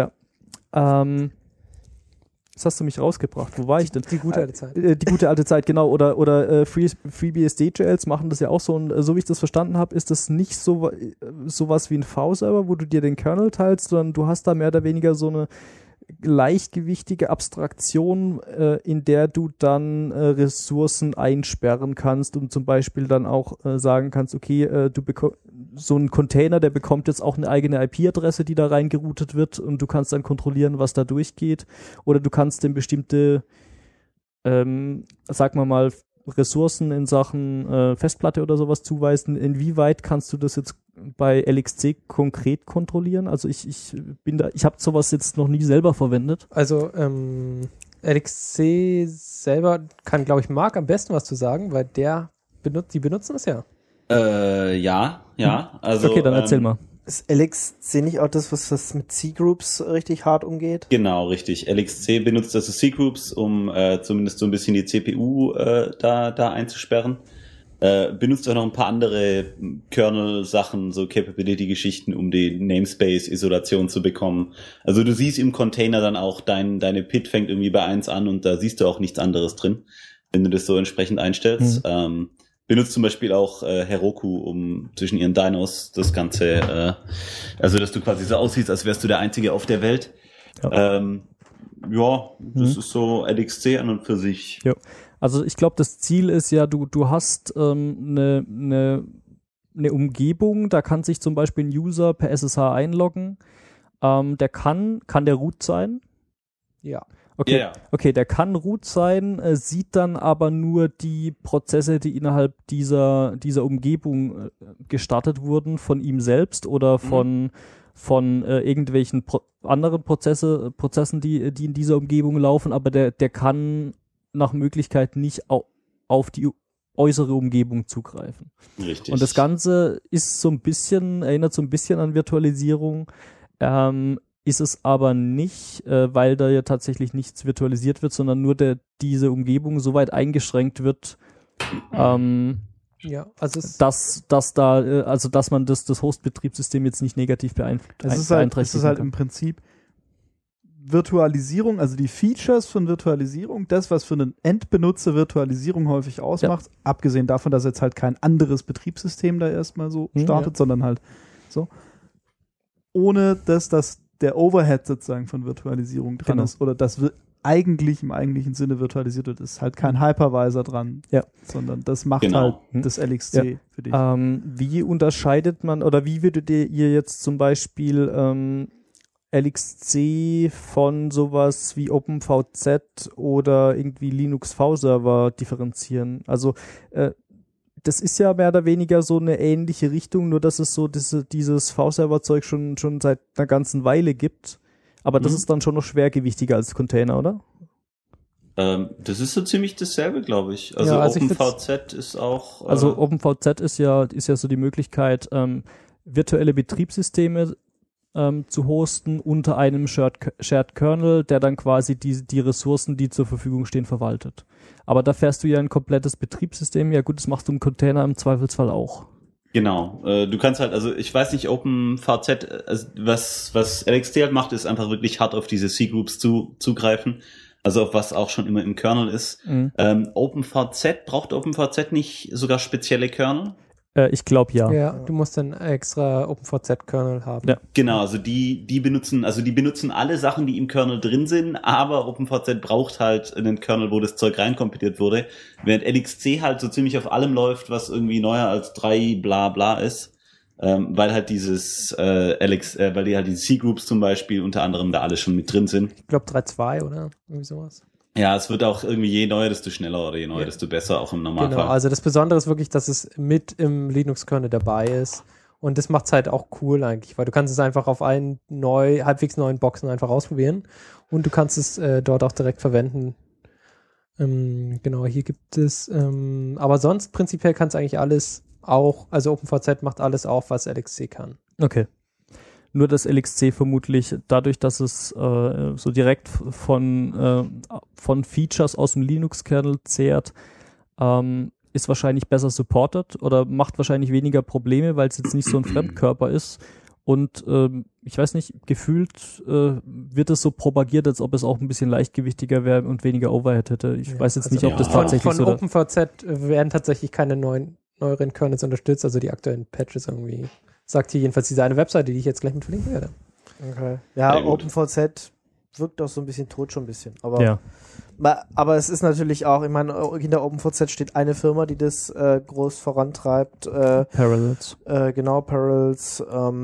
Jetzt hast du mich rausgebracht. Wo war ich denn? Die gute alte Zeit. Die gute alte Zeit, genau. Oder FreeBSD-Jails machen das ja auch so. Und so wie ich das verstanden habe, ist das nicht sowas wie ein V-Server, wo du dir den Kernel teilst, sondern du hast da mehr oder weniger so eine leichtgewichtige Abstraktion, in der du dann Ressourcen einsperren kannst und zum Beispiel dann auch sagen kannst, okay, so ein Container, der bekommt jetzt auch eine eigene IP-Adresse, die da reingeroutet wird und du kannst dann kontrollieren, was da durchgeht. Oder du kannst dem bestimmte, sagen wir mal, Ressourcen in Sachen Festplatte oder sowas zuweisen. Inwieweit kannst du das jetzt bei LXC konkret kontrollieren? Also ich habe sowas jetzt noch nie selber verwendet. Also LXC selber kann, glaube ich, Marc am besten was zu sagen, weil die benutzen es ja. Ja. Also, Okay, dann erzähl mal. Ist LXC nicht auch das, was mit C-Groups richtig hart umgeht? Genau, richtig. LXC benutzt also C-Groups, um zumindest so ein bisschen die CPU da einzusperren. Benutzt auch noch ein paar andere Kernel-Sachen, so Capability-Geschichten, um die Namespace-Isolation zu bekommen. Also du siehst im Container dann auch, deine PID fängt irgendwie bei 1 an und da siehst du auch nichts anderes drin, wenn du das so entsprechend einstellst. Benutzt zum Beispiel auch Heroku, um zwischen ihren Dynos das Ganze, also dass du quasi so aussiehst, als wärst du der Einzige auf der Welt. Ja. Das ist so LXC an und für sich. Ja. Also ich glaube, das Ziel ist ja, du hast eine Umgebung, da kann sich zum Beispiel ein User per SSH einloggen. Der kann der root sein? Ja. Okay, Ja. okay, der kann root sein, sieht dann aber nur die Prozesse, die innerhalb dieser Umgebung gestartet wurden, von ihm selbst oder von irgendwelchen anderen Prozessen, die in dieser Umgebung laufen, aber der kann nach Möglichkeit nicht auf die äußere Umgebung zugreifen. Richtig. Und das Ganze ist erinnert so ein bisschen an Virtualisierung, ist es aber nicht, weil da ja tatsächlich nichts virtualisiert wird, sondern nur diese Umgebung so weit eingeschränkt wird, Ja, also dass man das Host-Betriebssystem jetzt nicht negativ beeinträchtigt. Es ist halt im Prinzip Virtualisierung, also die Features von Virtualisierung, das, was für einen Endbenutzer Virtualisierung häufig ausmacht, abgesehen davon, dass jetzt halt kein anderes Betriebssystem da erstmal so startet, sondern halt so, ohne dass der Overhead sozusagen von Virtualisierung dran ist, oder das eigentlich im eigentlichen Sinne virtualisiert wird, ist halt kein Hypervisor dran, sondern das macht halt das LXC für dich. Wie unterscheidet man, oder wie würdet ihr jetzt zum Beispiel LXC von sowas wie OpenVZ oder irgendwie Linux V-Server differenzieren? Also das ist ja mehr oder weniger so eine ähnliche Richtung, nur dass es so dieses V-Server-Zeug schon seit einer ganzen Weile gibt. Aber das ist dann schon noch schwergewichtiger als Container, oder? Das ist so ziemlich dasselbe, glaube ich. Also, OpenVZ ist auch... Also OpenVZ ist ja so die Möglichkeit, virtuelle Betriebssysteme zu hosten unter einem Shared Kernel, der dann quasi die Ressourcen, die zur Verfügung stehen, verwaltet. Aber da fährst du ja ein komplettes Betriebssystem. Ja gut, das machst du im Container im Zweifelsfall auch. Genau. Du kannst halt, also ich weiß nicht, OpenVZ, also was LXC halt macht, ist einfach wirklich hart auf diese C-Groups zugreifen. Also auf was auch schon immer im Kernel ist. Braucht OpenVZ nicht sogar spezielle Kernel? Ich glaube ja. Ja, du musst dann extra OpenVZ-Kernel haben. Ja. Genau, also die benutzen alle Sachen, die im Kernel drin sind, aber OpenVZ braucht halt einen Kernel, wo das Zeug reinkompiliert wurde, während LXC halt so ziemlich auf allem läuft, was irgendwie neuer als 3 bla bla ist, weil halt weil die halt die C-Groups zum Beispiel unter anderem da alle schon mit drin sind. Ich glaube 3.2 oder irgendwie sowas. Ja, es wird auch irgendwie je neuer, desto schneller oder je neuer, desto besser, auch im Normalfall. Genau, also das Besondere ist wirklich, dass es mit im Linux-Kernel dabei ist. Und das macht es halt auch cool eigentlich, weil du kannst es einfach auf allen halbwegs neuen Boxen einfach ausprobieren und du kannst es dort auch direkt verwenden. Genau, hier gibt es, aber sonst prinzipiell kannst du eigentlich alles auch, also OpenVZ macht alles auch, was LXC kann. Okay. Nur das LXC vermutlich, dadurch, dass es so direkt von Features aus dem Linux-Kernel zehrt, ist wahrscheinlich besser supported oder macht wahrscheinlich weniger Probleme, weil es jetzt nicht so ein Fremdkörper ist. Und ich weiß nicht, gefühlt wird es so propagiert, als ob es auch ein bisschen leichtgewichtiger wäre und weniger Overhead hätte. Ich weiß jetzt nicht, ob das tatsächlich so ist. Von OpenVZ werden tatsächlich keine neueren Kernels unterstützt, also die aktuellen Patches irgendwie. Sagt hier jedenfalls diese eine Webseite, die ich jetzt gleich mit verlinken werde. Okay. Ja, OpenVZ wirkt auch so ein bisschen tot schon ein bisschen. Aber es ist natürlich auch, ich meine, hinter OpenVZ steht eine Firma, die das groß vorantreibt. Parallels. Genau, Parallels.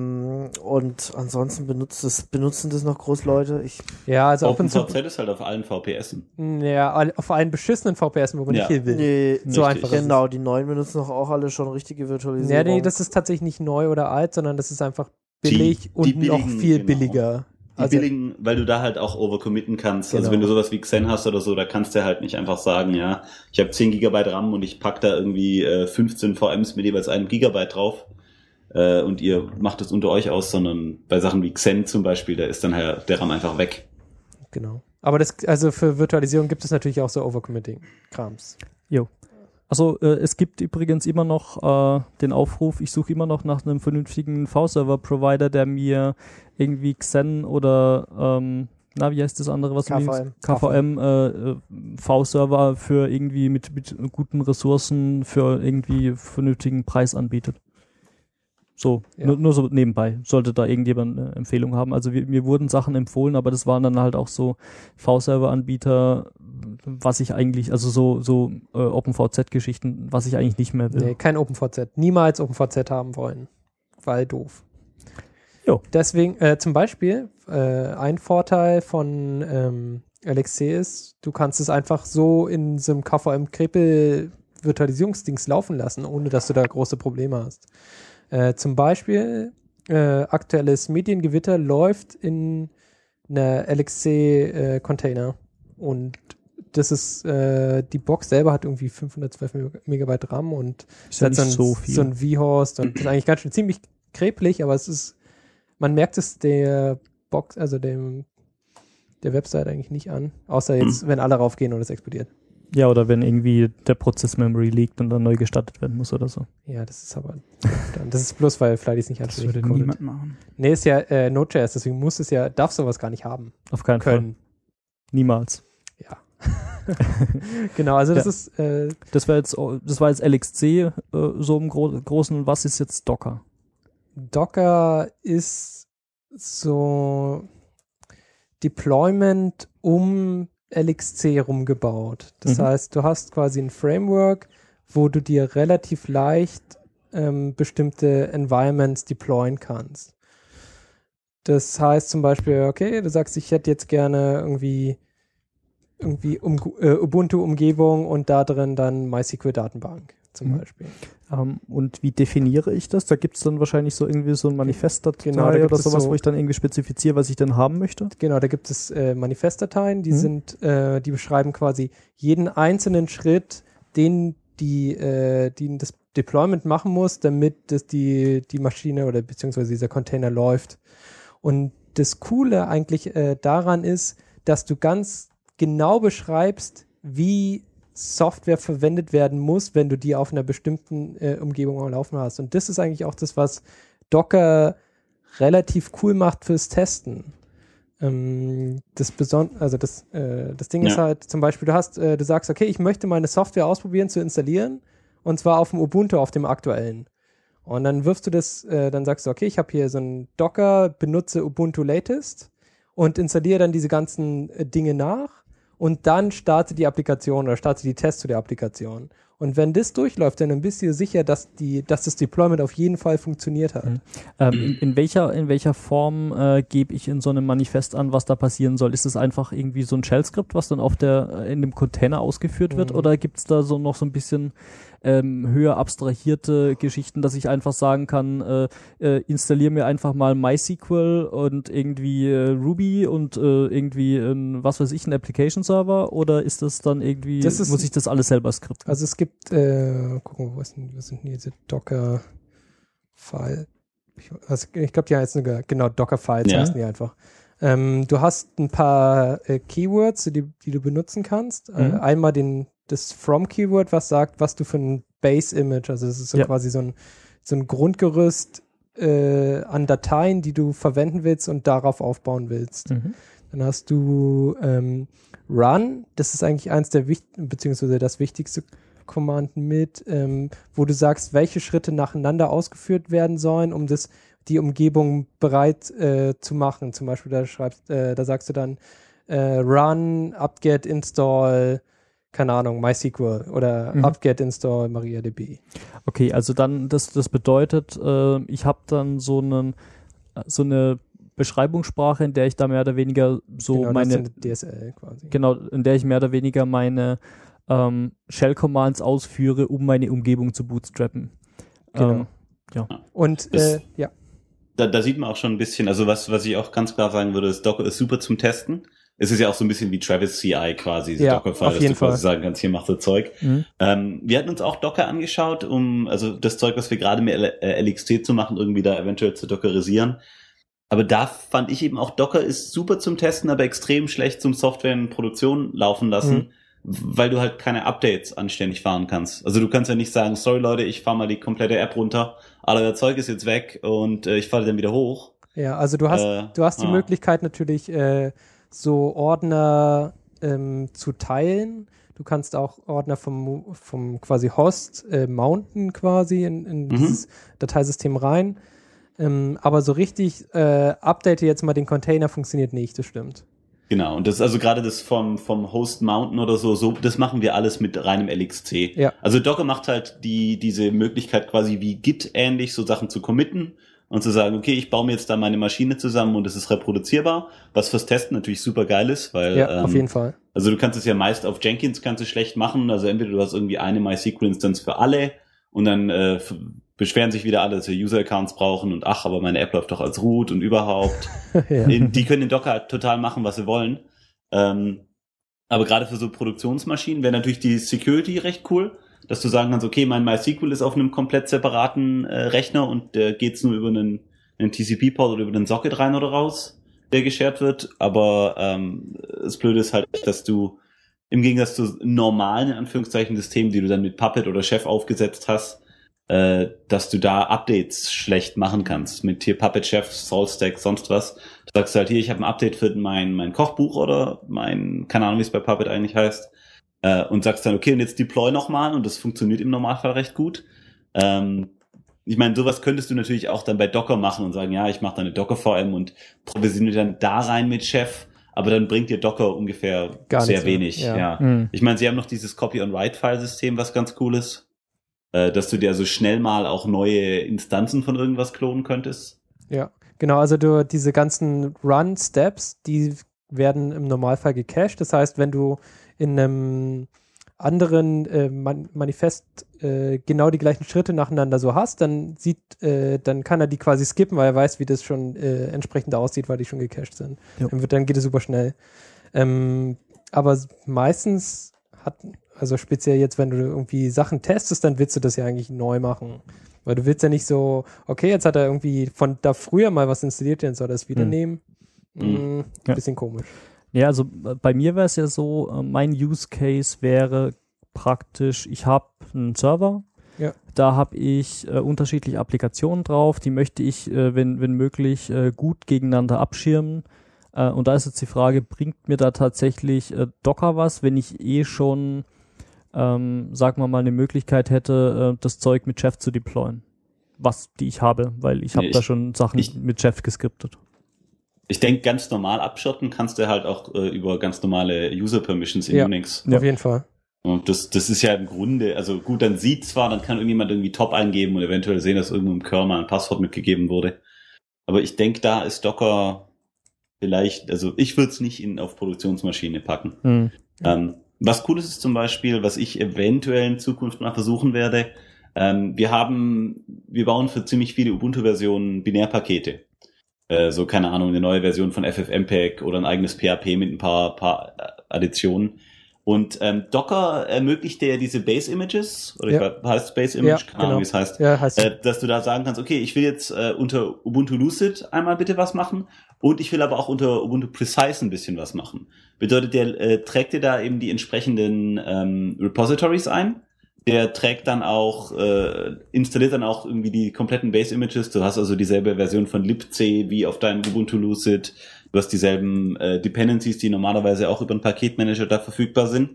Und ansonsten benutzen das noch groß Leute. Also OpenVZ ist halt auf allen VPSen. Ja, auf allen beschissenen VPSen, wo man nicht hin will. Nee, so einfach. Genau, die neuen benutzen doch auch alle schon richtige Virtualisierung. Nee, das ist tatsächlich nicht neu oder alt, sondern das ist einfach billig und noch viel billiger. Die billigen, weil du da halt auch overcommitten kannst. Genau. Also wenn du sowas wie Xen hast oder so, da kannst du halt nicht einfach sagen, ja, ich habe 10 GB RAM und ich pack da irgendwie 15 VMs mit jeweils 1 GB drauf und ihr macht es unter euch aus, sondern bei Sachen wie Xen zum Beispiel, da ist dann halt der RAM einfach weg. Genau. Aber also für Virtualisierung gibt es natürlich auch so Overcommitting-Krams. Jo. Also es gibt übrigens immer noch den Aufruf, ich suche immer noch nach einem vernünftigen V-Server-Provider, der mir irgendwie Xen oder wie heißt das andere, was KVM V-Server für irgendwie mit guten Ressourcen für irgendwie vernünftigen Preis anbietet. So, nur so nebenbei, sollte da irgendjemand eine Empfehlung haben. Also mir wurden Sachen empfohlen, aber das waren dann halt auch so V-Server-Anbieter, was ich eigentlich, also so OpenVZ-Geschichten, was ich eigentlich nicht mehr will. Nee, kein OpenVZ. Niemals OpenVZ haben wollen. Weil doof. Jo. Deswegen, zum Beispiel, ein Vorteil von LXC ist, du kannst es einfach so in so einem KVM-Krepel-Virtualisierungsdings laufen lassen, ohne dass du da große Probleme hast. Zum Beispiel, aktuelles Mediengewitter läuft in einer LXC-Container und das ist, die Box selber hat irgendwie 512 Megabyte RAM und ist ja hat nicht so viel. so ein vHost und das ist eigentlich ganz schön ziemlich krepelig, aber es ist, man merkt es der Box, also der Website eigentlich nicht an, außer jetzt, wenn alle raufgehen und es explodiert. Ja, oder wenn irgendwie der Prozess-Memory liegt und dann neu gestartet werden muss oder so. Ja, das ist aber, das ist bloß, weil Flighty es nicht Das anständig würde codet. niemand machen. Nee, ist ja Node.js, deswegen muss es ja, darf sowas gar nicht haben Auf keinen können. Fall. Niemals. Ja. Genau, also das Ja. ist, Das war jetzt LXC so im Großen. Was ist jetzt Docker? Docker ist so Deployment um LXC rumgebaut. Das heißt, du hast quasi ein Framework, wo du dir relativ leicht bestimmte Environments deployen kannst. Das heißt zum Beispiel, okay, du sagst, ich hätte jetzt gerne irgendwie Ubuntu-Umgebung und da drin dann MySQL-Datenbank zum Beispiel. Und wie definiere ich das? Da gibt es dann wahrscheinlich so irgendwie so ein Manifestdatei Genau, da gibt oder es sowas, so- wo ich dann irgendwie spezifiziere, was ich denn haben möchte. Genau, da gibt es Manifestdateien, die die beschreiben quasi jeden einzelnen Schritt, den das Deployment machen muss, damit das die Maschine oder beziehungsweise dieser Container läuft. Und das Coole eigentlich daran ist, dass du ganz genau beschreibst, wie Software verwendet werden muss, wenn du die auf einer bestimmten Umgebung am Laufen hast. Und das ist eigentlich auch das, was Docker relativ cool macht fürs Testen. Das Ding ist halt zum Beispiel, du sagst, okay, ich möchte meine Software ausprobieren zu installieren und zwar auf dem Ubuntu, auf dem aktuellen. Und dann wirfst du dann sagst du, okay, ich habe hier so einen Docker, benutze Ubuntu Latest und installiere dann diese ganzen Dinge nach und dann starte die Applikation oder starte die Tests zu der Applikation. Und wenn das durchläuft, dann bist du dir sicher, dass das Deployment auf jeden Fall funktioniert hat. In welcher Form gebe ich in so einem Manifest an, was da passieren soll? Ist es einfach irgendwie so ein Shell-Skript, was dann in dem Container ausgeführt wird? Oder gibt es da so noch so ein bisschen höher abstrahierte Geschichten, dass ich einfach sagen kann, installiere mir einfach mal MySQL und irgendwie Ruby und irgendwie was weiß ich, ein Application-Server? Oder ist das dann irgendwie, muss ich das alles selber skripten? Also es gibt, gucken wir, was sind denn diese Docker-File? Ich glaube, die heißen sogar, genau, Docker-Files heißen die einfach. Du hast ein paar Keywords, die du benutzen kannst. Einmal das From-Keyword, was sagt, was du für ein Base-Image, also das ist so quasi so ein Grundgerüst an Dateien, die du verwenden willst und darauf aufbauen willst. Dann hast du Run, das ist eigentlich eins der beziehungsweise das wichtigste Command mit, wo du sagst, welche Schritte nacheinander ausgeführt werden sollen, um die Umgebung bereit zu machen. Zum Beispiel da sagst du dann Run, apt-get install, keine Ahnung, MySQL oder apt-get install MariaDB. Okay, also dann, das bedeutet, ich habe dann so eine Beschreibungssprache, in der ich da mehr oder weniger so genau, meine das ist eine DSL quasi. Genau, in der ich mehr oder weniger meine Shell-Commands ausführe, um meine Umgebung zu bootstrappen. Genau. Ja. Und ja. Da sieht man auch schon ein bisschen, also was ich auch ganz klar sagen würde, ist, Docker ist super zum Testen. Es ist ja auch so ein bisschen wie Travis CI quasi, diese Docker-File, dass du quasi sagen kannst, hier mach das Zeug. Wir hatten uns auch Docker angeschaut, also das Zeug, was wir gerade mit LXC zu machen, irgendwie da eventuell zu dockerisieren. Aber da fand ich eben auch, Docker ist super zum Testen, aber extrem schlecht zum Software in Produktion laufen lassen, weil du halt keine Updates anständig fahren kannst. Also du kannst ja nicht sagen, sorry Leute, ich fahre mal die komplette App runter, all euer Zeug ist jetzt weg und ich fahre dann wieder hoch. Ja, also du hast die Möglichkeit natürlich, so Ordner zu teilen. Du kannst auch Ordner vom quasi Host mounten quasi in dieses Dateisystem rein. Aber so richtig update jetzt mal den Container funktioniert nicht, das stimmt. Genau, und das ist also gerade das vom Host Mountain oder so, das machen wir alles mit reinem LXC. Ja. Also Docker macht halt diese Möglichkeit quasi wie Git ähnlich so Sachen zu committen und zu sagen, okay, ich baue mir jetzt da meine Maschine zusammen und es ist reproduzierbar, was fürs Testen natürlich super geil ist, weil auf jeden Fall. Also du kannst es ja meist auf Jenkins kannst du schlecht machen, also entweder du hast irgendwie eine MySQL-Instanz für alle und dann beschweren sich wieder alle, dass wir User-Accounts brauchen und aber meine App läuft doch als Root und überhaupt. Ja. Die können in Docker halt total machen, was sie wollen. Aber gerade für so Produktionsmaschinen wäre natürlich die Security recht cool, dass du sagen kannst, okay, mein MySQL ist auf einem komplett separaten Rechner und der geht's nur über einen TCP-Port oder über einen Socket rein oder raus, der geshared wird. Aber das Blöde ist halt, dass du im Gegensatz zu normalen, in Anführungszeichen, Systemen, die du dann mit Puppet oder Chef aufgesetzt hast, dass du da Updates schlecht machen kannst. Mit hier Puppet, Chef, SaltStack, sonst was. Du sagst halt hier, ich habe ein Update für mein Kochbuch oder keine Ahnung, wie es bei Puppet eigentlich heißt. Und sagst dann, okay, und jetzt deploy nochmal und das funktioniert im Normalfall recht gut. Ich meine, sowas könntest du natürlich auch dann bei Docker machen und sagen, ja, ich mache da eine Docker-VM und provisioniere dann da rein mit Chef, aber dann bringt dir Docker ungefähr sehr wenig. Ja. Ich meine, sie haben noch dieses Copy-on-Write-File-System, was ganz cool ist. Dass du dir also schnell mal auch neue Instanzen von irgendwas klonen könntest. Ja, genau, also diese ganzen Run-Steps, die werden im Normalfall gecached. Das heißt, wenn du in einem anderen Manifest genau die gleichen Schritte nacheinander so hast, dann kann er die quasi skippen, weil er weiß, wie das schon entsprechend aussieht, weil die schon gecached sind. Ja. Dann geht es super schnell. Aber meistens also speziell jetzt, wenn du irgendwie Sachen testest, dann willst du das ja eigentlich neu machen. Weil du willst ja nicht so, okay, jetzt hat er irgendwie von da früher mal was installiert, dann soll er das wieder nehmen. Bisschen komisch. Ja, also bei mir wäre es ja so, mein Use Case wäre praktisch, ich habe einen Server, da habe ich unterschiedliche Applikationen drauf, die möchte ich, wenn möglich, gut gegeneinander abschirmen. Und da ist jetzt die Frage, bringt mir da tatsächlich Docker was, wenn ich schon sagen wir mal, eine Möglichkeit hätte, das Zeug mit Chef zu deployen. Die ich habe, weil ich habe da schon Sachen mit Chef geskriptet. Ich denke, ganz normal abschotten kannst du halt auch über ganz normale User-Permissions in Unix. Ja, auf jeden Fall. Und das ist ja im Grunde, also gut, dann dann kann irgendjemand irgendwie Top eingeben und eventuell sehen, dass irgendwo im Kernel ein Passwort mitgegeben wurde. Aber ich denke, da ist Docker vielleicht, also ich würde es nicht auf Produktionsmaschine packen. Was cool ist zum Beispiel, was ich eventuell in Zukunft mal versuchen werde, wir bauen für ziemlich viele Ubuntu-Versionen Binärpakete. So, keine Ahnung, eine neue Version von FFmpeg oder ein eigenes PHP mit ein paar Additionen. Und Docker ermöglicht dir ja diese Base-Images, oder heißt Base-Image? Keine Ahnung, wie es heißt. Ja, heißt dass du da sagen kannst, okay, ich will jetzt unter Ubuntu Lucid einmal bitte was machen und ich will aber auch unter Ubuntu Precise ein bisschen was machen. Bedeutet, der trägt dir da eben die entsprechenden Repositories ein. Der trägt dann auch, installiert dann auch irgendwie die kompletten Base-Images. Du hast also dieselbe Version von libc wie auf deinem Ubuntu Lucid. Du hast dieselben Dependencies, die normalerweise auch über einen Paketmanager da verfügbar sind.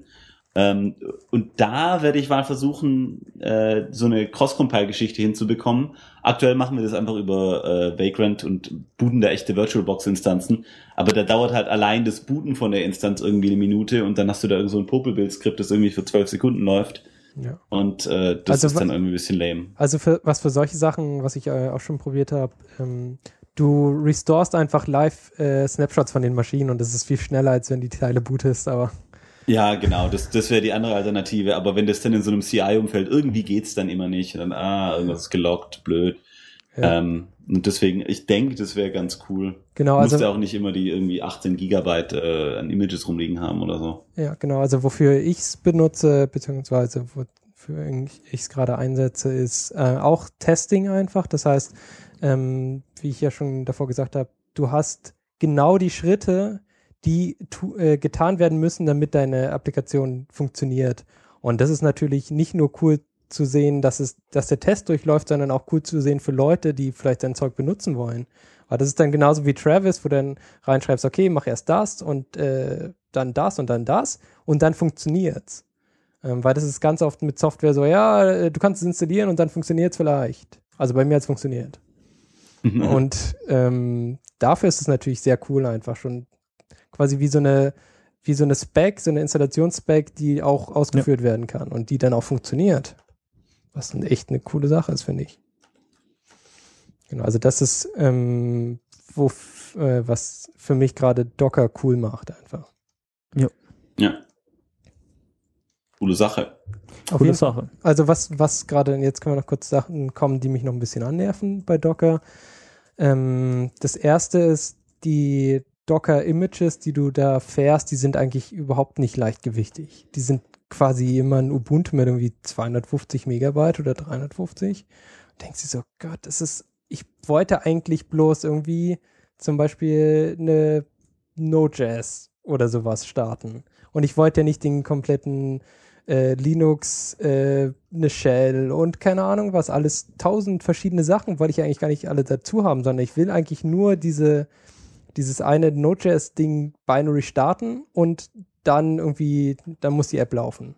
Und da werde ich mal versuchen, so eine Cross-Compile-Geschichte hinzubekommen. Aktuell machen wir das einfach über Vagrant und booten da echte VirtualBox-Instanzen. Aber da dauert halt allein das Booten von der Instanz irgendwie eine Minute und dann hast du da irgend so ein Popel-Build-Skript, das irgendwie für 12 Sekunden läuft. Ja. Und das ist dann irgendwie ein bisschen lame. Also für solche Sachen, was ich auch schon probiert habe, du restorest einfach live Snapshots von den Maschinen und das ist viel schneller, als wenn die Teile bootest, aber ja, genau, das wäre die andere Alternative, aber wenn das dann in so einem CI-Umfeld, irgendwie geht's dann immer nicht, dann, irgendwas ist gelockt, blöd. Ja. Und deswegen, ich denke, das wäre ganz cool. Genau, du musst ja auch nicht immer die irgendwie 18 Gigabyte an Images rumliegen haben oder so. Ja, genau, also wofür ich es benutze, beziehungsweise wofür ich es gerade einsetze, ist auch Testing einfach. Das heißt, wie ich ja schon davor gesagt habe, du hast genau die Schritte, die getan werden müssen, damit deine Applikation funktioniert. Und das ist natürlich nicht nur cool zu sehen, dass der Test durchläuft, sondern auch cool zu sehen für Leute, die vielleicht dein Zeug benutzen wollen. Weil das ist dann genauso wie Travis, wo du dann reinschreibst, okay, mach erst das und dann das und dann funktioniert's. Weil das ist ganz oft mit Software so, ja, du kannst es installieren und dann funktioniert's vielleicht. Also bei mir hat's funktioniert. Und dafür ist es natürlich sehr cool, einfach schon quasi wie so eine Spec, so eine Installationsspec, die auch ausgeführt werden kann und die dann auch funktioniert. Was echt eine coole Sache ist, finde ich. Genau, also das ist, was für mich gerade Docker cool macht einfach. Ja. Coole Sache. Coole Sache. Also was gerade, jetzt können wir noch kurz Sachen kommen, die mich noch ein bisschen annerven bei Docker. Das erste ist, die Docker-Images, die du da fährst, die sind eigentlich überhaupt nicht leichtgewichtig. Die sind quasi immer ein Ubuntu mit irgendwie 250 Megabyte oder 350. Und denkst du so, Gott, ich wollte eigentlich bloß irgendwie zum Beispiel eine Node.js oder sowas starten. Und ich wollte ja nicht den kompletten Linux, eine Shell und keine Ahnung was, alles 1000 verschiedene Sachen wollte ich eigentlich gar nicht alle dazu haben, sondern ich will eigentlich nur dieses eine Node.js-Ding binary starten und dann muss die App laufen.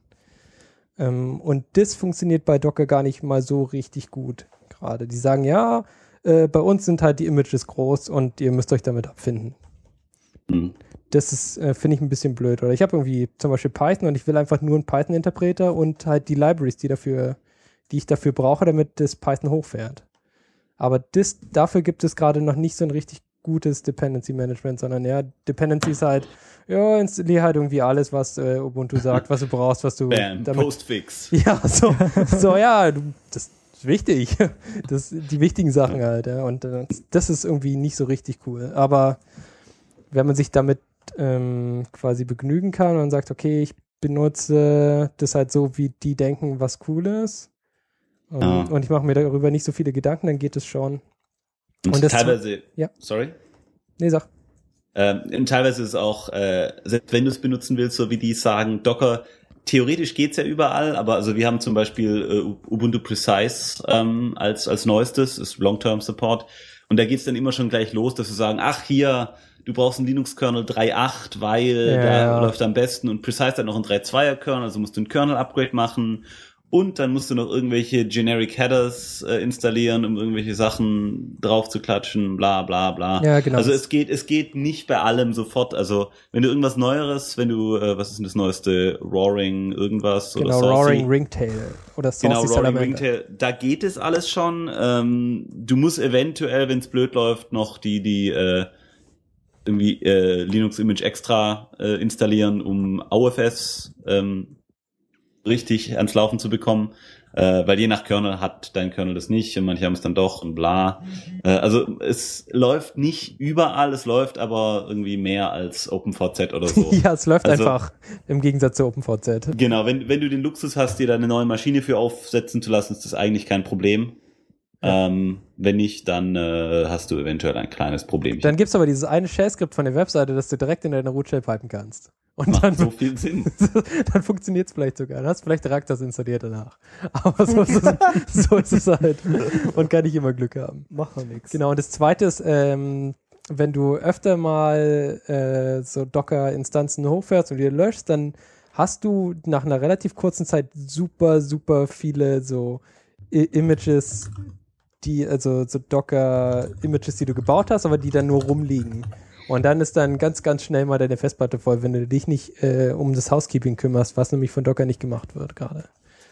Und das funktioniert bei Docker gar nicht mal so richtig gut gerade. Die sagen, ja, bei uns sind halt die Images groß und ihr müsst euch damit abfinden. Mhm. Das ist, finde ich, ein bisschen blöd. Oder ich habe irgendwie zum Beispiel Python und ich will einfach nur einen Python-Interpreter und halt die Libraries, die ich dafür brauche, damit das Python hochfährt. Aber dafür gibt es gerade noch nicht so ein richtig gutes Dependency Management, sondern ja, Dependency ist halt, ja, installier halt irgendwie alles, was Ubuntu sagt, was du brauchst, was du Bam, Postfix. Ja, so ja, das ist wichtig. Die wichtigen Sachen halt, ja. Und das ist irgendwie nicht so richtig cool. Aber wenn man sich damit quasi begnügen kann und sagt, okay, ich benutze das halt so, wie die denken, was cool ist. Und ich mache mir darüber nicht so viele Gedanken, dann geht es schon. Und das teilweise, ja. Sorry? Nee, sag. Und teilweise ist es auch, selbst wenn du es benutzen willst, so wie die sagen, Docker, theoretisch geht's ja überall, aber also wir haben zum Beispiel Ubuntu Precise als neuestes, ist Long-Term Support. Und da geht's dann immer schon gleich los, dass sie sagen, ach hier, du brauchst einen Linux-Kernel 3.8, weil da läuft am besten, und Precise hat noch einen 3.2er-Kernel, also musst du einen Kernel-Upgrade machen. Und dann musst du noch irgendwelche Generic Headers installieren, um irgendwelche Sachen drauf zu klatschen, bla bla bla. Ja, genau. Also es geht nicht bei allem sofort. Also wenn du irgendwas Neueres, was ist denn das Neueste? Roaring irgendwas? Genau, oder Saucy. Roaring Ringtail oder Saucy Genau, Roaring Salamander. Ringtail. Da geht es alles schon. Du musst eventuell, wenn es blöd läuft, noch die Linux Image Extra installieren, um AUFS richtig ans Laufen zu bekommen, weil je nach Kernel hat dein Kernel das nicht und manche haben es dann doch und bla. Also es läuft nicht überall, es läuft aber irgendwie mehr als OpenVZ oder so. Ja, es läuft einfach im Gegensatz zu OpenVZ. Genau, wenn du den Luxus hast, dir da eine neue Maschine für aufsetzen zu lassen, ist das eigentlich kein Problem. Ja. Wenn nicht, dann hast du eventuell ein kleines Problem. Dann gibt's aber dieses eine Shell-Skript von der Webseite, das du direkt in deine Root-Shell pipen kannst. Und macht dann so viel Sinn. Dann funktioniert's vielleicht sogar. Dann hast du vielleicht Racktas installiert danach. Aber so ist es halt. Und kann nicht immer Glück haben. Macht doch nichts. Genau, und das Zweite ist, wenn du öfter mal so Docker-Instanzen hochfährst und die löschst, dann hast du nach einer relativ kurzen Zeit super, super viele so Images, so Docker-Images, die du gebaut hast, aber die dann nur rumliegen. Und dann ist dann ganz, ganz schnell mal deine Festplatte voll, wenn du dich nicht um das Housekeeping kümmerst, was nämlich von Docker nicht gemacht wird gerade.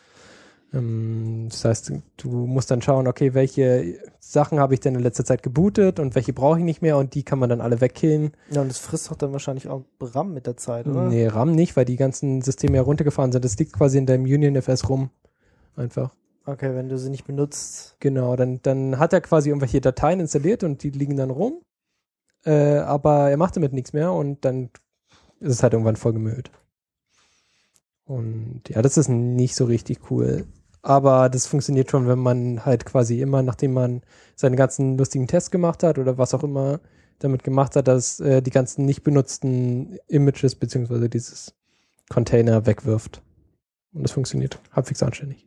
Das heißt, du musst dann schauen, okay, welche Sachen habe ich denn in letzter Zeit gebootet und welche brauche ich nicht mehr, und die kann man dann alle wegkillen. Ja, und das frisst doch dann wahrscheinlich auch RAM mit der Zeit, oder? Nee, RAM nicht, weil die ganzen Systeme ja runtergefahren sind. Das liegt quasi in deinem UnionFS rum. Einfach. Okay, wenn du sie nicht benutzt. Genau, dann hat er quasi irgendwelche Dateien installiert und die liegen dann rum. Aber er macht damit nichts mehr und dann ist es halt irgendwann voll gemüllt. Und ja, das ist nicht so richtig cool. Aber das funktioniert schon, wenn man halt quasi immer, nachdem man seine ganzen lustigen Tests gemacht hat oder was auch immer damit gemacht hat, dass die ganzen nicht benutzten Images beziehungsweise dieses Container wegwirft. Und das funktioniert halbwegs anständig.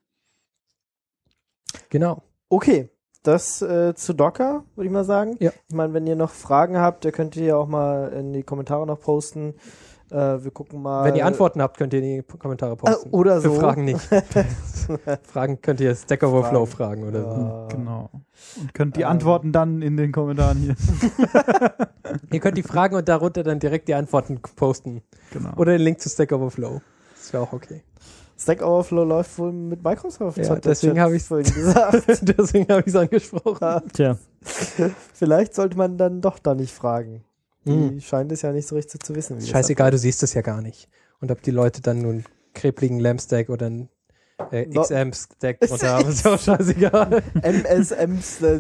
Genau. Okay. Das zu Docker, würde ich mal sagen. Ja. Ich meine, wenn ihr noch Fragen habt, könnt ihr ja auch mal in die Kommentare noch posten. Wir gucken mal. Wenn ihr Antworten habt, könnt ihr in die Kommentare posten. Oder so. Für Fragen nicht. Fragen könnt ihr Stack Overflow fragen oder so. Genau. Und könnt die Antworten dann in den Kommentaren hier. Ihr könnt die Fragen und darunter dann direkt die Antworten posten. Genau. Oder den Link zu Stack Overflow. Das wäre auch okay. Stack Overflow läuft wohl mit Microsoft. Ja, hat der deswegen Chat habe ich es vorhin gesagt. Deswegen habe ich es angesprochen. Tja. Vielleicht sollte man dann doch da nicht fragen. Die Hm. scheint es ja nicht so richtig zu wissen. Wie das Scheißegal, du siehst es ja gar nicht. Und ob die Leute dann nun einen krepligen LAMP-Stack oder einen XAMP-Stack drunter haben, ist auch scheißegal. MSM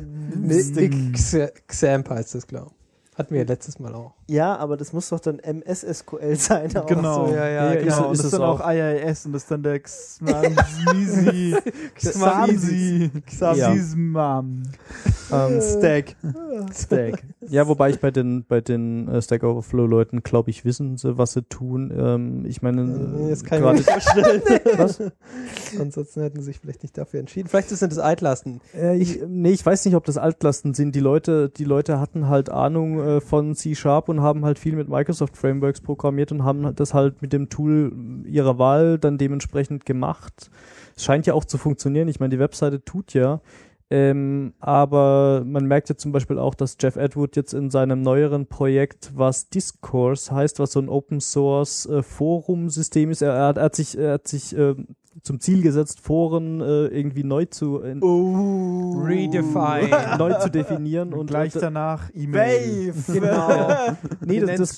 XAMP heißt das, glaube ich. Hatten wir ja letztes Mal auch. Ja, aber das muss doch dann MS-SQL sein. auch. Genau. so, ja, genau. Und ist das es ist dann auch auch. IIS und das ist dann der Xamsi. Stack. Stack. Ja, wobei ich bei den Stack Overflow-Leuten glaube ich, wissen sie, was sie tun. Ich meine, Das kann ich mir gerade nicht vorstellen. was? Ansonsten hätten sie sich vielleicht nicht dafür entschieden. Vielleicht sind es Altlasten. Ich weiß nicht, ob das Altlasten sind. Die Leute hatten halt Ahnung von C# und haben halt viel mit Microsoft Frameworks programmiert und haben das halt mit dem Tool ihrer Wahl dann dementsprechend gemacht. Es scheint ja auch zu funktionieren. Ich meine, die Webseite tut ja. Aber man merkt ja zum Beispiel auch, dass Jeff Atwood jetzt in seinem neueren Projekt, was Discourse heißt, was so ein Open Source Forum-System ist, er hat sich zum Ziel gesetzt, Foren irgendwie neu zu Redefine. neu zu definieren und gleich danach E-Mail. Wave. Nee, das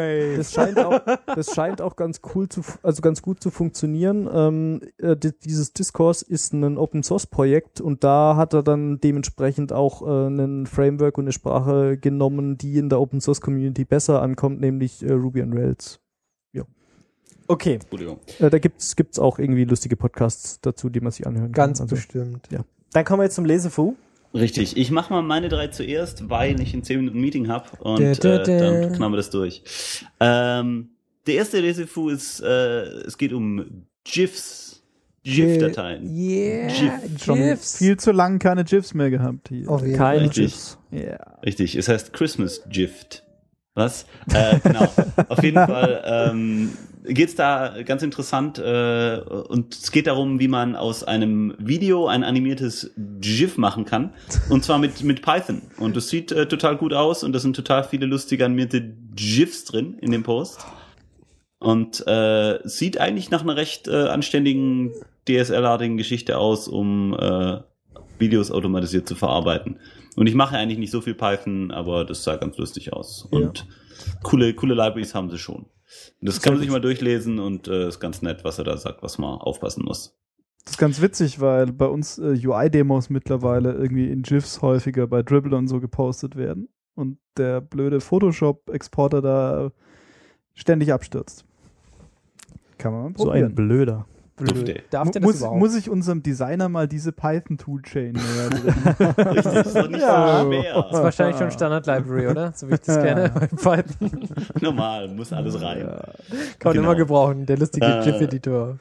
scheint auch ganz cool ganz gut zu funktionieren. Dieses Discourse ist ein Open Source Projekt und da hat er dann dementsprechend auch ein Framework und eine Sprache genommen, die in der Open Source Community besser ankommt, nämlich Ruby on Rails. Okay. Entschuldigung. Da gibt's auch irgendwie lustige Podcasts dazu, die man sich anhören kann. Ganz bestimmt. Ja. Dann kommen wir jetzt zum Lesefu. Richtig. Ich mache mal meine 3 zuerst, weil ich in 10 Minuten ein Meeting habe und Da. dann knallen wir das durch. Der erste Lesefu ist, es geht um GIFs. GIF-Dateien. Yeah, Schon GIFs. viel zu lang keine GIFs mehr gehabt hier. Auf jeden Kein Fall. Richtig. GIFs. Ja. Richtig, es heißt Christmas GIF. Was? Genau. Auf jeden Fall geht's da ganz interessant und es geht darum, wie man aus einem Video ein animiertes GIF machen kann und zwar mit Python. Und das sieht total gut aus und da sind total viele lustige animierte GIFs drin in dem Post. Und sieht eigentlich nach einer recht anständigen DSL-artigen Geschichte aus, um Videos automatisiert zu verarbeiten. Und ich mache eigentlich nicht so viel Python, aber das sah ganz lustig aus. Und coole Libraries haben sie schon. Und das kann man sich mal durchlesen und ist ganz nett, was er da sagt, was man aufpassen muss. Das ist ganz witzig, weil bei uns UI-Demos mittlerweile irgendwie in GIFs häufiger bei Dribbble und so gepostet werden und der blöde Photoshop-Exporter da ständig abstürzt. Kann man mal So probieren. ein Blöder. Dufte. Darf der das überhaupt? Muss ich unserem Designer mal diese Python-Toolchain näher bringen? Richtig, ist doch nicht Ja. so Das ist schwer. wahrscheinlich schon Standard-Library, oder? So wie ich das kenne bei Python. Normal, muss alles rein. Kann man Genau. immer gebrauchen, der lustige GIF-Editor.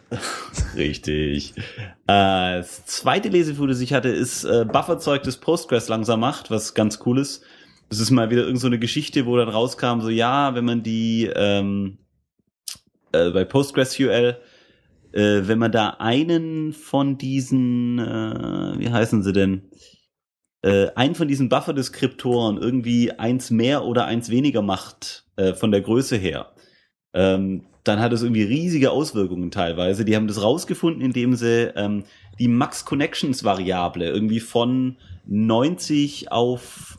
Richtig. Das zweite Lesefood, das ich hatte, ist Bufferzeug, das Postgres langsam macht, was ganz cool ist. Das ist mal wieder irgend so eine Geschichte, wo dann rauskam, so ja, wenn man die bei PostgreSQL, wenn man da einen von diesen, wie heißen sie denn, einen von diesen Buffer-Deskriptoren irgendwie eins mehr oder eins weniger macht, von der Größe her, dann hat das irgendwie riesige Auswirkungen teilweise. Die haben das rausgefunden, indem sie die Max-Connections-Variable irgendwie von 91 auf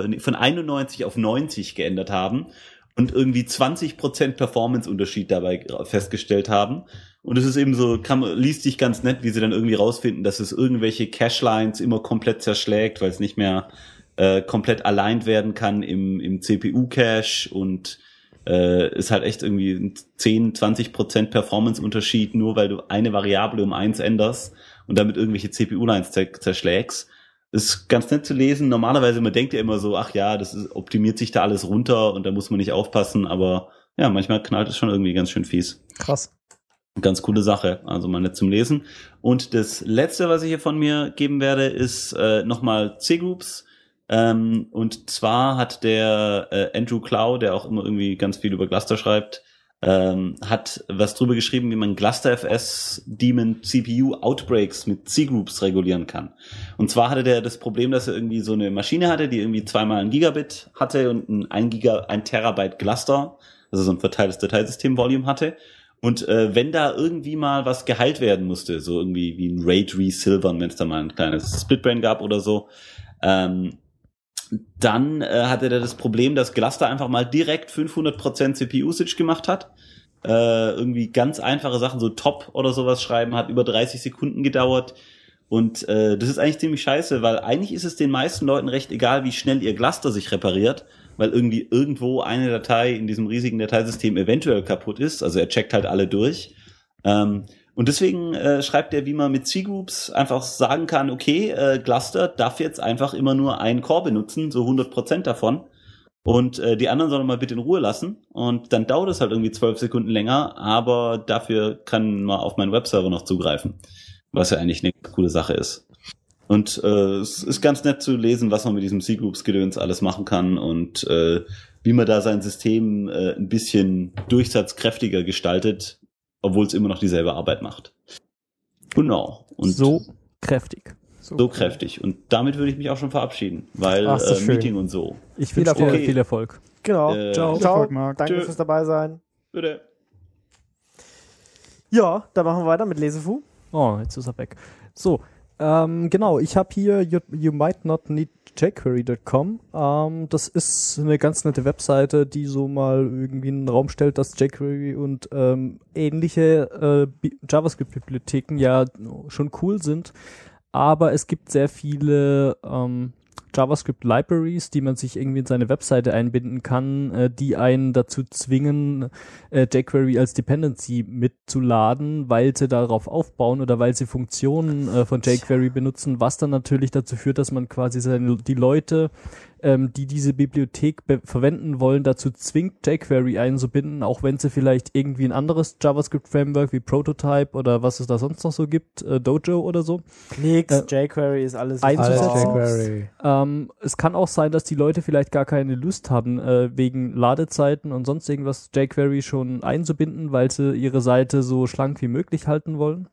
90 geändert haben und irgendwie 20% Performance-Unterschied dabei festgestellt haben. Und es ist eben so, liest sich ganz nett, wie sie dann irgendwie rausfinden, dass es irgendwelche Cache-Lines immer komplett zerschlägt, weil es nicht mehr komplett aligned werden kann im CPU-Cache und ist halt echt irgendwie ein 10-20% Performance-Unterschied, nur weil du eine Variable um 1 änderst und damit irgendwelche CPU-Lines zerschlägst. Ist ganz nett zu lesen. Normalerweise, man denkt ja immer so, ach ja, optimiert sich da alles runter und da muss man nicht aufpassen, aber ja, manchmal knallt es schon irgendwie ganz schön fies. Krass. Ganz coole Sache, also mal nett zum Lesen. Und das letzte, was ich hier von mir geben werde, ist nochmal C-Groups. Und zwar hat der Andrew Clow, der auch immer irgendwie ganz viel über Gluster schreibt, hat was drüber geschrieben, wie man GlusterFS Daemon CPU Outbreaks mit C-Groups regulieren kann. Und zwar hatte der das Problem, dass er irgendwie so eine Maschine hatte, die irgendwie 2x ein Gigabit hatte und ein Terabyte Gluster, also so ein verteiltes Dateisystem-Volume hatte. Und wenn da irgendwie mal was geheilt werden musste, so irgendwie wie ein RAID resilvern, wenn es da mal ein kleines Splitbrain gab oder so, dann hatte der das Problem, dass Gluster einfach mal direkt 500% CPU-Usage gemacht hat. Irgendwie ganz einfache Sachen, so Top oder sowas schreiben, hat über 30 Sekunden gedauert. Und das ist eigentlich ziemlich scheiße, weil eigentlich ist es den meisten Leuten recht egal, wie schnell ihr Gluster sich repariert, weil irgendwie irgendwo eine Datei in diesem riesigen Dateisystem eventuell kaputt ist. Also er checkt halt alle durch. Und deswegen schreibt er, wie man mit C-Groups einfach sagen kann, okay, Gluster darf jetzt einfach immer nur einen Core benutzen, so 100% davon. Und die anderen sollen mal bitte in Ruhe lassen. Und dann dauert es halt irgendwie 12 Sekunden länger, aber dafür kann man auf meinen Webserver noch zugreifen. Was ja eigentlich eine coole Sache ist. Und es ist ganz nett zu lesen, was man mit diesem C-Groups-Gedöns alles machen kann und wie man da sein System ein bisschen durchsatzkräftiger gestaltet, obwohl es immer noch dieselbe Arbeit macht. Genau. Und so kräftig. So kräftig. Und damit würde ich mich auch schon verabschieden, weil Meeting und so. Ich wünsche dir viel Erfolg. Genau. Ciao. Ciao. Danke fürs dabei sein. Bitte. Ja, dann machen wir weiter mit Lesefu. Oh, jetzt ist er weg. So, genau, ich habe hier you might not need jQuery.com. Das ist eine ganz nette Webseite, die so mal irgendwie in den Raum stellt, dass jQuery und ähnliche JavaScript-Bibliotheken ja schon cool sind. Aber es gibt sehr viele JavaScript-Libraries, die man sich irgendwie in seine Webseite einbinden kann, die einen dazu zwingen, jQuery als Dependency mitzuladen, weil sie darauf aufbauen oder weil sie Funktionen von jQuery benutzen, was dann natürlich dazu führt, dass man quasi die Leute, die diese Bibliothek verwenden wollen, dazu zwingt, jQuery einzubinden, auch wenn sie vielleicht irgendwie ein anderes JavaScript-Framework wie Prototype oder was es da sonst noch so gibt, Dojo oder so. Nix, jQuery ist alles jQuery. Es kann auch sein, dass die Leute vielleicht gar keine Lust haben, wegen Ladezeiten und sonst irgendwas jQuery schon einzubinden, weil sie ihre Seite so schlank wie möglich halten wollen.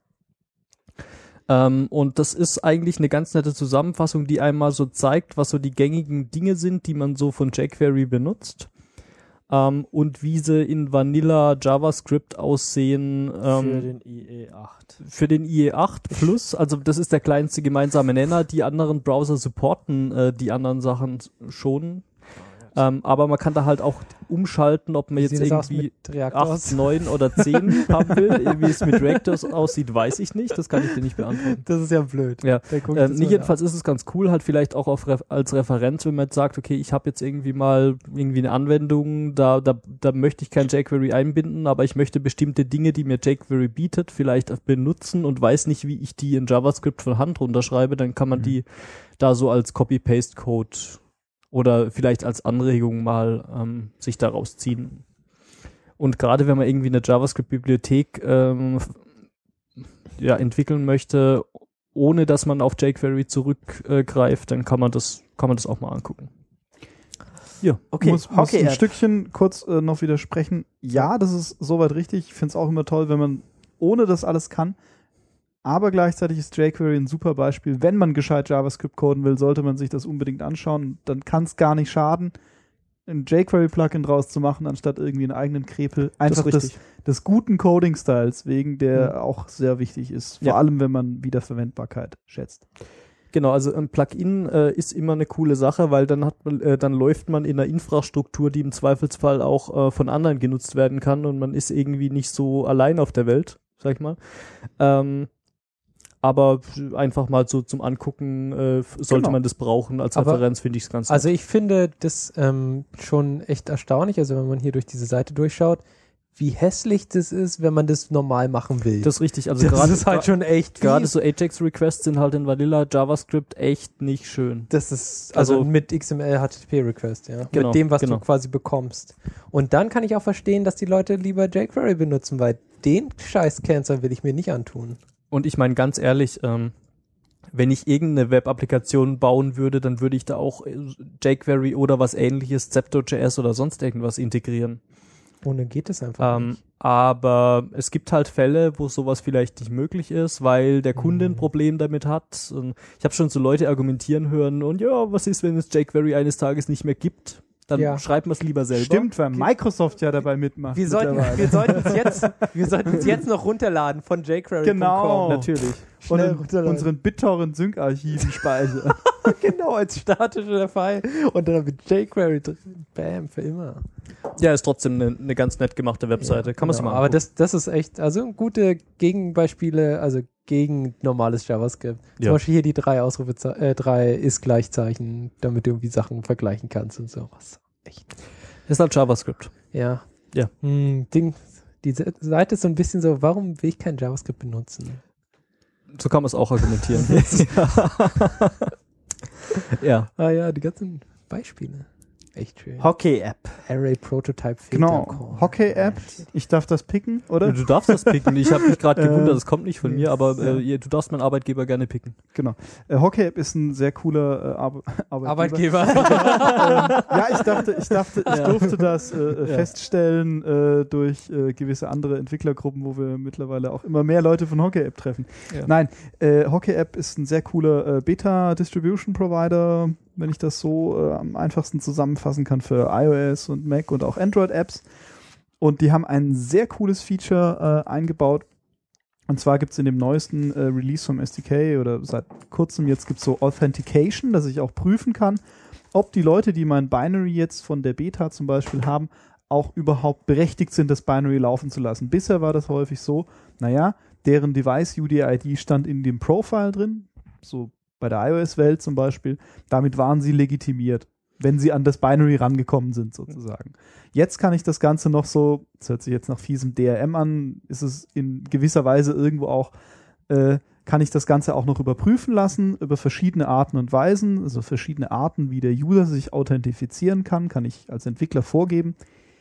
Und das ist eigentlich eine ganz nette Zusammenfassung, die einmal so zeigt, was so die gängigen Dinge sind, die man so von jQuery benutzt. Und wie sie in Vanilla JavaScript aussehen. Für den IE8. Für den IE8 Plus, also das ist der kleinste gemeinsame Nenner. Die anderen Browser supporten die anderen Sachen schon. Aber man kann da halt auch umschalten, ob man jetzt irgendwie 8, 9 oder 10 haben will. Wie es mit Reactors aussieht, weiß ich nicht. Das kann ich dir nicht beantworten. Das ist ja blöd. Ja. Jedenfalls ist es ganz cool, halt vielleicht auch als Referenz, wenn man jetzt sagt, okay, ich habe jetzt irgendwie mal eine Anwendung, da möchte ich kein jQuery einbinden, aber ich möchte bestimmte Dinge, die mir jQuery bietet, vielleicht benutzen und weiß nicht, wie ich die in JavaScript von Hand runterschreibe, dann kann man die da so als Copy-Paste-Code oder vielleicht als Anregung mal sich daraus ziehen. Und gerade wenn man irgendwie eine JavaScript-Bibliothek entwickeln möchte, ohne dass man auf jQuery zurückgreift, dann kann man das auch mal angucken. Ja, okay. Muss ein Stückchen kurz noch widersprechen. Ja, das ist soweit richtig. Ich finde es auch immer toll, wenn man ohne das alles kann. Aber gleichzeitig ist jQuery ein super Beispiel. Wenn man gescheit JavaScript coden will, sollte man sich das unbedingt anschauen. Dann kann es gar nicht schaden, ein jQuery-Plugin draus zu machen, anstatt irgendwie einen eigenen Krepel. Einfach des guten Coding-Styles wegen, der auch sehr wichtig ist. Vor allem, wenn man Wiederverwendbarkeit schätzt. Genau, also ein Plugin ist immer eine coole Sache, weil dann läuft man in einer Infrastruktur, die im Zweifelsfall auch von anderen genutzt werden kann und man ist irgendwie nicht so allein auf der Welt, sag ich mal. Aber einfach mal so zum Angucken sollte man das brauchen. Als Referenz finde ich es ganz nett. Also ich finde das schon echt erstaunlich, also wenn man hier durch diese Seite durchschaut, wie hässlich das ist, wenn man das normal machen will. Das ist richtig. Also das ist halt schon echt gerade so Ajax-Requests sind halt in Vanilla JavaScript echt nicht schön. Das ist also mit XML HTTP-Request, ja. Genau, mit dem, was du quasi bekommst. Und dann kann ich auch verstehen, dass die Leute lieber jQuery benutzen, weil den Scheiß-Cancer will ich mir nicht antun. Und ich meine ganz ehrlich, wenn ich irgendeine Web-Applikation bauen würde, dann würde ich da auch jQuery oder was ähnliches, Zepto.js oder sonst irgendwas integrieren. Ohne geht es einfach nicht. Aber es gibt halt Fälle, wo sowas vielleicht nicht möglich ist, weil der Kunde ein Problem damit hat. Und ich habe schon so Leute argumentieren hören und ja, was ist, wenn es jQuery eines Tages nicht mehr gibt? Dann schreibt man es lieber selber. Stimmt, weil Microsoft ja dabei mitmacht. Wir sollten es jetzt noch runterladen von jQuery.com. Genau, natürlich. Und unseren BitTorrent-Sync-Archiven speichern. Genau, als statischer File und dann mit jQuery drin. Bam, für immer. Ja, ist trotzdem eine ganz nett gemachte Webseite. Kann man sich mal aber angucken. das ist echt, also gute Gegenbeispiele, also gegen normales JavaScript. Zum Beispiel hier die 3 Ist-Gleichzeichen, damit du irgendwie Sachen vergleichen kannst und so. Was echt. Ist halt JavaScript. Ja. Ja. Die Seite ist so ein bisschen so, warum will ich kein JavaScript benutzen? So kann man es auch argumentieren. Ja. Ah ja, die ganzen Beispiele. Echt schön. Hockey-App. Array Prototype Filter Genau, Core. Hockey-App. Ich darf das picken, oder? Du darfst das picken. Ich habe mich gerade gewundert, das kommt nicht von mir, aber du darfst meinen Arbeitgeber gerne picken. Genau. Hockey-App ist ein sehr cooler Arbeitgeber. Ja, ich durfte das feststellen durch gewisse andere Entwicklergruppen, wo wir mittlerweile auch immer mehr Leute von Hockey-App treffen. Ja. Nein, Hockey-App ist ein sehr cooler Beta-Distribution-Provider, wenn ich das so am einfachsten zusammenfassen kann, für iOS und Mac und auch Android-Apps. Und die haben ein sehr cooles Feature eingebaut. Und zwar gibt es in dem neuesten Release vom SDK oder seit kurzem jetzt gibt es so Authentication, dass ich auch prüfen kann, ob die Leute, die mein Binary jetzt von der Beta zum Beispiel haben, auch überhaupt berechtigt sind, das Binary laufen zu lassen. Bisher war das häufig so, deren Device-UDID stand in dem Profile drin, so bei der iOS-Welt zum Beispiel, damit waren sie legitimiert, wenn sie an das Binary rangekommen sind sozusagen. Jetzt kann ich das Ganze noch so, das hört sich jetzt nach fiesem DRM an, ist es in gewisser Weise irgendwo auch, kann ich das Ganze auch noch überprüfen lassen, über verschiedene Arten und Weisen, also verschiedene Arten, wie der User sich authentifizieren kann ich als Entwickler vorgeben,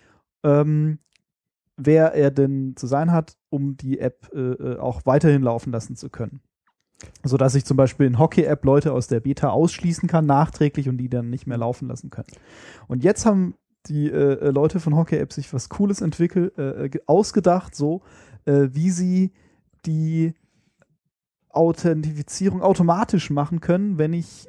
wer er denn zu sein hat, um die App auch weiterhin laufen lassen zu können. Sodass ich zum Beispiel in Hockey-App Leute aus der Beta ausschließen kann, nachträglich, und die dann nicht mehr laufen lassen können. Und jetzt haben die Leute von Hockey-App sich was Cooles ausgedacht, so wie sie die Authentifizierung automatisch machen können, wenn ich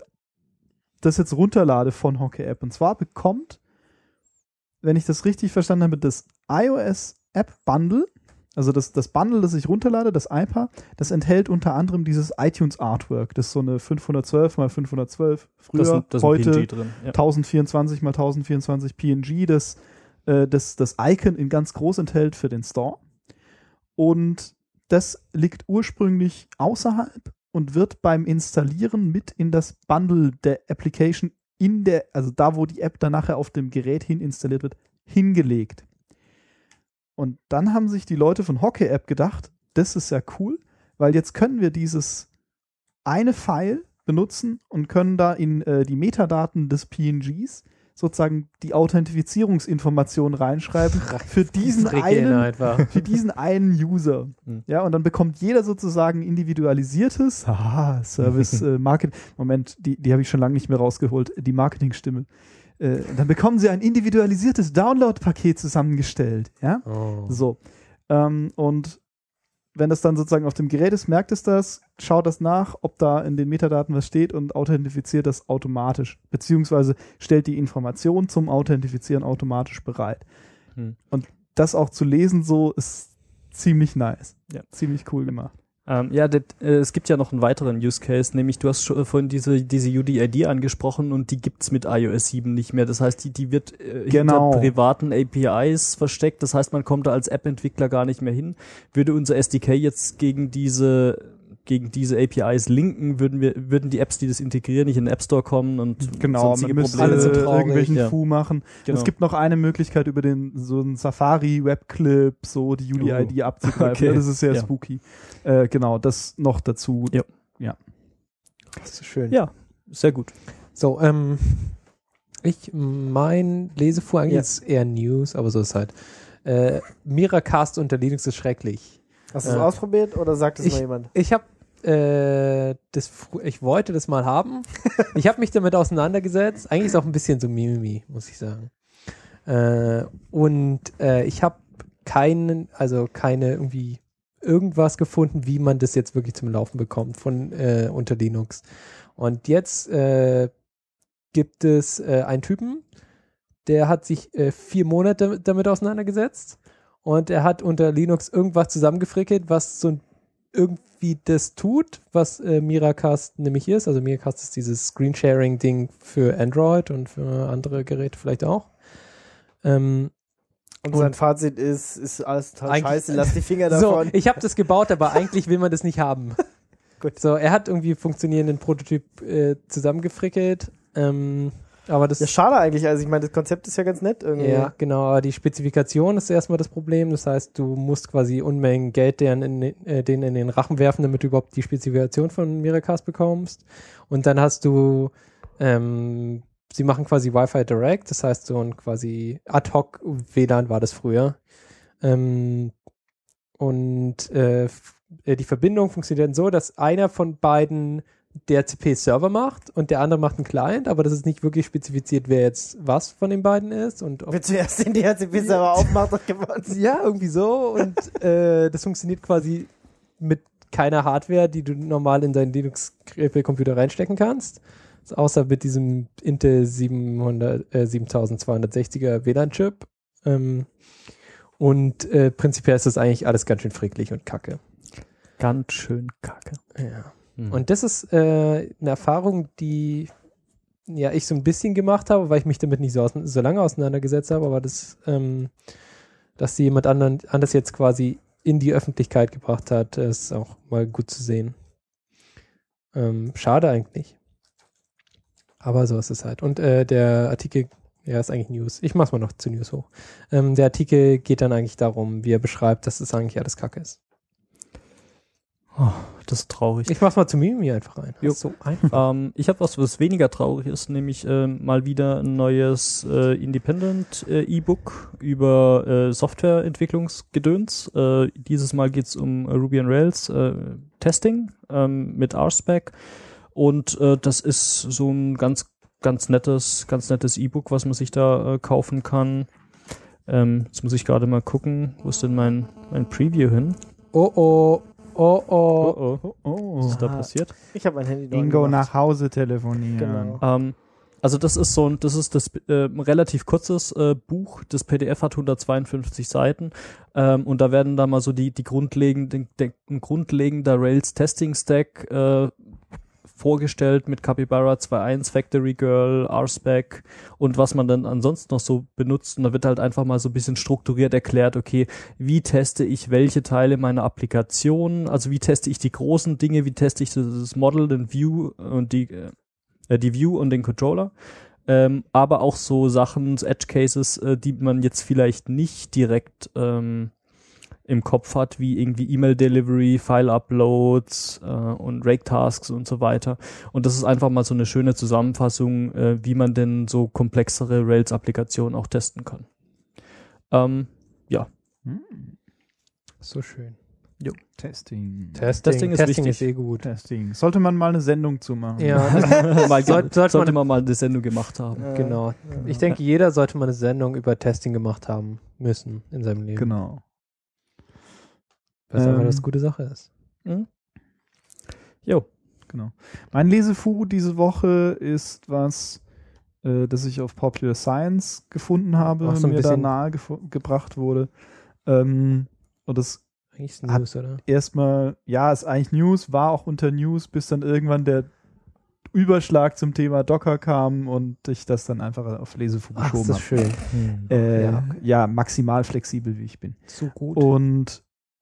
das jetzt runterlade von Hockey-App. Und zwar bekommt, wenn ich das richtig verstanden habe, das iOS-App-Bundle, also das Bundle, das ich runterlade, das IPA, das enthält unter anderem dieses iTunes-Artwork. Das ist so eine 512 x 512, früher, das heute PNG drin. Ja. 1024 x 1024 PNG, das Icon in ganz groß enthält für den Store. Und das liegt ursprünglich außerhalb und wird beim Installieren mit in das Bundle der Application also da, wo die App dann nachher auf dem Gerät hin installiert wird, hingelegt. Und dann haben sich die Leute von Hockey-App gedacht, das ist ja cool, weil jetzt können wir dieses eine File benutzen und können da in die Metadaten des PNGs sozusagen die Authentifizierungsinformation reinschreiben für diesen einen User. Ja, und dann bekommt jeder sozusagen individualisiertes Service Marketing. Moment, die habe ich schon lange nicht mehr rausgeholt, die Marketingstimme. Dann bekommen sie ein individualisiertes Download-Paket zusammengestellt. Ja? Oh. So. Und wenn das dann sozusagen auf dem Gerät ist, merkt es das, schaut das nach, ob da in den Metadaten was steht und authentifiziert das automatisch. Beziehungsweise stellt die Information zum Authentifizieren automatisch bereit. Und das auch zu lesen so ist ziemlich nice. Ja. Ziemlich cool gemacht. Es gibt ja noch einen weiteren Use Case, nämlich du hast schon vorhin diese UDID angesprochen und die gibt's mit iOS 7 nicht mehr. Das heißt, die wird hinter privaten APIs versteckt. Das heißt, man kommt da als App-Entwickler gar nicht mehr hin. Würde unser SDK jetzt gegen diese APIs linken, würden die Apps, die das integrieren, nicht in den App Store kommen und sonstige Probleme irgendwelchen Fu machen. Genau. Es gibt noch eine Möglichkeit, über so einen Safari-Webclip so die UDID abzugreifen. Okay. Das ist sehr spooky. Genau, das noch dazu. Ja. Das ist schön. Ja, sehr gut. So, mein Lesefuhr eigentlich ist eher News, aber so ist halt. Miracast unter Linux ist schrecklich. Hast du es ausprobiert oder sagt es mal jemand? Ich habe ich wollte das mal haben. Ich habe mich damit auseinandergesetzt. Eigentlich ist es auch ein bisschen so Mimimi, muss ich sagen. Ich habe keine irgendwie irgendwas gefunden, wie man das jetzt wirklich zum Laufen bekommt unter Linux. Und jetzt gibt es einen Typen, der hat sich 4 Monate damit auseinandergesetzt und er hat unter Linux irgendwas zusammengefrickelt, was so irgendwie das tut, was Miracast nämlich ist. Also Miracast ist dieses Screensharing-Ding für Android und für andere Geräte vielleicht auch. Und sein Fazit ist alles total scheiße, lass die Finger davon. So, ich habe das gebaut, aber eigentlich will man das nicht haben. Gut. So, er hat irgendwie funktionierenden Prototyp zusammengefrickelt. Aber das ist schade eigentlich, also ich meine, das Konzept ist ja ganz nett irgendwie. Ja, genau, aber die Spezifikation ist erstmal das Problem. Das heißt, du musst quasi Unmengen Geld denen in den Rachen werfen, damit du überhaupt die Spezifikation von Miracast bekommst. Und dann hast du sie machen quasi Wi-Fi Direct, das heißt so ein quasi Ad-Hoc WLAN war das früher. Die Verbindung funktioniert dann so, dass einer von beiden DHCP-Server macht und der andere macht einen Client, aber das ist nicht wirklich spezifiziert, wer jetzt was von den beiden ist. Und wer zuerst den DHCP-Server aufmacht, hat gewonnen. Ja, irgendwie so. Und das funktioniert quasi mit keiner Hardware, die du normal in deinen Linux-Computer reinstecken kannst. Außer mit diesem Intel 7260er WLAN-Chip. Prinzipiell ist das eigentlich alles ganz schön fricklig und kacke. Ganz schön kacke. Ja. Und das ist eine Erfahrung, die ja ich so ein bisschen gemacht habe, weil ich mich damit nicht so lange auseinandergesetzt habe, aber dass sie jemand anders jetzt quasi in die Öffentlichkeit gebracht hat, ist auch mal gut zu sehen. Schade eigentlich. Aber so ist es halt. Und der Artikel, ja, ist eigentlich News. Ich mach's mal noch zu News hoch. Der Artikel geht dann eigentlich darum, wie er beschreibt, dass es eigentlich alles Kacke ist. Oh, das ist traurig. Ich mach's mal zu Mimi einfach rein. Jo. So einfach. Ich habe was weniger traurig ist, nämlich mal wieder ein neues Independent E-Book über Softwareentwicklungsgedöns. Dieses Mal geht's um Ruby on Rails Testing mit RSpec. Und das ist so ein ganz nettes E-Book, was man sich da kaufen kann. Jetzt muss ich gerade mal gucken, wo ist denn mein Preview hin? Oh. Was ist da passiert? Ich habe mein Handy Ingo nach Hause telefonieren. Genau. Also das ist das relativ kurzes Buch. Das PDF hat 152 Seiten und da werden da mal so die grundlegender Rails Testing Stack vorgestellt mit Capybara 2.1, Factory Girl, RSpec und was man dann ansonsten noch so benutzt. Und da wird halt einfach mal so ein bisschen strukturiert erklärt, okay, wie teste ich welche Teile meiner Applikation, also wie teste ich die großen Dinge, wie teste ich das Model, den View und die View und den Controller. Aber auch so Sachen, Edge Cases, die man jetzt vielleicht nicht direkt im Kopf hat, wie irgendwie E-Mail-Delivery, File-Uploads und Rake-Tasks und so weiter. Und das ist einfach mal so eine schöne Zusammenfassung, wie man denn so komplexere Rails-Applikationen auch testen kann. Ja. So schön. Jo. Testing ist eh gut. Testing. Sollte man mal eine Sendung zu machen. Ja, sollte man mal eine Sendung gemacht haben. Genau. Ich denke, jeder sollte mal eine Sendung über Testing gemacht haben müssen in seinem Leben. Genau. Was aber das gute Sache ist. Jo. Genau. Mein Lesefu diese Woche ist was, das ich auf Popular Science gefunden habe, so mir da nahe gebracht wurde. Und das eigentlich ist News, oder? Erstmal, ja, ist eigentlich News, war auch unter News, bis dann irgendwann der Überschlag zum Thema Docker kam und ich das dann einfach auf Lesefu geschoben habe. Das ist schön. Ja, maximal flexibel, wie ich bin. So gut. Und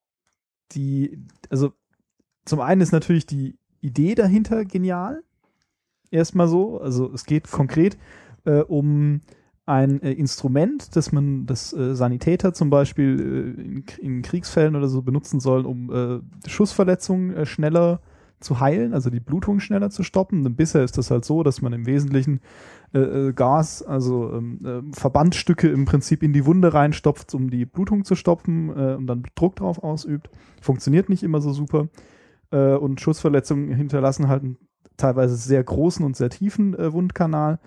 also zum einen ist natürlich die Idee dahinter genial. Erstmal so, also es geht konkret um ein Instrument, das Sanitäter zum Beispiel in Kriegsfällen oder so benutzen sollen, um Schussverletzungen schneller zu heilen, also die Blutung schneller zu stoppen. Denn bisher ist das halt so, dass man im Wesentlichen Gas, also Verbandstücke im Prinzip in die Wunde reinstopft, um die Blutung zu stoppen und dann Druck drauf ausübt. Funktioniert nicht immer so super. Und Schussverletzungen hinterlassen halt einen teilweise sehr großen und sehr tiefen Wundkanal.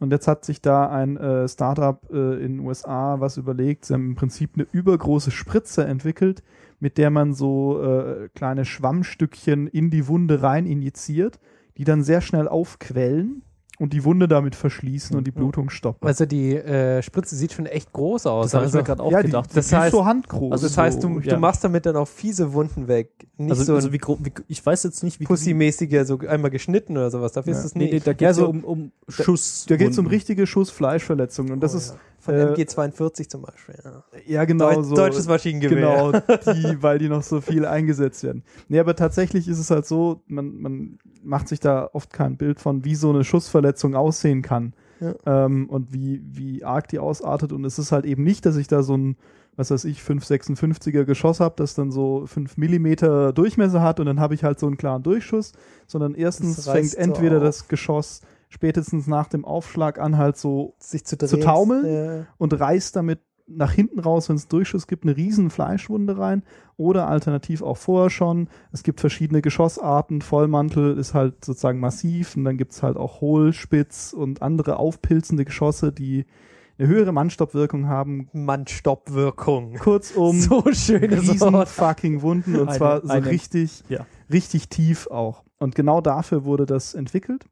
Und jetzt hat sich da ein Startup in den USA was überlegt. Sie haben im Prinzip eine übergroße Spritze entwickelt, mit der man so kleine Schwammstückchen in die Wunde rein injiziert, die dann sehr schnell aufquellen und die Wunde damit verschließen und die Blutung stoppen. Also die Spritze sieht schon echt groß aus. Das habe ich mir gerade auch gedacht. Das heißt, so handgroß. Also das heißt, du machst damit dann auch fiese Wunden weg. Nicht also wie groß, ich weiß jetzt nicht, wie Pussy-mäßige, so einmal geschnitten oder sowas. Dafür ist es nicht. Nee, da geht es um Schuss. Da geht es um richtige Schussfleischverletzungen. Und das ist von MG42 zum Beispiel. Ja, genau so. Deutsches Maschinengewehr. Genau, weil die noch so viel eingesetzt werden. Nee, aber tatsächlich ist es halt so, man macht sich da oft kein Bild von, wie so eine Schussverletzung aussehen kann. Ja. Und wie arg die ausartet. Und es ist halt eben nicht, dass ich da so ein, was weiß ich, 5,56er Geschoss habe, das dann so 5 Millimeter Durchmesser hat und dann habe ich halt so einen klaren Durchschuss, sondern erstens fängt entweder das Geschoss spätestens nach dem Aufschlag an halt so sich zu taumeln und reißt damit nach hinten raus, wenn es Durchschuss gibt, eine riesen Fleischwunde rein oder alternativ auch vorher schon. Es gibt verschiedene Geschossarten. Vollmantel ist halt sozusagen massiv und dann gibt es halt auch Hohlspitz und andere aufpilzende Geschosse, die eine höhere Mannstoppwirkung haben. Mannstoppwirkung. Kurzum, so schöne riesen fucking Wunden und zwar so richtig tief auch. Und genau dafür wurde das entwickelt.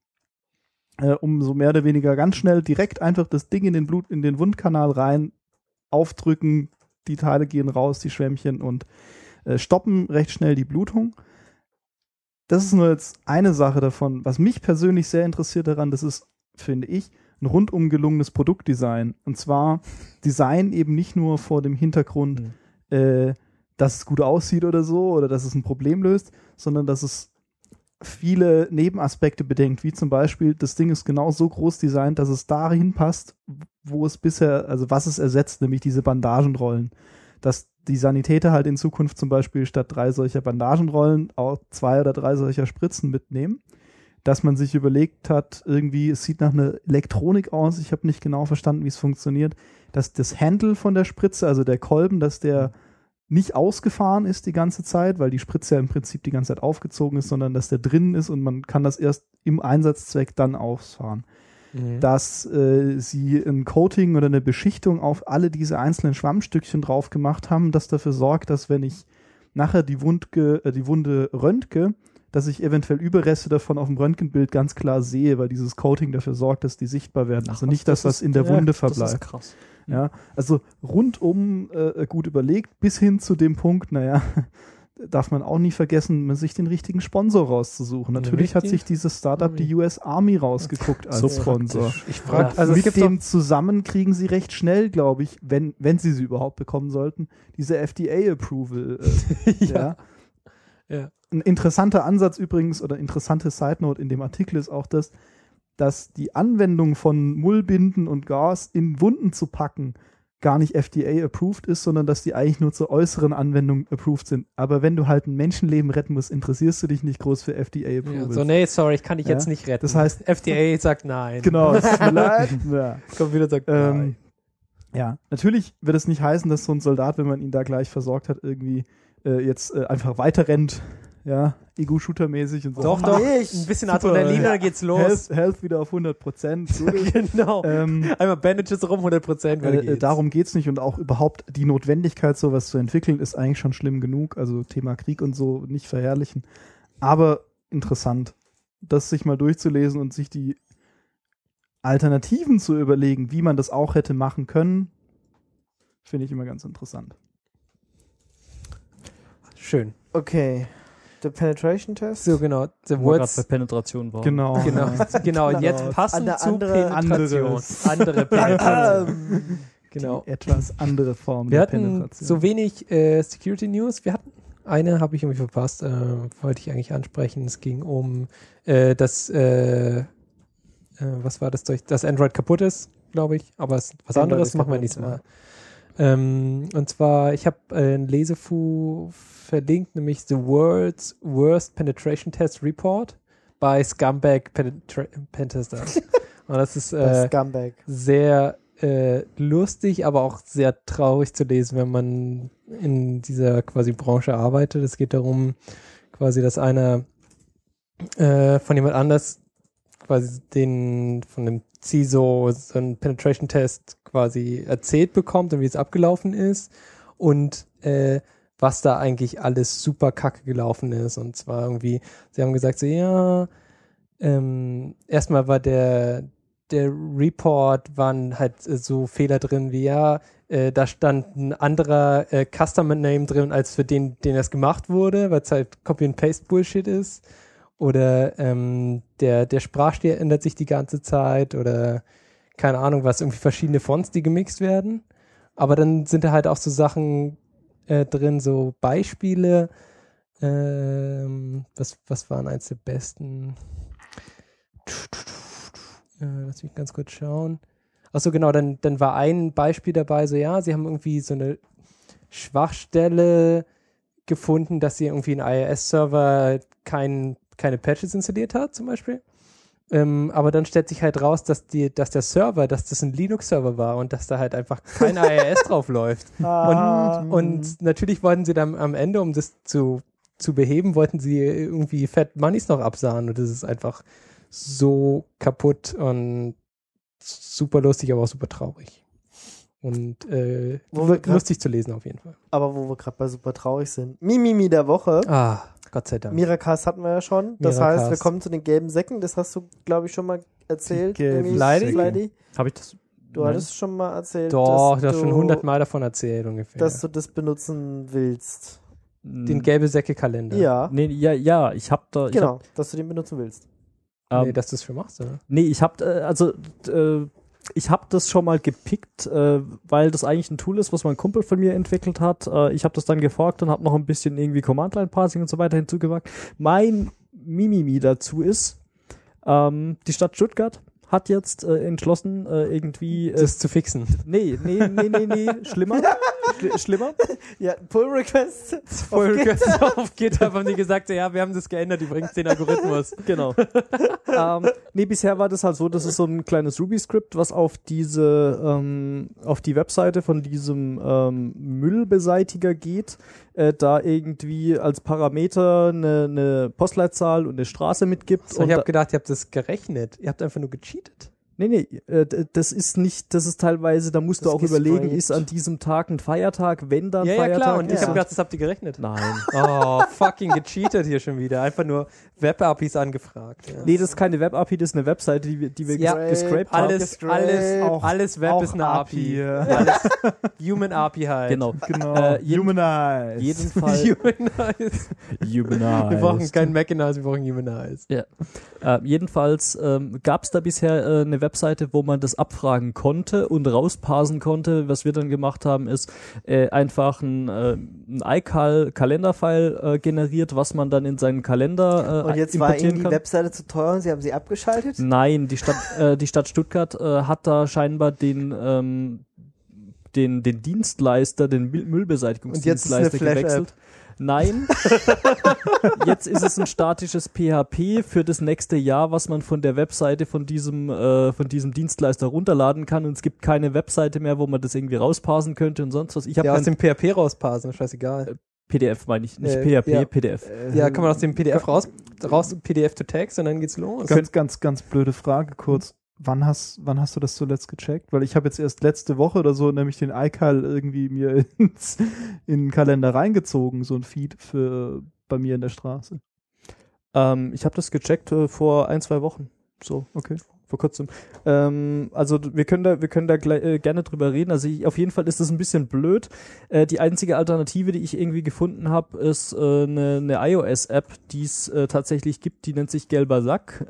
Um so mehr oder weniger ganz schnell direkt einfach das Ding in den Wundkanal rein aufdrücken, die Teile gehen raus, die Schwämmchen und stoppen recht schnell die Blutung. Das ist nur jetzt eine Sache davon. Was mich persönlich sehr interessiert daran, das ist, finde ich, ein rundum gelungenes Produktdesign. Und zwar Design eben nicht nur vor dem Hintergrund, dass es gut aussieht oder so, oder dass es ein Problem löst, sondern dass es viele Nebenaspekte bedenkt, wie zum Beispiel, das Ding ist genau so groß designt, dass es dahin passt, wo es bisher, also was es ersetzt, nämlich diese Bandagenrollen. Dass die Sanitäter halt in Zukunft zum Beispiel statt 3 solcher Bandagenrollen auch 2 oder 3 solcher Spritzen mitnehmen. Dass man sich überlegt hat, irgendwie, es sieht nach einer Elektronik aus, ich habe nicht genau verstanden, wie es funktioniert, dass das Handle von der Spritze, also der Kolben, dass der nicht ausgefahren ist die ganze Zeit, weil die Spritze ja im Prinzip die ganze Zeit aufgezogen ist, sondern dass der drin ist und man kann das erst im Einsatzzweck dann ausfahren. Dass sie ein Coating oder eine Beschichtung auf alle diese einzelnen Schwammstückchen drauf gemacht haben, das dafür sorgt, dass wenn ich nachher die Wunde röntge, dass ich eventuell Überreste davon auf dem Röntgenbild ganz klar sehe, weil dieses Coating dafür sorgt, dass die sichtbar werden. Also nicht, dass was in der Wunde verbleibt. Das ist krass. Ja, also rundum gut überlegt, bis hin zu dem Punkt, darf man auch nie vergessen, sich den richtigen Sponsor rauszusuchen. Natürlich hat sich dieses Startup die US Army rausgeguckt als Sponsor. Ich frage, also mit dem zusammen kriegen sie recht schnell, glaube ich, wenn sie überhaupt bekommen sollten, diese FDA-Approval. Ja. Ein interessanter Ansatz übrigens oder interessante Side-Note in dem Artikel ist auch das, dass die Anwendung von Mullbinden und Gas in Wunden zu packen gar nicht FDA-approved ist, sondern dass die eigentlich nur zur äußeren Anwendung approved sind. Aber wenn du halt ein Menschenleben retten musst, interessierst du dich nicht groß für FDA-Approval. Ja, sorry, ich kann dich jetzt nicht retten. Das heißt, FDA sagt nein. Genau, es tut mir leid. Computer sagt nein. Ja, natürlich wird es nicht heißen, dass so ein Soldat, wenn man ihn da gleich versorgt hat, irgendwie jetzt einfach weiter rennt. Ja, Ego-Shooter-mäßig und so. Doch, ein bisschen Adrenalin, dann geht's los. Health wieder auf 100%. Genau. Einmal Bandages rum, 100%. Darum geht's nicht und auch überhaupt die Notwendigkeit, sowas zu entwickeln, ist eigentlich schon schlimm genug. Also Thema Krieg und so nicht verherrlichen. Aber interessant, das sich mal durchzulesen und sich die Alternativen zu überlegen, wie man das auch hätte machen können, finde ich immer ganz interessant. Schön. Okay. Der Penetration-Test? So, genau. Wo wir gerade bei Penetration waren. Genau. Jetzt passend zu Penetration. Andere Penetration. Genau. Die etwas andere Form der Penetration. Wir hatten so wenig Security-News. Wir hatten eine, habe ich irgendwie verpasst, wollte ich eigentlich ansprechen. Es ging um was war das? Das Android kaputt ist, glaube ich. Aber was anderes machen wir nächstes Mal. Und zwar, ich habe ein Lesefu verlinkt, nämlich The World's Worst Penetration Test Report by Scumbag Pentesters. Und das ist sehr lustig, aber auch sehr traurig zu lesen, wenn man in dieser quasi Branche arbeitet. Es geht darum, quasi, dass einer von jemand anders quasi von dem CISO so einen Penetration-Test quasi erzählt bekommt und wie es abgelaufen ist und was da eigentlich alles super kacke gelaufen ist. Und zwar irgendwie, sie haben gesagt, so ja, erstmal war der Report, waren halt so Fehler drin wie, ja, da stand ein anderer Customer Name drin, als für den das gemacht wurde, weil es halt Copy-and-Paste-Bullshit ist. Oder der Sprachstil ändert sich die ganze Zeit oder keine Ahnung was, irgendwie verschiedene Fonts, die gemixt werden. Aber dann sind da halt auch so Sachen drin, so Beispiele. Was waren eins der besten? Lass mich ganz kurz schauen. Achso, genau, dann war ein Beispiel dabei, so ja, sie haben irgendwie so eine Schwachstelle gefunden, dass sie irgendwie ein IIS-Server keine Patches installiert hat, zum Beispiel. Aber dann stellt sich halt raus, dass der Server, dass das ein Linux-Server war und dass da halt einfach kein IIS drauf läuft. Und natürlich wollten sie dann am Ende, um das zu beheben, wollten sie irgendwie Fat Moneys noch absahen und das ist einfach so kaputt und super lustig, aber auch super traurig. Und lustig zu lesen auf jeden Fall. Aber wo wir gerade bei super traurig sind. Mimimi der Woche. Ah, Gott sei Dank. Miracast hatten wir ja schon. Das heißt, wir kommen zu den gelben Säcken. Das hast du, glaube ich, schon mal erzählt. Fleidy? Habe ich das? Du hattest schon mal erzählt, Doch, du hast schon 100 Mal davon erzählt ungefähr. Dass du das benutzen willst. Den gelbe Säcke-Kalender. Ja. Nee, ja, ich habe da... Genau, dass du den benutzen willst. Nee, dass du es schon machst, oder? Nee, ich habe das schon mal gepickt, weil das eigentlich ein Tool ist, was mein Kumpel von mir entwickelt hat. Ich habe das dann geforkt und habe noch ein bisschen irgendwie Command-Line-Parsing und so weiter hinzugewagt. Mein Mimimi dazu ist, die Stadt Stuttgart hat jetzt entschlossen, irgendwie... das zu fixen. Nee, schlimmer. Schlimmer. Ja, Pull-Requests. Pull-Requests auf GitHub haben die gesagt, ja, wir haben das geändert, übrigens den Algorithmus. Genau. Bisher war das halt so, das ist so ein kleines Ruby-Skript, was auf die Webseite von diesem Müllbeseitiger geht, da irgendwie als Parameter eine Postleitzahl und eine Straße mitgibt. So, ich habe gedacht, ihr habt das gerechnet. Ihr habt einfach nur gecheatet. Nee, das ist teilweise, da musst du auch überlegen, ist an diesem Tag ein Feiertag, wenn dann Feiertag ist. Ja, klar, und ich habe gedacht, das habt ihr gerechnet. Nein. Oh, fucking gecheatet hier schon wieder. Einfach nur Web-APIs angefragt. Ja. Nee, das ist keine Web-API, das ist eine Webseite, die wir gescraped haben. Alles Web ist eine API. Alles Human API halt. Genau. Humanized. Jedenfalls. Wir brauchen keinen Mechanized, wir brauchen Humanized. Ja. Jedenfalls gab es da bisher eine Webseite, wo man das abfragen konnte und rausparsen konnte. Was wir dann gemacht haben, ist einfach ein iCal-Kalenderfile generiert, was man dann in seinen Kalender und jetzt war Ihnen die Webseite zu teuer und Sie haben sie abgeschaltet? Nein, die Stadt Stuttgart hat da scheinbar den Dienstleister, den Müllbeseitigungsdienstleister gewechselt. Nein. Jetzt ist es ein statisches PHP für das nächste Jahr, was man von der Webseite von diesem Dienstleister runterladen kann, und es gibt keine Webseite mehr, wo man das irgendwie rausparsen könnte und sonst was. Aus dem PHP rausparsen, scheißegal. PDF meine ich, nicht PHP, ja. PDF. Ja, kann man aus dem PDF raus PDF to Text und dann geht's los. Ganz blöde Frage kurz. Wann hast du das zuletzt gecheckt? Weil ich habe jetzt erst letzte Woche oder so nämlich den iCal irgendwie mir in den Kalender reingezogen, so ein Feed bei mir in der Straße. Ich habe das gecheckt vor 1-2 Wochen. So, okay. Vor kurzem. Also wir können da gerne drüber reden. Also auf jeden Fall ist das ein bisschen blöd. Die einzige Alternative, die ich irgendwie gefunden habe, ist eine iOS-App, die es tatsächlich gibt. Die nennt sich Gelber Sack.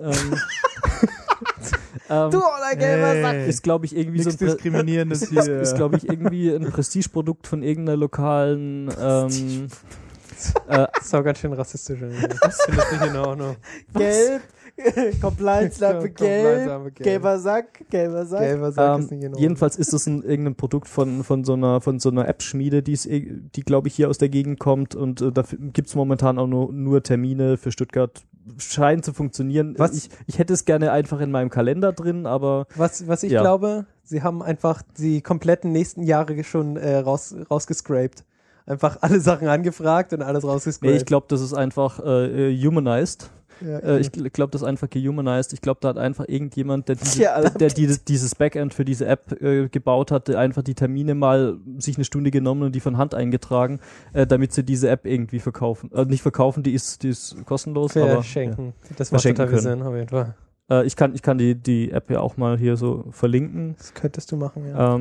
Du oder gelber Sack! Ist, glaube ich, irgendwie nichts so ein Diskriminierendes hier. Ist, glaube ich, irgendwie ein Prestigeprodukt von irgendeiner lokalen das ist auch ganz schön rassistisch. Das finde ich nicht in Ordnung. Gelb, Compliance-Lampe gelb, gelber Sack. Gelber Sack ist nicht in Ordnung. Jedenfalls ist das irgendein Produkt von so einer App-Schmiede, die glaube ich hier aus der Gegend kommt, und dafür gibt's momentan auch nur Termine für Stuttgart. Scheint zu funktionieren. Ich hätte es gerne einfach in meinem Kalender drin, aber... Was ich glaube, sie haben einfach die kompletten nächsten Jahre schon rausgescraped. Einfach alle Sachen angefragt und alles rausgescraped. Nee, ich glaube, das ist einfach humanized. Ich glaube, das ist einfach gehumanized. Ich glaube, da hat einfach irgendjemand, der Ja, dieses Backend für diese App gebaut hat, einfach die Termine mal sich eine Stunde genommen und die von Hand eingetragen, damit sie diese App irgendwie verkaufen. Nicht verkaufen, die ist kostenlos, aber Verschenken. Das macht verschenken total können. Sinn, auf jeden Fall. Ich kann die App ja auch mal hier so verlinken. Das könntest du machen, ja.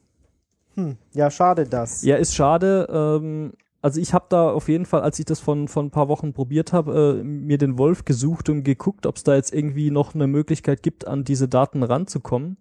Ja, schade das. Ja, ist schade. Also ich habe da auf jeden Fall, als ich das von ein paar Wochen probiert habe, mir den Wolf gesucht und geguckt, ob es da jetzt irgendwie noch eine Möglichkeit gibt, an diese Daten ranzukommen.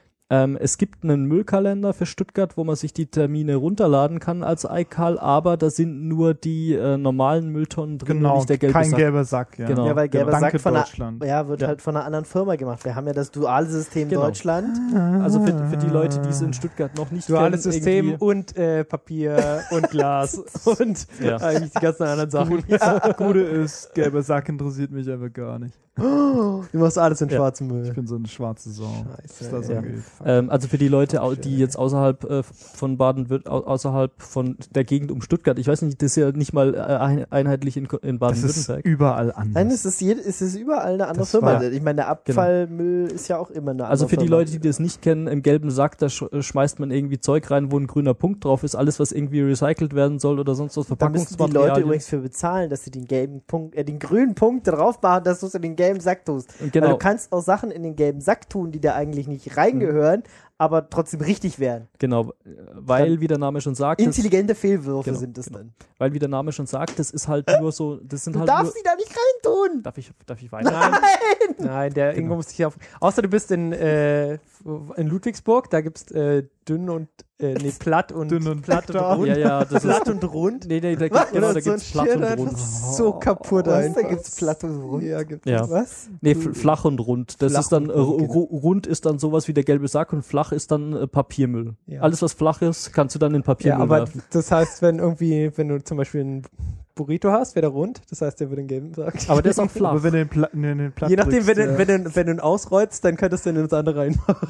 Es gibt einen Müllkalender für Stuttgart, wo man sich die Termine runterladen kann als iCal, aber da sind nur die normalen Mülltonnen drin und nicht der gelbe kein Sack. gelber Sack. Ja, Genau. Ja, weil gelber Danke, Sack Deutschland. wird halt von einer anderen Firma gemacht. Wir haben ja das Dualsystem Genau. Deutschland. Also für die Leute, die es in Stuttgart noch nicht Duales kennen, System irgendwie- und Papier und Glas und Ja. eigentlich die ganzen anderen Sachen. Das Gute ist, gelber Sack interessiert mich aber gar nicht. Du machst alles in Ja. schwarzem Müll. Ich bin so eine schwarze Sau. Scheiße, Was das ja. angeht. Also für die Leute, die jetzt außerhalb von außerhalb von der Gegend um Stuttgart, ich weiß nicht, das ist ja nicht mal einheitlich in Das ist Baden-Württemberg. überall anders. Nein, es ist überall eine andere Das Firma. war- Ich meine, der Abfallmüll ist ja auch immer eine andere Also für die Firma. Leute, die das nicht kennen, im gelben Sack, da schmeißt man irgendwie Zeug rein, wo ein grüner Punkt drauf ist, alles was irgendwie recycelt werden soll oder sonst was, Da müssen die Leute Verpackungsmaterialien. übrigens für bezahlen, dass sie den den grünen Punkt drauf machen, dass du es in den gelben Sack tust. Genau. Weil du kannst auch Sachen in den gelben Sack tun, die da eigentlich nicht reingehören, aber trotzdem richtig wären. Genau, weil, wie der Name schon sagt, Intelligente Fehlwürfe Genau, sind es genau. dann. weil wie der Name schon sagt, das ist halt nur so, das sind Du halt darfst nur, die da nicht reintun! darf ich weiter? Nein, der Ingo muss sich auf. Außer du bist in Ludwigsburg, da gibt's dünn und platt und Dünn und platt und da. rund. Ja, das ist, Platt und rund. nee, da Was? genau, da So ein gibt's platt Schild und einfach rund. so kaputt Was? einfach. Da gibt's platt und rund. Ja, gibt's Ja. Was? Nee, flach und rund. Das Flach ist dann, und rund, genau. rund ist dann sowas wie der gelbe Sack und flach ist dann Papiermüll. Ja. Alles, was flach ist, kannst du dann in Ja, Papiermüll aber werfen. das heißt, wenn du zum Beispiel einen Burrito hast, wäre der rund, das heißt, der würde den gelben sagen. Aber der ist auch flach. Aber wenn du den Platt Je nachdem, drückst, wenn du ihn ausrollst, dann könntest du ihn ins andere reinmachen.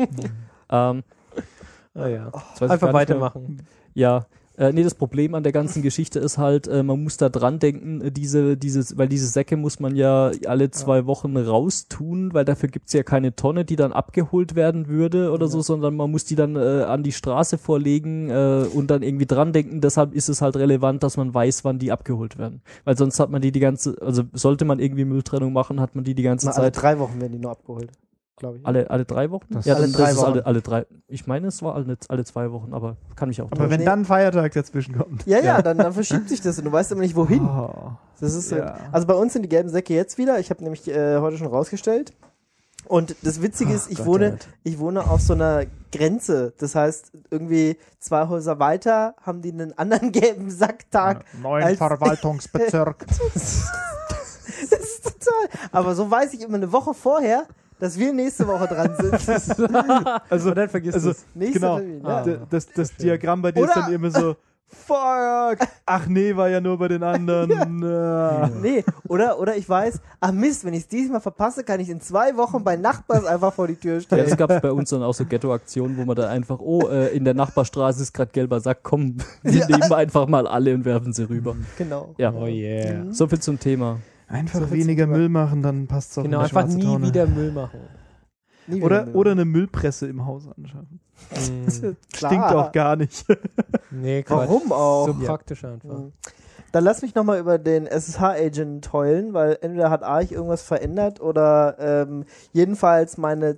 Ja. Ah ja. Jetzt weiß ich gar Einfach nicht weitermachen. mehr. Ja. Nee, das Problem an der ganzen Geschichte ist halt, man muss da dran denken, weil diese Säcke muss man ja alle 2 Wochen raustun, weil dafür gibt's ja keine Tonne, die dann abgeholt werden würde oder so, sondern man muss die dann an die Straße vorlegen und dann irgendwie dran denken. Deshalb ist es halt relevant, dass man weiß, wann die abgeholt werden. Weil sonst hat man die ganze, also sollte man irgendwie Mülltrennung machen, hat man die ganze Mal alle Zeit. 3 Wochen werden die nur abgeholt, glaube ich. Alle 3 Wochen? Das Ja, alle das 3 ist Wochen. alle 3. Ich meine, es war alle 2 Wochen, aber kann mich auch aber wenn Nee. dann ein Feiertag dazwischen kommt. Ja, dann verschiebt sich das und du weißt immer nicht, wohin. Oh. Das ist Ja. also bei uns sind die gelben Säcke jetzt wieder. Ich habe nämlich heute schon rausgestellt. Und das Witzige ist, ich wohne auf so einer Grenze. Das heißt, irgendwie 2 Häuser weiter haben die einen anderen gelben Sacktag. Neuen als- Verwaltungsbezirk. Das ist total. Aber so weiß ich immer eine Woche vorher, dass wir nächste Woche dran sind. Also, Und dann vergisst also du's. Nächste genau. Termin, ja. Das Diagramm bei dir ist Oder- dann immer so, fuck, ach nee, war ja nur bei den anderen. Nee, oder ich weiß, Mist, wenn ich es diesmal verpasse, kann ich in 2 Wochen bei Nachbars einfach vor die Tür Ja, stellen. es gab bei uns dann auch so Ghetto-Aktionen, wo man dann einfach, in der Nachbarstraße ist gerade gelber Sack, komm, wir nehmen einfach mal alle und werfen sie rüber. Genau. Ja, Oh yeah. so viel zum Thema. Einfach So viel weniger zum Müll machen, dann passt es auch Genau, in die einfach schwarze nie Tonne. wieder Müll machen. Nie wieder Oder, Müll. oder eine Müllpresse im Haus anschaffen. Klar. Stinkt auch gar nicht. Nee, Quatsch. Warum auch? So praktisch einfach. Dann lass mich nochmal über den SSH-Agent heulen, weil entweder hat Arch irgendwas verändert oder jedenfalls meine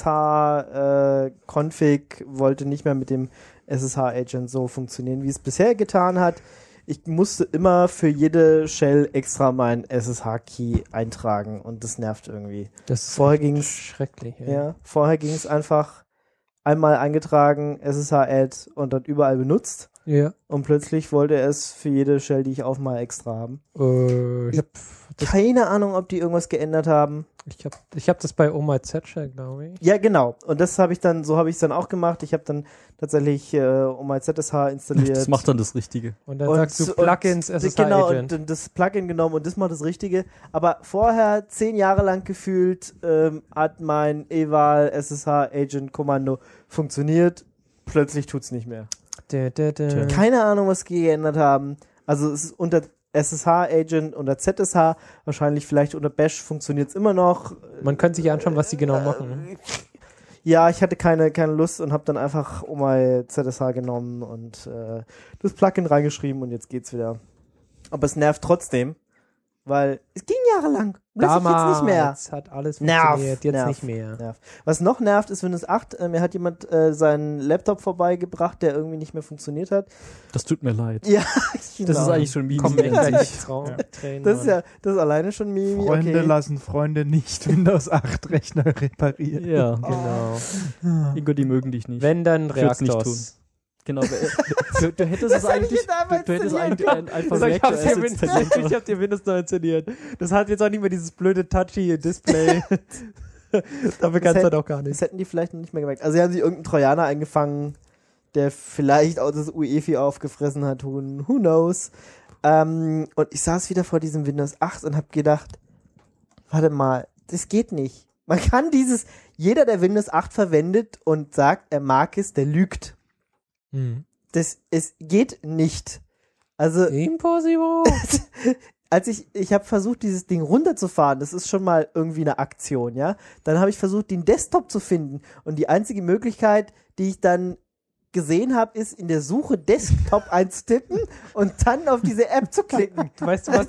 ZSH-Config wollte nicht mehr mit dem SSH-Agent so funktionieren, wie es bisher getan hat. Ich musste immer für jede Shell extra meinen SSH-Key eintragen und das nervt irgendwie. Das ist Vorher ging's, schrecklich. vorher ging es einfach einmal eingetragen, SSH-Add und dann überall benutzt. Ja. Und plötzlich wollte er es für jede Shell, die ich aufmache, extra haben. Ich hab Keine Ahnung, ob die irgendwas geändert haben. ich hab das bei Oh My Z-Shell, glaube ich. Ja, genau. Und das habe ich dann, so habe ich es dann auch gemacht. Ich habe dann tatsächlich OMyZSH installiert. Das macht dann das Richtige. Und dann sagst du Plugins, SSH Genau, Agent. und das Plugin genommen und das macht das Richtige. Aber vorher 10 Jahre lang gefühlt hat mein eval SSH Agent Kommando funktioniert. Plötzlich tut's nicht mehr. Keine Ahnung, was die geändert haben. Also es ist unter SSH-Agent unter ZSH, wahrscheinlich vielleicht unter Bash funktioniert es immer noch. Man könnte sich anschauen, was die genau machen. Ja, ich hatte keine Lust und habe dann einfach mal ZSH genommen und das Plugin reingeschrieben und jetzt geht's wieder. Aber es nervt trotzdem, weil es ging jahrelang. Damals jetzt nicht mehr. hat alles funktioniert, jetzt nicht mehr. Nervt. Was noch nervt, ist Windows 8. Mir hat jemand seinen Laptop vorbeigebracht, der irgendwie nicht mehr funktioniert hat. Das tut mir leid. Ja, Das ist eigentlich schon Komm, echt mini-mäßig. das ist ja, das ist alleine schon Mimi. Freunde Okay. lassen Freunde nicht Windows 8 Rechner reparieren. Ja, Genau. Ingo, die mögen dich nicht. Wenn dann Ich würd's nicht Reactos. Genau, du hättest es eigentlich, du hättest eigentlich einfach Ich hab's ja installiert. ich hab dir Windows neu installiert. Das hat jetzt auch nicht mehr dieses blöde touchy Display. Dafür kannst du doch gar Das nicht. hätten die vielleicht noch nicht mehr gemerkt. Also sie haben sich irgendeinen Trojaner eingefangen, der vielleicht auch das UEFI aufgefressen hat. Who knows? Und ich saß wieder vor diesem Windows 8 und habe gedacht, warte mal, das geht nicht. Man kann jeder, der Windows 8 verwendet und sagt, er mag es, der lügt. Es geht nicht. Also, Impossible. ich habe versucht, dieses Ding runterzufahren, das ist schon mal irgendwie eine Aktion, ja. Dann habe ich versucht, den Desktop zu finden und die einzige Möglichkeit, die ich dann gesehen habe, ist in der Suche Desktop einzutippen und dann auf diese App zu klicken. Weißt du, was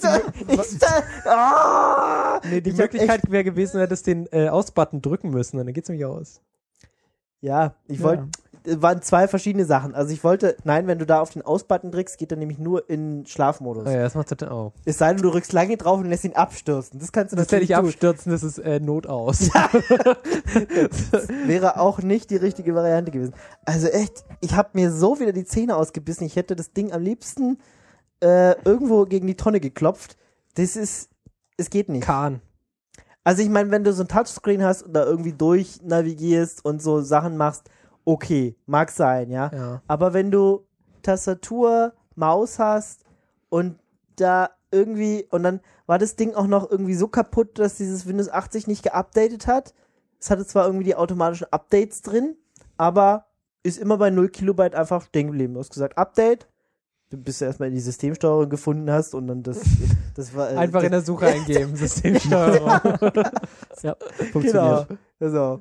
die Möglichkeit wäre gewesen, du hättest den Aus-Button drücken müssen, dann geht's nämlich aus. Ja, ich wollte, waren zwei verschiedene Sachen. Also ich wollte, nein, wenn du da auf den Aus-Button drückst, geht er nämlich nur in Schlafmodus. Ja, das macht das auch. Es sei denn, du drückst lange drauf und lässt ihn abstürzen. Das kannst du Das werde natürlich ich tun. abstürzen, das ist Not aus. Das wäre auch nicht die richtige Variante gewesen. Also echt, ich habe mir so wieder die Zähne ausgebissen. Ich hätte das Ding am liebsten irgendwo gegen die Tonne geklopft. Es geht nicht. Kahn. Also ich meine, wenn du so ein Touchscreen hast und da irgendwie durch navigierst und so Sachen machst, okay, mag sein, ja. Aber wenn du Tastatur, Maus hast und da irgendwie, und dann war das Ding auch noch irgendwie so kaputt, dass dieses Windows 8 sich nicht geupdatet hat. Es hatte zwar irgendwie die automatischen Updates drin, aber ist immer bei 0 Kilobyte einfach stehen geblieben. Du hast gesagt, Update, bis du erstmal in die Systemsteuerung gefunden hast und dann das war... Einfach in der Suche eingeben, Systemsteuerung. Ja, funktioniert. Genau.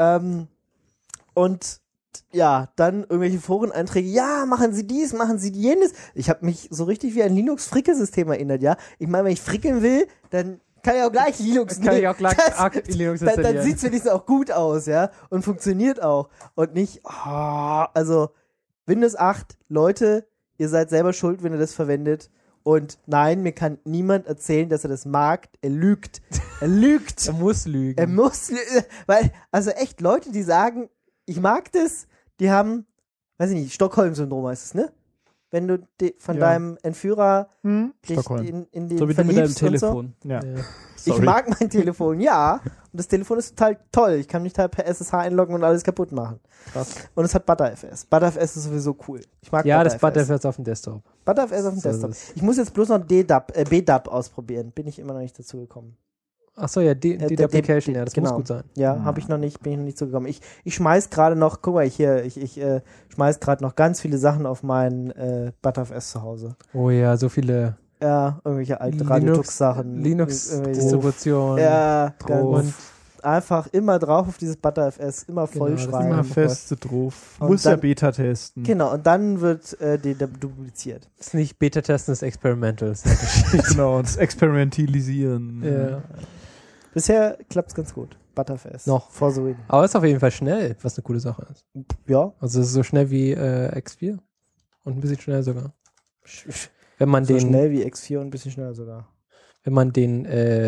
Und ja, dann irgendwelche Foreneinträge, ja, machen Sie dies, machen Sie jenes. Ich habe mich so richtig wie ein Linux-Frickelsystem erinnert, ja. Ich meine, wenn ich frickeln will, dann kann ich auch gleich Linux Kann ich auch gleich Linux installieren. Dann sieht's wenigstens auch gut aus, ja. Und funktioniert auch. Und nicht, also Windows 8, Leute, ihr seid selber schuld, wenn ihr das verwendet. Und nein, mir kann niemand erzählen, dass er das mag. Er lügt. Er lügt. Er muss lügen. Er muss, weil, also echt Leute, die sagen, ich mag das, die haben, weiß ich nicht, Stockholm-Syndrom heißt es, ne? Wenn du von deinem Entführer dich in den so wie du mit deinem verliebst und Telefon. So. Ja. Ich mag mein Telefon, ja. Und das Telefon ist total toll. Ich kann mich da per SSH einloggen und alles kaputt machen. Krass. Und es hat ButterFS. ButterFS ist sowieso cool. Ich mag Ja, das ButterFS auf dem Desktop. ButterFS auf dem So Desktop. ist es. Ich muss jetzt bloß noch BDAP ausprobieren. Bin ich immer noch nicht dazu gekommen. Achso, ja, die Application, ja, das genau. muss gut sein. Ja, bin ich noch nicht zugekommen. Ich schmeiß gerade noch, guck mal hier, ich schmeiß gerade noch ganz viele Sachen auf mein ButterFS zu Hause. Oh ja, so viele Ja, irgendwelche alte Radiotux-Sachen. Linux-Distributionen. Ja, und einfach immer drauf auf dieses ButterFS, immer voll das schreiben. Immer feste drauf. Und Muss ja dann- Beta testen. Genau, und dann wird dupliziert. ist nicht Beta-Testen, ist Experimental. Genau, das Experimentalisieren. Ja. Bisher klappt's ganz gut. ButterFS. Noch. Vor so Aber ist auf jeden Fall schnell, was eine coole Sache ist. ja. Also es ist so schnell wie X4 und ein bisschen schneller sogar. Wenn man So den, schnell wie X4 und ein bisschen schneller sogar. wenn man den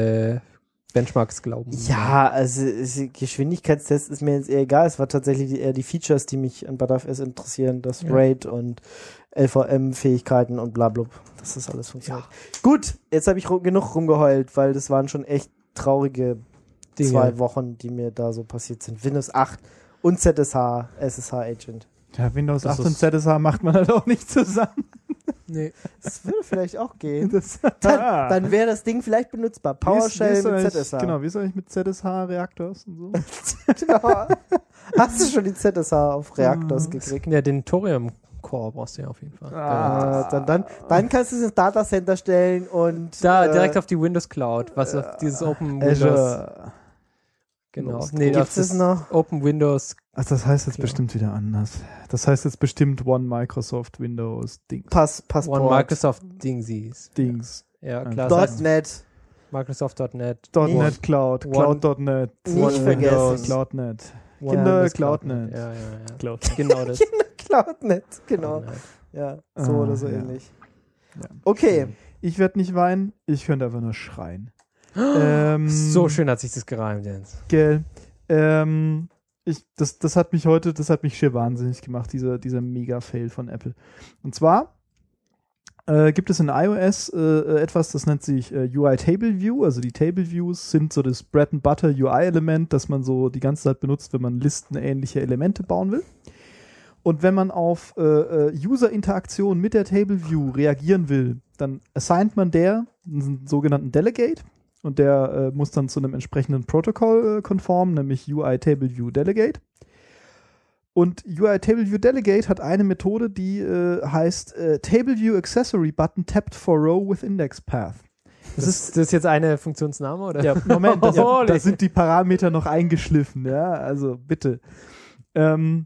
Benchmarks glauben. Ja, also Geschwindigkeitstest ist mir jetzt eher egal. Es war tatsächlich eher die Features, die mich an ButterFS interessieren. Das RAID und LVM-Fähigkeiten und blablub. Dass das alles funktioniert. Gut, jetzt habe ich genug rumgeheult, weil das waren schon echt traurige Dinge. 2 Wochen, die mir da so passiert sind. Windows 8 und ZSH, SSH-Agent. Ja, Windows Das 8 und ist- ZSH macht man halt auch nicht zusammen. Nee. Das würde vielleicht auch gehen. Das, Dann wäre das Ding vielleicht benutzbar. PowerShell mit ZSH. Genau, wie ist eigentlich mit ZSH-Reaktors und so? Genau. Hast du schon die ZSH auf Reactors gekriegt? Ja, den Thorium Core brauchst du ja auf jeden Fall. Dann kannst du es ins Datacenter stellen und Da direkt auf die Windows Cloud, was auf dieses Open Windows. Azure. Genau. Gibt das es noch? Open Windows. Ach, das heißt jetzt Klar. bestimmt wieder anders. Das heißt jetzt bestimmt One Microsoft Windows Dings. Passport. One Microsoft Dingsies. Dings. Ja, klar. das heißt .NET. Microsoft.net. .NET Cloud. One- Cloud.net. Nicht vergessen. Cloud.net. One Kinder Windows Cloud.net. Ja. Cloud. Genau das. Cloud.net, genau. Cloud.net. Ja, so oder so ja. ähnlich. Ja. Okay. Ich werde nicht weinen, ich könnte einfach nur schreien. So schön hat sich das gereimt, Jens. Gell. Das hat mich schier wahnsinnig gemacht, dieser Mega-Fail von Apple. Und zwar gibt es in iOS etwas, das nennt sich UI Table View. Also die Table Views sind so das Bread and Butter UI-Element, das man so die ganze Zeit benutzt, wenn man listenähnliche Elemente bauen will. Und wenn man auf User-Interaktion mit der Table View reagieren will, dann assignt man der einen sogenannten Delegate. Und der muss dann zu einem entsprechenden Protokoll konformen, nämlich UI Table View Delegate. Und UI Table View Delegate hat eine Methode, die heißt Table View Accessory Button tapped for row with index path. Das ist jetzt eine Funktionsname, oder? Ja, Moment, Holy. da sind die Parameter noch eingeschliffen, ja, also bitte. Der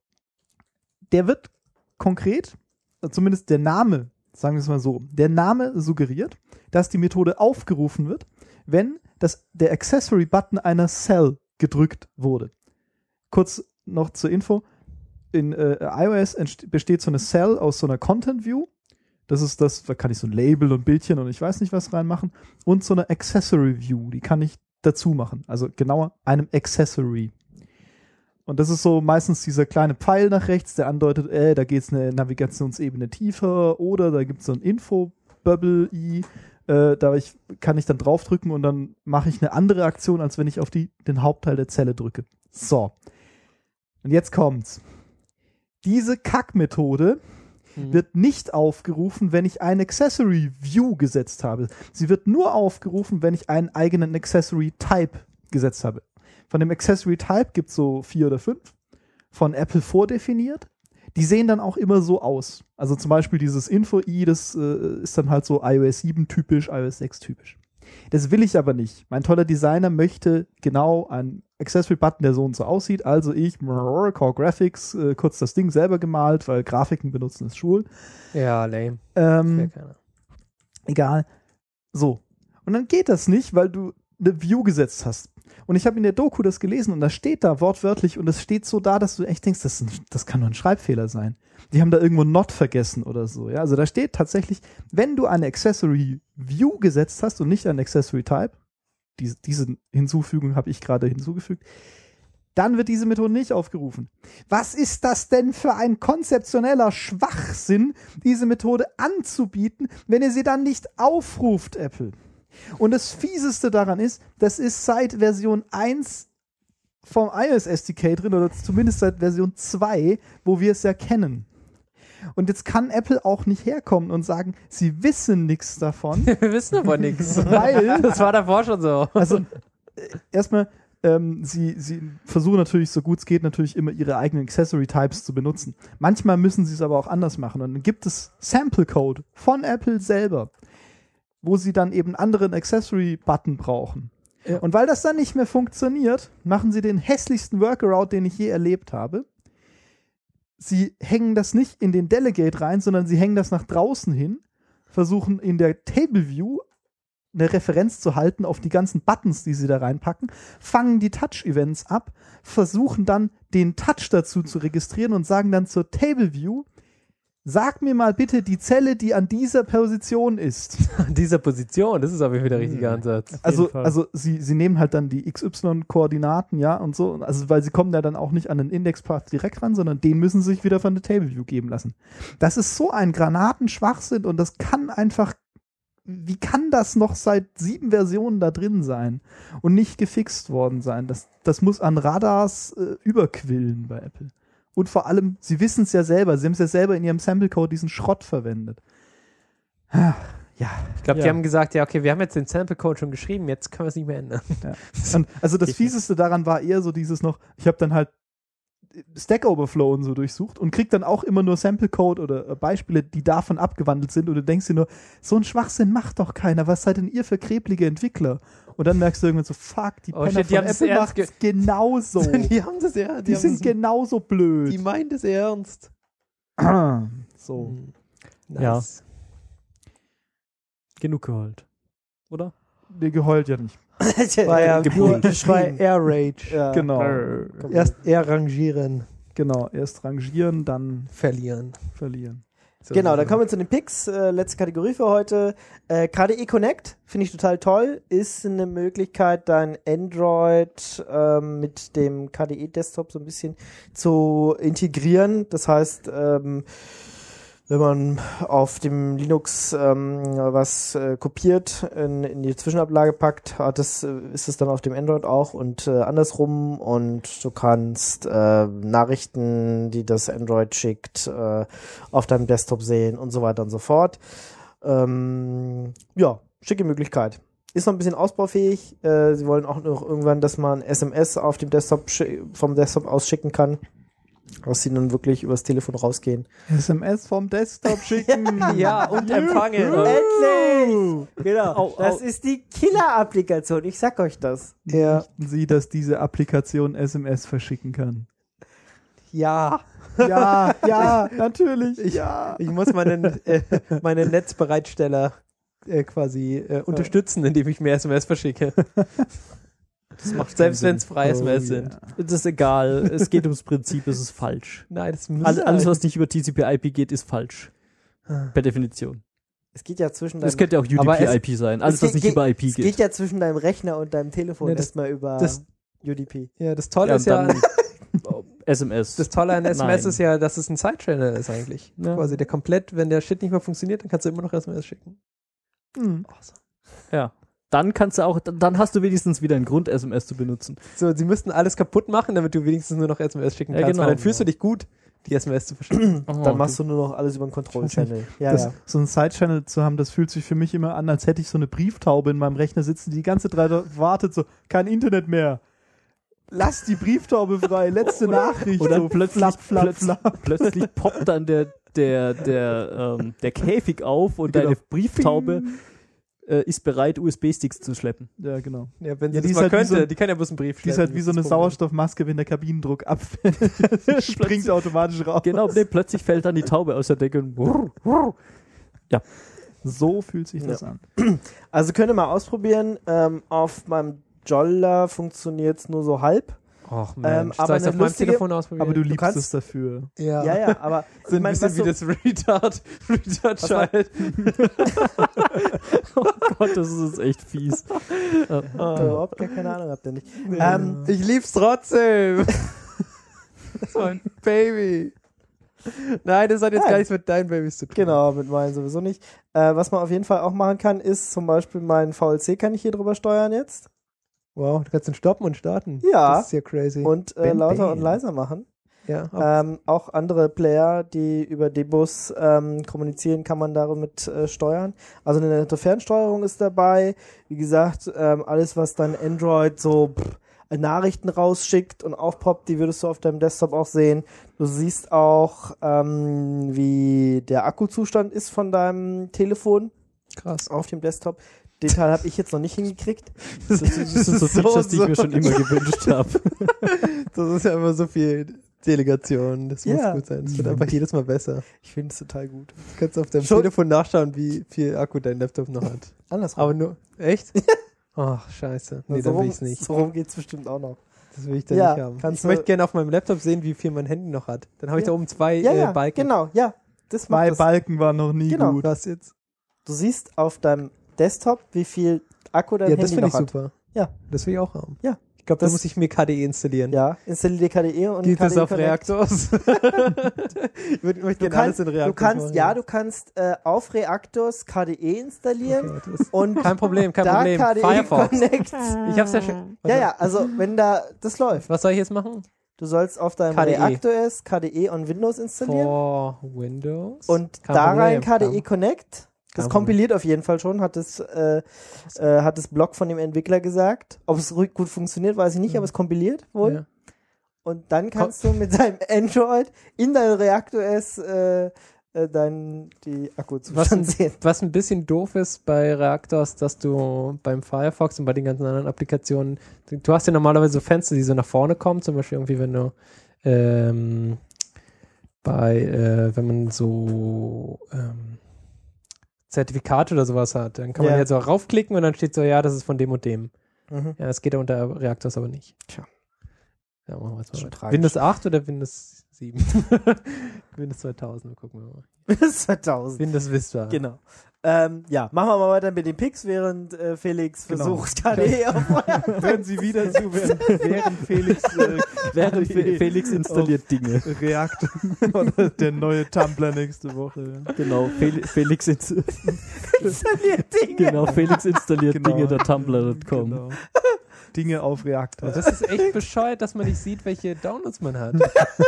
wird konkret, zumindest der Name, sagen wir es mal so, der Name suggeriert, dass die Methode aufgerufen wird, wenn der Accessory-Button einer Cell gedrückt wurde. Kurz noch zur Info, in iOS besteht so eine Cell aus so einer Content-View, das ist das, da kann ich so ein Label und Bildchen und ich weiß nicht was reinmachen, und so eine Accessory-View, die kann ich dazu machen, also genauer einem Accessory. Und das ist so meistens dieser kleine Pfeil nach rechts, der andeutet, da geht es eine Navigationsebene tiefer oder da gibt es so ein Info-Bubble-I, kann ich dann draufdrücken und dann mache ich eine andere Aktion, als wenn ich auf den Hauptteil der Zelle drücke. So. Und jetzt kommt's. Diese Kack-Methode wird nicht aufgerufen, wenn ich einen Accessory View gesetzt habe. Sie wird nur aufgerufen, wenn ich einen eigenen Accessory Type gesetzt habe. Von dem Accessory Type gibt es so 4 oder 5, von Apple vordefiniert. Die sehen dann auch immer so aus. Also zum Beispiel dieses Info-I, das ist dann halt so iOS 7 typisch, iOS 6 typisch. Das will ich aber nicht. Mein toller Designer möchte genau einen Accessory-Button, der so und so aussieht. Also Core Graphics, kurz das Ding selber gemalt, weil Grafiken benutzen ist schwul. Ja, lame. Egal. So. Und dann geht das nicht, weil du eine View gesetzt hast. Und ich habe in der Doku das gelesen und das steht da wortwörtlich und es steht so da, dass du echt denkst, das kann nur ein Schreibfehler sein. Die haben da irgendwo Not vergessen oder so. Ja? Also da steht tatsächlich, wenn du eine Accessory View gesetzt hast und nicht ein Accessory Type, diese Hinzufügung habe ich gerade hinzugefügt, dann wird diese Methode nicht aufgerufen. Was ist das denn für ein konzeptioneller Schwachsinn, diese Methode anzubieten, wenn ihr sie dann nicht aufruft, Apple? Und das Fieseste daran ist, das ist seit Version 1 vom iOS SDK drin, oder zumindest seit Version 2, wo wir es ja kennen. Und jetzt kann Apple auch nicht herkommen und sagen, sie wissen nichts davon. Wir wissen aber nichts. Weil, das war davor schon so. also erstmal, sie versuchen natürlich, so gut es geht, natürlich immer ihre eigenen Accessory-Types zu benutzen. Manchmal müssen sie es aber auch anders machen. Und dann gibt es Sample-Code von Apple selber, wo sie dann eben einen anderen Accessory-Button brauchen. Ja. Und weil das dann nicht mehr funktioniert, machen sie den hässlichsten Workaround, den ich je erlebt habe. Sie hängen das nicht in den Delegate rein, sondern sie hängen das nach draußen hin, versuchen in der Table View eine Referenz zu halten auf die ganzen Buttons, die sie da reinpacken, fangen die Touch-Events ab, versuchen dann den Touch dazu zu registrieren und sagen dann zur Table View, sag mir mal bitte die Zelle, die an dieser Position ist. An dieser Position, das ist aber wieder der richtige Ansatz. Also sie nehmen halt dann die XY-Koordinaten, ja, und so, also weil sie kommen ja dann auch nicht an den Index-Path direkt ran, sondern den müssen sie sich wieder von der Table View geben lassen. Das ist so ein Granatenschwachsinn und das kann einfach, wie kann das noch seit 7 Versionen da drin sein und nicht gefixt worden sein? Das muss an Radars überquillen bei Apple. Und vor allem, sie wissen es ja selber, sie haben es ja selber in ihrem Sample-Code diesen Schrott verwendet. Ja. Ich glaube, die haben gesagt, ja, okay, wir haben jetzt den Sample-Code schon geschrieben, jetzt können wir es nicht mehr ändern. Ja. Und also das Fieseste daran war eher so dieses noch, ich habe dann halt Stack Overflow und so durchsucht und kriegt dann auch immer nur Sample-Code oder Beispiele, die davon abgewandelt sind und du denkst dir nur, so ein Schwachsinn macht doch keiner, was seid denn ihr für kreblige Entwickler? Und dann merkst du irgendwann so, fuck, die Penner von Apple macht es genauso. Die haben das ja. Die sind genauso blöd. Die meinen das ernst. So. Nice. Genug geheult. Oder? Nee, geheult ja nicht. War ja Gebrüllt. bei Air Rage. Ja. Genau. Erst eher rangieren, Genau, erst rangieren, dann verlieren. verlieren. So. Genau, dann kommen wir zu den Picks. Letzte Kategorie für heute. KDE Connect, finde ich total toll. Ist eine Möglichkeit, dein Android mit dem KDE Desktop so ein bisschen zu integrieren. Das heißt, wenn man auf dem Linux was kopiert, in die Zwischenablage packt, ist es dann auf dem Android auch und andersrum, und du kannst Nachrichten, die das Android schickt, auf deinem Desktop sehen und so weiter und so fort. Ja, schicke Möglichkeit. Ist noch ein bisschen ausbaufähig. Sie wollen auch noch irgendwann, dass man SMS auf dem Desktop vom Desktop aus schicken kann, aus die dann wirklich übers Telefon rausgehen. SMS vom Desktop schicken. Ja, und empfangen. Endlich! Genau. Das ist die Killer-Applikation. Ich sag euch das. Ja. Möchten Sie, dass diese Applikation SMS verschicken kann? Ja. Ja, ja, natürlich. Ich muss meine Netzbereitsteller quasi unterstützen, indem ich mehr SMS verschicke. Das macht Selbst wenn es freie SMS sind. Das ist egal. Es geht ums Prinzip, es ist falsch. Nein, das muss Alles, was nicht über TCP/IP geht, ist falsch. Per Definition. Es geht ja zwischen Das könnte auch UDP/IP sein. Alles, was nicht über IP Es geht. geht ja zwischen deinem Rechner und deinem Telefon Ja, das- erstmal über das- UDP. Ja, das Tolle Ja, ist ja, dann SMS. das Tolle an SMS Nein. ist ja, dass es ein Side-Channel ist eigentlich. Ja. Quasi der komplett, wenn der Shit nicht mehr funktioniert, dann kannst du immer noch SMS schicken. Ja. Dann hast du wenigstens wieder einen Grund, SMS zu benutzen. So, sie müssten alles kaputt machen, damit du wenigstens nur noch SMS schicken Ja, kannst, genau. weil dann fühlst du dich gut, die SMS zu verschicken. Dann machst du nur noch alles über einen Control-Channel. Ja, Das, ja. so ein Side-Channel zu haben, das fühlt sich für mich immer an, als hätte ich so eine Brieftaube in meinem Rechner sitzen, die die ganze Zeit wartet, so, kein Internet mehr. Lass die Brieftaube frei, letzte Nachricht. Und dann so, plötzlich, flap, flap. plötzlich poppt dann der Käfig auf und Genau. deine Brieftaube ist bereit, USB-Sticks zu schleppen. Ja, genau. Ja, wenn Ja, sie die das ist mal halt wie könnte, so- die kann ja bloß einen Brief Die ist schreiben. halt wie so eine das Problem. Sauerstoffmaske, wenn der Kabinendruck abfällt. Springt automatisch raus. Genau, nee, plötzlich fällt dann die Taube aus der Decke und So fühlt sich das an. Also könnt ihr mal ausprobieren. Auf meinem Jolla funktioniert es nur so halb. Och Mensch, aber soll ich eine auf meinem lustige- Telefon ausprobieren? Aber du liebst kannst- es dafür. ja. Ja, aber So ein bisschen wie das Retard-Child. oh Gott, das ist jetzt echt fies. überhaupt gar keine Ahnung habt ihr nicht. Ich lieb's trotzdem. So ein Baby. Nein, das hat jetzt Nein. gar nichts mit deinen Babys zu tun. Genau, mit meinen sowieso nicht. Was man auf jeden Fall auch machen kann, ist zum Beispiel meinen VLC kann ich hier drüber steuern jetzt. Wow, du kannst ihn stoppen und starten. Ja. Das ist ja crazy. Und Bam, lauter bam. und leiser machen. ja, Auch andere Player, die über D-Bus kommunizieren, kann man damit steuern. Also eine nette Fernsteuerung ist dabei. Wie gesagt, alles, was dann Android so Nachrichten rausschickt und aufpoppt, die würdest du auf deinem Desktop auch sehen. Du siehst auch, wie der Akkuzustand ist von deinem Telefon krass. auf dem Desktop. Den Teil habe ich jetzt noch nicht hingekriegt. Das sind so Features, die ich mir schon immer gewünscht habe. Das ist ja immer so viel Delegation. Das muss Ja. gut sein. Das wird einfach jedes Mal besser. Ich finde es total gut. Du kannst auf deinem Schon- Telefon nachschauen, wie viel Akku dein Laptop noch hat. Andersrum. Aber nur, echt? Ach, scheiße. Nee, so dann will rum, ich's nicht. so rum geht's bestimmt auch noch. Das will ich dann Ja, nicht haben. kannst Ich du- möchte gerne auf meinem Laptop sehen, wie viel mein Handy noch hat. Dann habe ich Ja. da oben zwei Ja, Balken. genau, ja. Das macht Zwei das. Balken waren noch nie Genau. gut. Was jetzt? Du siehst auf deinem Desktop, wie viel Akku dein Ja, das Handy finde noch ich hat. super. Ja. Das will ich auch haben. Ja. Ich glaube, da Das- muss ich mir KDE installieren. Ja, installier dir KDE und Geht das KDE auf Connect. Reactors? Ich möchte Du gerne alles kannst, in Reactors du kannst, machen. ja, du kannst auf Reactors KDE installieren Okay, das- und kein Problem, kein da Problem. KDE Firefox. Connect. Ich hab's ja schon. Ja, ja, also wenn da das läuft. Was soll ich jetzt machen? Du sollst auf deinem KDE. ReactOS KDE und Windows installieren For Windows. und Kein da rein Problem. KDE Connect. Das Kein kompiliert auf jeden Fall schon, hat das Blog von dem Entwickler gesagt. Ob es gut funktioniert, weiß ich nicht, aber es kompiliert wohl. Ja. und dann kannst du mit deinem Android in dein Reaktor OS die Akkuzustand sehen. Was ein bisschen doof ist bei Reactors, dass du beim Firefox und bei den ganzen anderen Applikationen, du hast ja normalerweise so Fenster, die so nach vorne kommen, zum Beispiel irgendwie, wenn du wenn man so Zertifikate oder sowas hat, dann kann man jetzt auch raufklicken und dann steht so, ja, das ist von dem und dem. Mhm. Ja, das geht ja unter Reactors aber nicht. Tja. Ja, machen wir jetzt mal weiter. Tragisch. Windows 8 oder Windows 7? Windows 2000, gucken wir mal. Windows 2000. Windows Vista. Genau. Machen wir mal weiter mit den Picks, während Felix versucht, KDE auf Hören Sie wieder zu, während Felix installiert Dinge. React oder der neue Tumblr nächste Woche. Genau, Felix installiert Dinge. Genau, Felix installiert Dinge der Tumblr.com. Genau. Dinge auf React. Das ist echt bescheuert, dass man nicht sieht, welche Downloads man hat.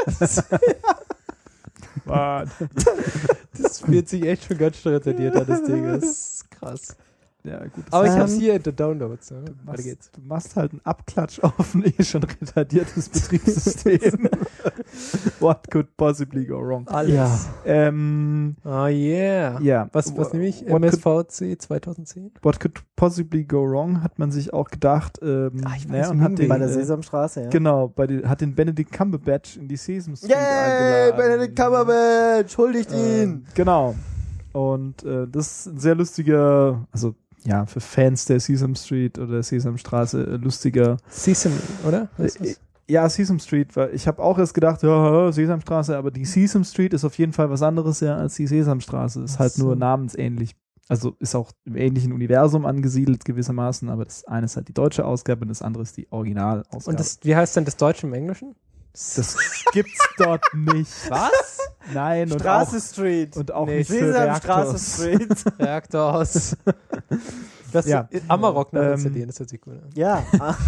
Das wird sich echt schon ganz schnell retardiert an, das Ding. Das ist krass. Ja, gut. Aber ich hab's hier in den Downloads. Ne? Du machst halt einen Abklatsch auf ein schon retardiertes Betriebssystem. What could possibly go wrong? Alles. Ja. Oh yeah. Ja. Was nehme ich? MSVC 2010? What could possibly go wrong, hat man sich auch gedacht. Und hat den, bei der Sesamstraße, ja. Genau, hat den Benedict Cumberbatch in die Sesame Street Yay, eingeladen. Benedict Cumberbatch, huldigt ihn. Genau. Und das ist ein sehr lustiger, also ja, für Fans der Sesame Street oder der Sesamstraße lustiger. Sesame, oder? Ja, Sesame Street, weil ich habe auch erst gedacht, ja, Sesamstraße, aber die Sesame Street ist auf jeden Fall was anderes ja als die Sesamstraße. Ist halt nur namensähnlich. Also ist auch im ähnlichen Universum angesiedelt gewissermaßen, aber das eine ist halt die deutsche Ausgabe und das andere ist die Originalausgabe. Und wie heißt denn das Deutsche im Englischen? Das gibt's dort nicht. Was? Nein. Straße und Street. Und auch Nee, nicht für Sesamstraße Reaktors. Street. Reaktors. Das Ja. Amarok nach installieren, das hört sich gut an. Ja.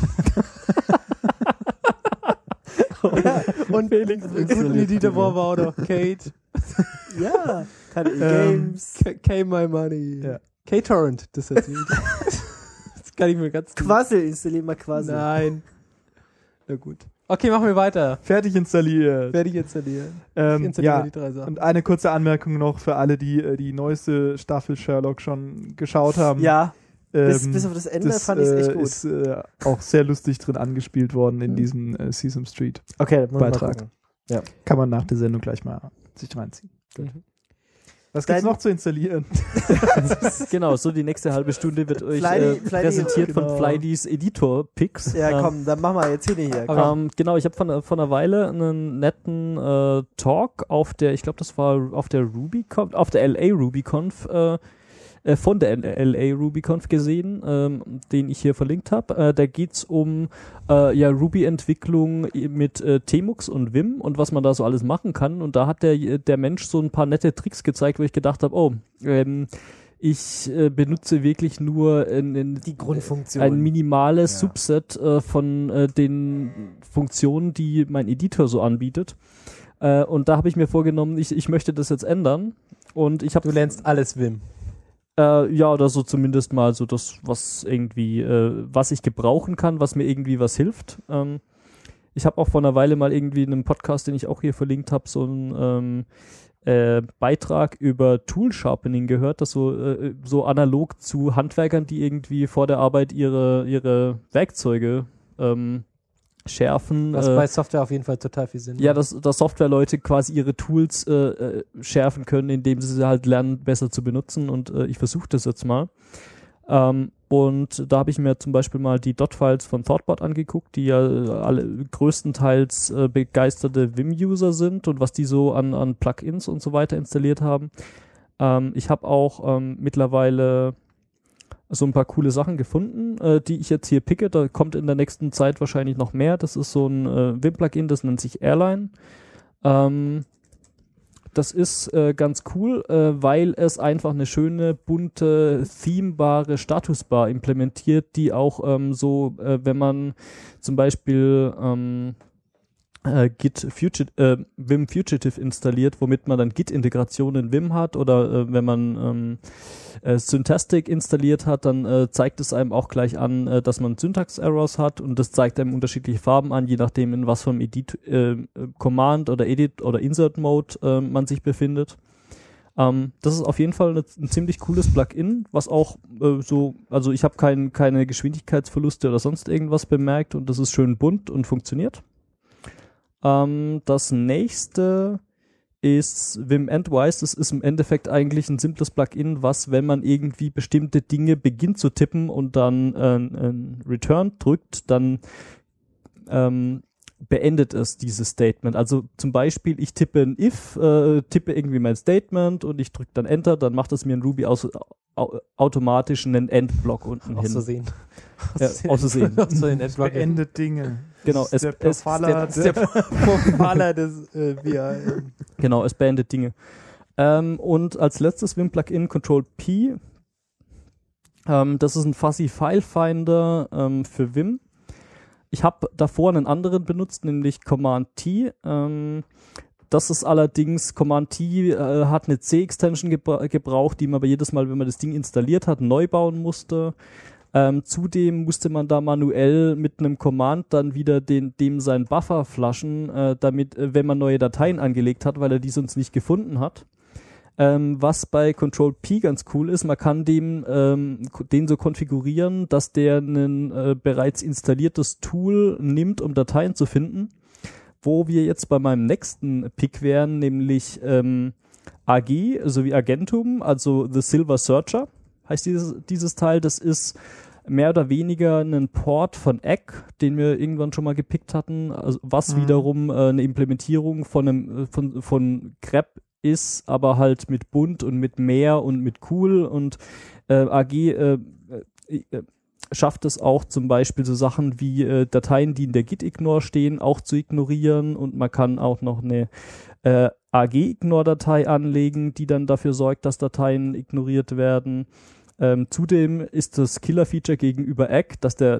Und Felix die Dieter Warwauder, Kate. Ja. KDE Games. K My Money. Ja. K-Torrent, das hört sich das kann ich mir ganz Quassel, installier mal Quassel. Nein. Na gut. Okay, machen wir weiter. Fertig installiert. Fertig installieren. Ich installiere Ja, die 3 Sachen. und eine kurze Anmerkung noch für alle, die die neueste Staffel Sherlock schon geschaut haben. Ja. Bis auf das Ende fand ich es echt gut. Ist auch sehr lustig drin angespielt worden in diesem Sesame Street Okay, muss Beitrag. mal gucken. Kann man nach der Sendung gleich mal sich reinziehen. Was gibt's Dein- noch zu installieren? Genau, so die nächste halbe Stunde wird euch Flydy, präsentiert genau. von Flydys Editor-Picks. Ja, komm, dann machen wir jetzt hier. Genau, ich habe von einer Weile einen netten Talk auf der, ich glaube, das war auf der RubyConf, auf der LA RubyConf, von der LA RubyConf gesehen, den ich hier verlinkt habe. Da geht's um Ruby-Entwicklung mit Tmux und Vim und was man da so alles machen kann. Und da hat der Mensch so ein paar nette Tricks gezeigt, wo ich gedacht habe, ich benutze wirklich nur Die Grundfunktion. ein minimales Subset von den Funktionen, die mein Editor so anbietet. Und da habe ich mir vorgenommen, ich möchte das jetzt ändern. Und ich habe Du lernst alles Vim. oder so zumindest mal so das, was irgendwie, was ich gebrauchen kann, was mir irgendwie was hilft. Ich habe auch vor einer Weile mal irgendwie in einem Podcast, den ich auch hier verlinkt habe, so einen Beitrag über Tool Sharpening gehört, das so analog zu Handwerkern, die irgendwie vor der Arbeit ihre Werkzeuge schärfen. Was bei Software auf jeden Fall total viel Sinn Ja, macht. dass Softwareleute quasi ihre Tools schärfen können, indem sie halt lernen, besser zu benutzen. Und ich versuche das jetzt mal. Und da habe ich mir zum Beispiel mal die .files von Thoughtbot angeguckt, die ja alle größtenteils begeisterte Vim-User sind und was die so an Plugins und so weiter installiert haben. Ich habe auch mittlerweile so ein paar coole Sachen gefunden, die ich jetzt hier picke. Da kommt in der nächsten Zeit wahrscheinlich noch mehr. Das ist so ein Vim-Plugin, das nennt sich Airline. Das ist ganz cool, weil es einfach eine schöne, bunte, themebare Statusbar implementiert, die auch wenn man zum Beispiel Vim Fugitive installiert, womit man dann Git-Integration in Vim hat, oder wenn man Syntastic installiert hat, dann zeigt es einem auch gleich an, dass man Syntax-Errors hat, und das zeigt einem unterschiedliche Farben an, je nachdem in was für einem Command oder Edit oder Insert-Mode man sich befindet. Das ist auf jeden Fall ein ziemlich cooles Plugin, was auch also ich habe keine Geschwindigkeitsverluste oder sonst irgendwas bemerkt, und das ist schön bunt und funktioniert. Das nächste ist Vim Endwise. Das ist im Endeffekt eigentlich ein simples Plugin, was, wenn man irgendwie bestimmte Dinge beginnt zu tippen und dann Return drückt, dann beendet es dieses Statement. Also zum Beispiel, ich tippe ein if, tippe irgendwie mein Statement und ich drücke dann Enter, dann macht es mir in Ruby automatisch einen Endblock unten hin. Auszusehen. Beendet Dinge. Genau, das ist der Profiler des VR. Genau, es beendet Dinge. Und als letztes Vim-Plugin Control P. Das ist ein Fuzzy File Finder für Vim. Ich habe davor einen anderen benutzt, nämlich Command T. Das ist allerdings, Command T hat eine C-Extension gebraucht, die man aber jedes Mal, wenn man das Ding installiert hat, neu bauen musste. Zudem musste man da manuell mit einem Command dann wieder dem seinen Buffer flashen, damit, wenn man neue Dateien angelegt hat, weil er die sonst nicht gefunden hat. Was bei Control P ganz cool ist, man kann den so konfigurieren, dass der ein bereits installiertes Tool nimmt, um Dateien zu finden. Wo wir jetzt bei meinem nächsten Pick wären, nämlich AG sowie Agentum, also The Silver Searcher heißt dieses Teil. Das ist mehr oder weniger ein Port von Egg, den wir irgendwann schon mal gepickt hatten, also was wiederum eine Implementierung von grep ist, aber halt mit bunt und mit mehr und mit cool, und AG schafft es auch zum Beispiel so Sachen wie Dateien, die in der Git-Ignore stehen, auch zu ignorieren, und man kann auch noch eine AG-Ignore-Datei anlegen, die dann dafür sorgt, dass Dateien ignoriert werden. Zudem ist das Killer-Feature gegenüber Egg, dass der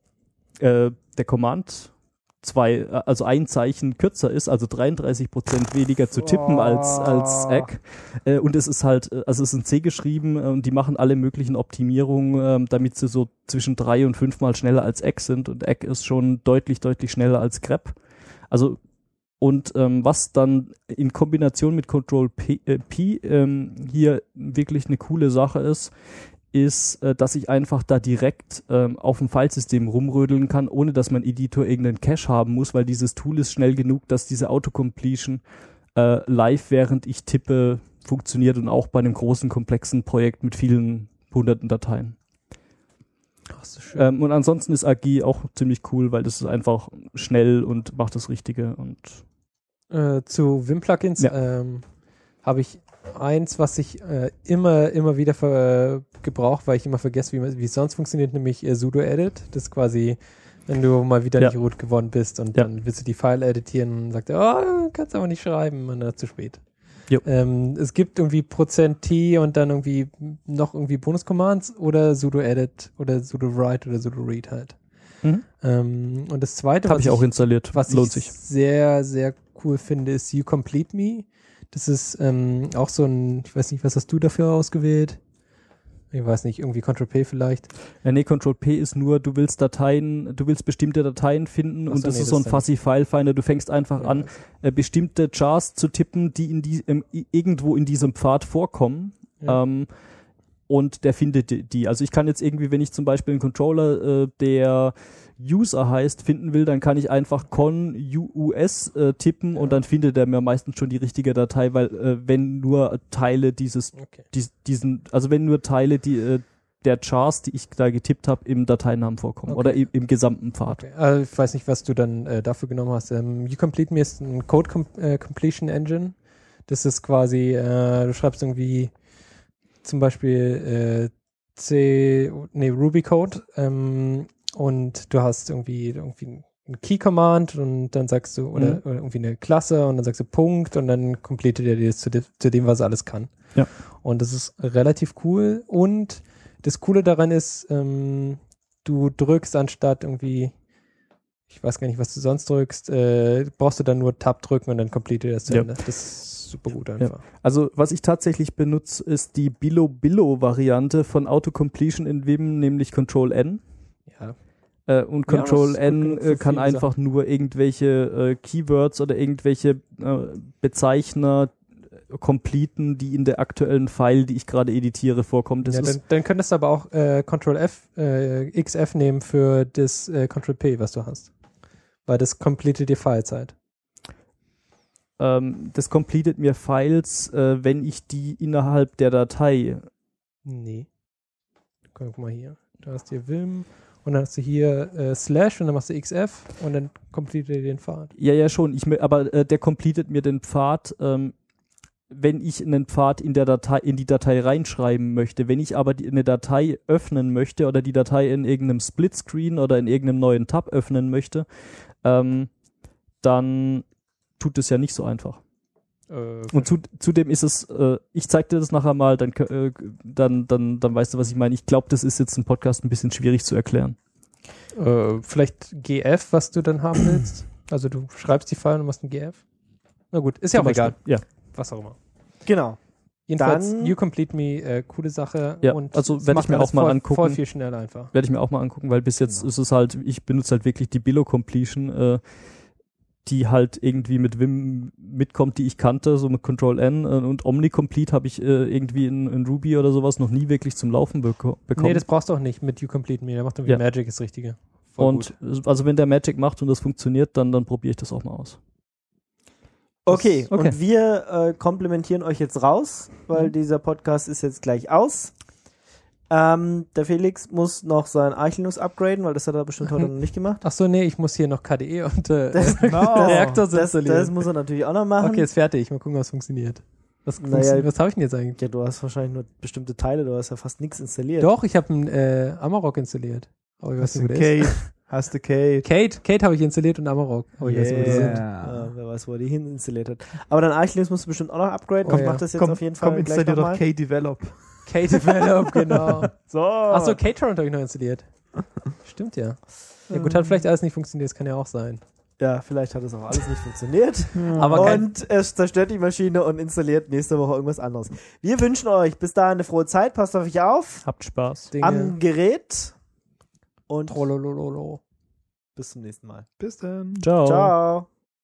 Command ein Zeichen kürzer ist, also 33% weniger zu tippen als Egg. Und es ist halt, also es ist in C geschrieben, und die machen alle möglichen Optimierungen, damit sie so zwischen 3 und 5 Mal schneller als Egg sind, und Egg ist schon deutlich schneller als grep. Also, und was dann in Kombination mit Control P hier wirklich eine coole Sache ist, dass ich einfach da direkt auf dem Filesystem rumrödeln kann, ohne dass mein Editor irgendeinen Cache haben muss, weil dieses Tool ist schnell genug, dass diese Autocompletion live, während ich tippe, funktioniert, und auch bei einem großen, komplexen Projekt mit vielen hunderten Dateien. Ach, so schön. Und ansonsten ist AG auch ziemlich cool, weil das ist einfach schnell und macht das Richtige. Und zu Vim-Plugins habe ich eins, was ich immer wieder gebrauche, weil ich immer vergesse, wie es sonst funktioniert, nämlich sudo-edit. Das ist quasi, wenn du mal wieder nicht root geworden bist und dann willst du die File editieren und sagt kannst aber nicht schreiben, und dann zu spät. Es gibt irgendwie %t und dann irgendwie noch irgendwie Bonus-Commands oder sudo-edit oder sudo-write oder sudo-read halt. Und das zweite, habe ich auch installiert, was lohnt ich sich. sehr, sehr cool finde, ist You Complete Me. Das ist auch so ein, ich weiß nicht, was hast du dafür ausgewählt? Ich weiß nicht, irgendwie Control-P vielleicht? Nee, Control-P ist nur, du willst bestimmte Dateien finden, und das ist so ein Fuzzy File Finder. Du fängst einfach an, bestimmte Chars zu tippen, die irgendwo in diesem Pfad vorkommen. Ja. Und der findet die. Also ich kann jetzt irgendwie, wenn ich zum Beispiel einen Controller, der User heißt, finden will, dann kann ich einfach con-us tippen, und dann findet er mir meistens schon die richtige Datei, weil wenn nur Teile der Chars, die ich da getippt habe, im Dateinamen vorkommen oder im gesamten Pfad. Okay. Also ich weiß nicht, was du dann dafür genommen hast. YouComplete Me ist ein Code Completion Engine. Das ist quasi, du schreibst irgendwie zum Beispiel Ruby Code und du hast irgendwie ein Key-Command, und dann sagst du, oder irgendwie eine Klasse, und dann sagst du Punkt, und dann completet er dir zu dem, was er alles kann. Ja. Und das ist relativ cool, und das Coole daran ist, du drückst anstatt irgendwie, ich weiß gar nicht, was du sonst drückst, brauchst du dann nur Tab drücken und dann complete das zu Ende. Das ist super gut einfach. Ja. Also was ich tatsächlich benutze, ist die Billo-Variante von Autocompletion in Vim, nämlich Control-N. Ja. Und Ja, Control-N das ist gut für kann viele einfach nur irgendwelche Keywords oder irgendwelche Bezeichner completen, die in der aktuellen File, die ich gerade editiere, vorkommt. Das Ja, ist dann könntest du aber auch Ctrl-XF nehmen für das Ctrl-P, was du hast. Weil das completet die Filezeit. das completet mir Files, wenn ich die innerhalb der Datei. Nee. Guck mal hier. Da hast du hier Vim und dann hast du hier Slash und dann machst du XF und dann completet er den Pfad. Ja, schon. Aber der completet mir den Pfad, wenn ich einen Pfad in die Datei reinschreiben möchte. Wenn ich aber eine Datei öffnen möchte oder die Datei in irgendeinem Splitscreen oder in irgendeinem neuen Tab öffnen möchte, dann tut es ja nicht so einfach. Und zudem ist es, ich zeig dir das nachher mal, dann weißt du, was ich meine. Ich glaube, das ist jetzt im Podcast ein bisschen schwierig zu erklären. vielleicht GF, was du dann haben willst. Also du schreibst die File und machst ein GF. Na gut, ist ja Zum auch egal. Beispiel. Ja. Was auch immer. Genau. Jedenfalls, Dann- You Complete Me, coole Sache. Ja, und also es werde macht ich mir alles auch mal voll, angucken. voll viel schneller einfach. Werde ich mir auch mal angucken, weil bis jetzt ist es halt, ich benutze halt wirklich die Billo-Completion, die halt irgendwie mit Vim mitkommt, die ich kannte, so mit Control-N und Omnicomplete habe ich irgendwie in Ruby oder sowas noch nie wirklich zum Laufen bekommen. Nee, das brauchst du auch nicht mit You Complete Me. Da macht irgendwie Ja. Magic das Richtige. Voll Und also wenn der Magic macht und das funktioniert, dann probiere ich das auch mal aus. Okay, Okay. und wir komplementieren euch jetzt raus, weil dieser Podcast ist jetzt gleich aus. Der Felix muss noch sein Arch-Linux upgraden, weil das hat er bestimmt heute noch nicht gemacht. Ach so, nee, ich muss hier noch KDE und Reaktors Das muss er natürlich auch noch machen. Okay, ist fertig. Mal gucken, was funktioniert. Was Naja, habe ich denn jetzt eigentlich? Ja, du hast wahrscheinlich nur bestimmte Teile, du hast ja fast nichts installiert. Doch, ich habe einen Amarok installiert. Aber ich weiß Hast nicht, du wo der ist. Kate? Hast du Kate? Kate habe ich installiert und Amarok. Aber ich weiß nicht, wo die sind. Wer weiß, wo er die hin installiert hat. Aber dein Arch-Linux musst du bestimmt auch noch upgraden. Oh, Ich ja. mach das jetzt Komm, auf jeden Fall gleich installier doch nochmal. Kate Develop. Kate Develop, genau. So. Achso, Kate-Torrent habe ich noch installiert. Stimmt ja. Ja gut, hat vielleicht alles nicht funktioniert, das kann ja auch sein. Ja, vielleicht hat es auch alles nicht funktioniert. Aber Und es zerstört die Maschine und installiert nächste Woche irgendwas anderes. Wir wünschen euch bis dahin eine frohe Zeit. Passt auf euch auf. Habt Spaß. Dinge. Am Gerät. Und Trollolololo. bis zum nächsten Mal. Bis dann. Ciao. Ciao.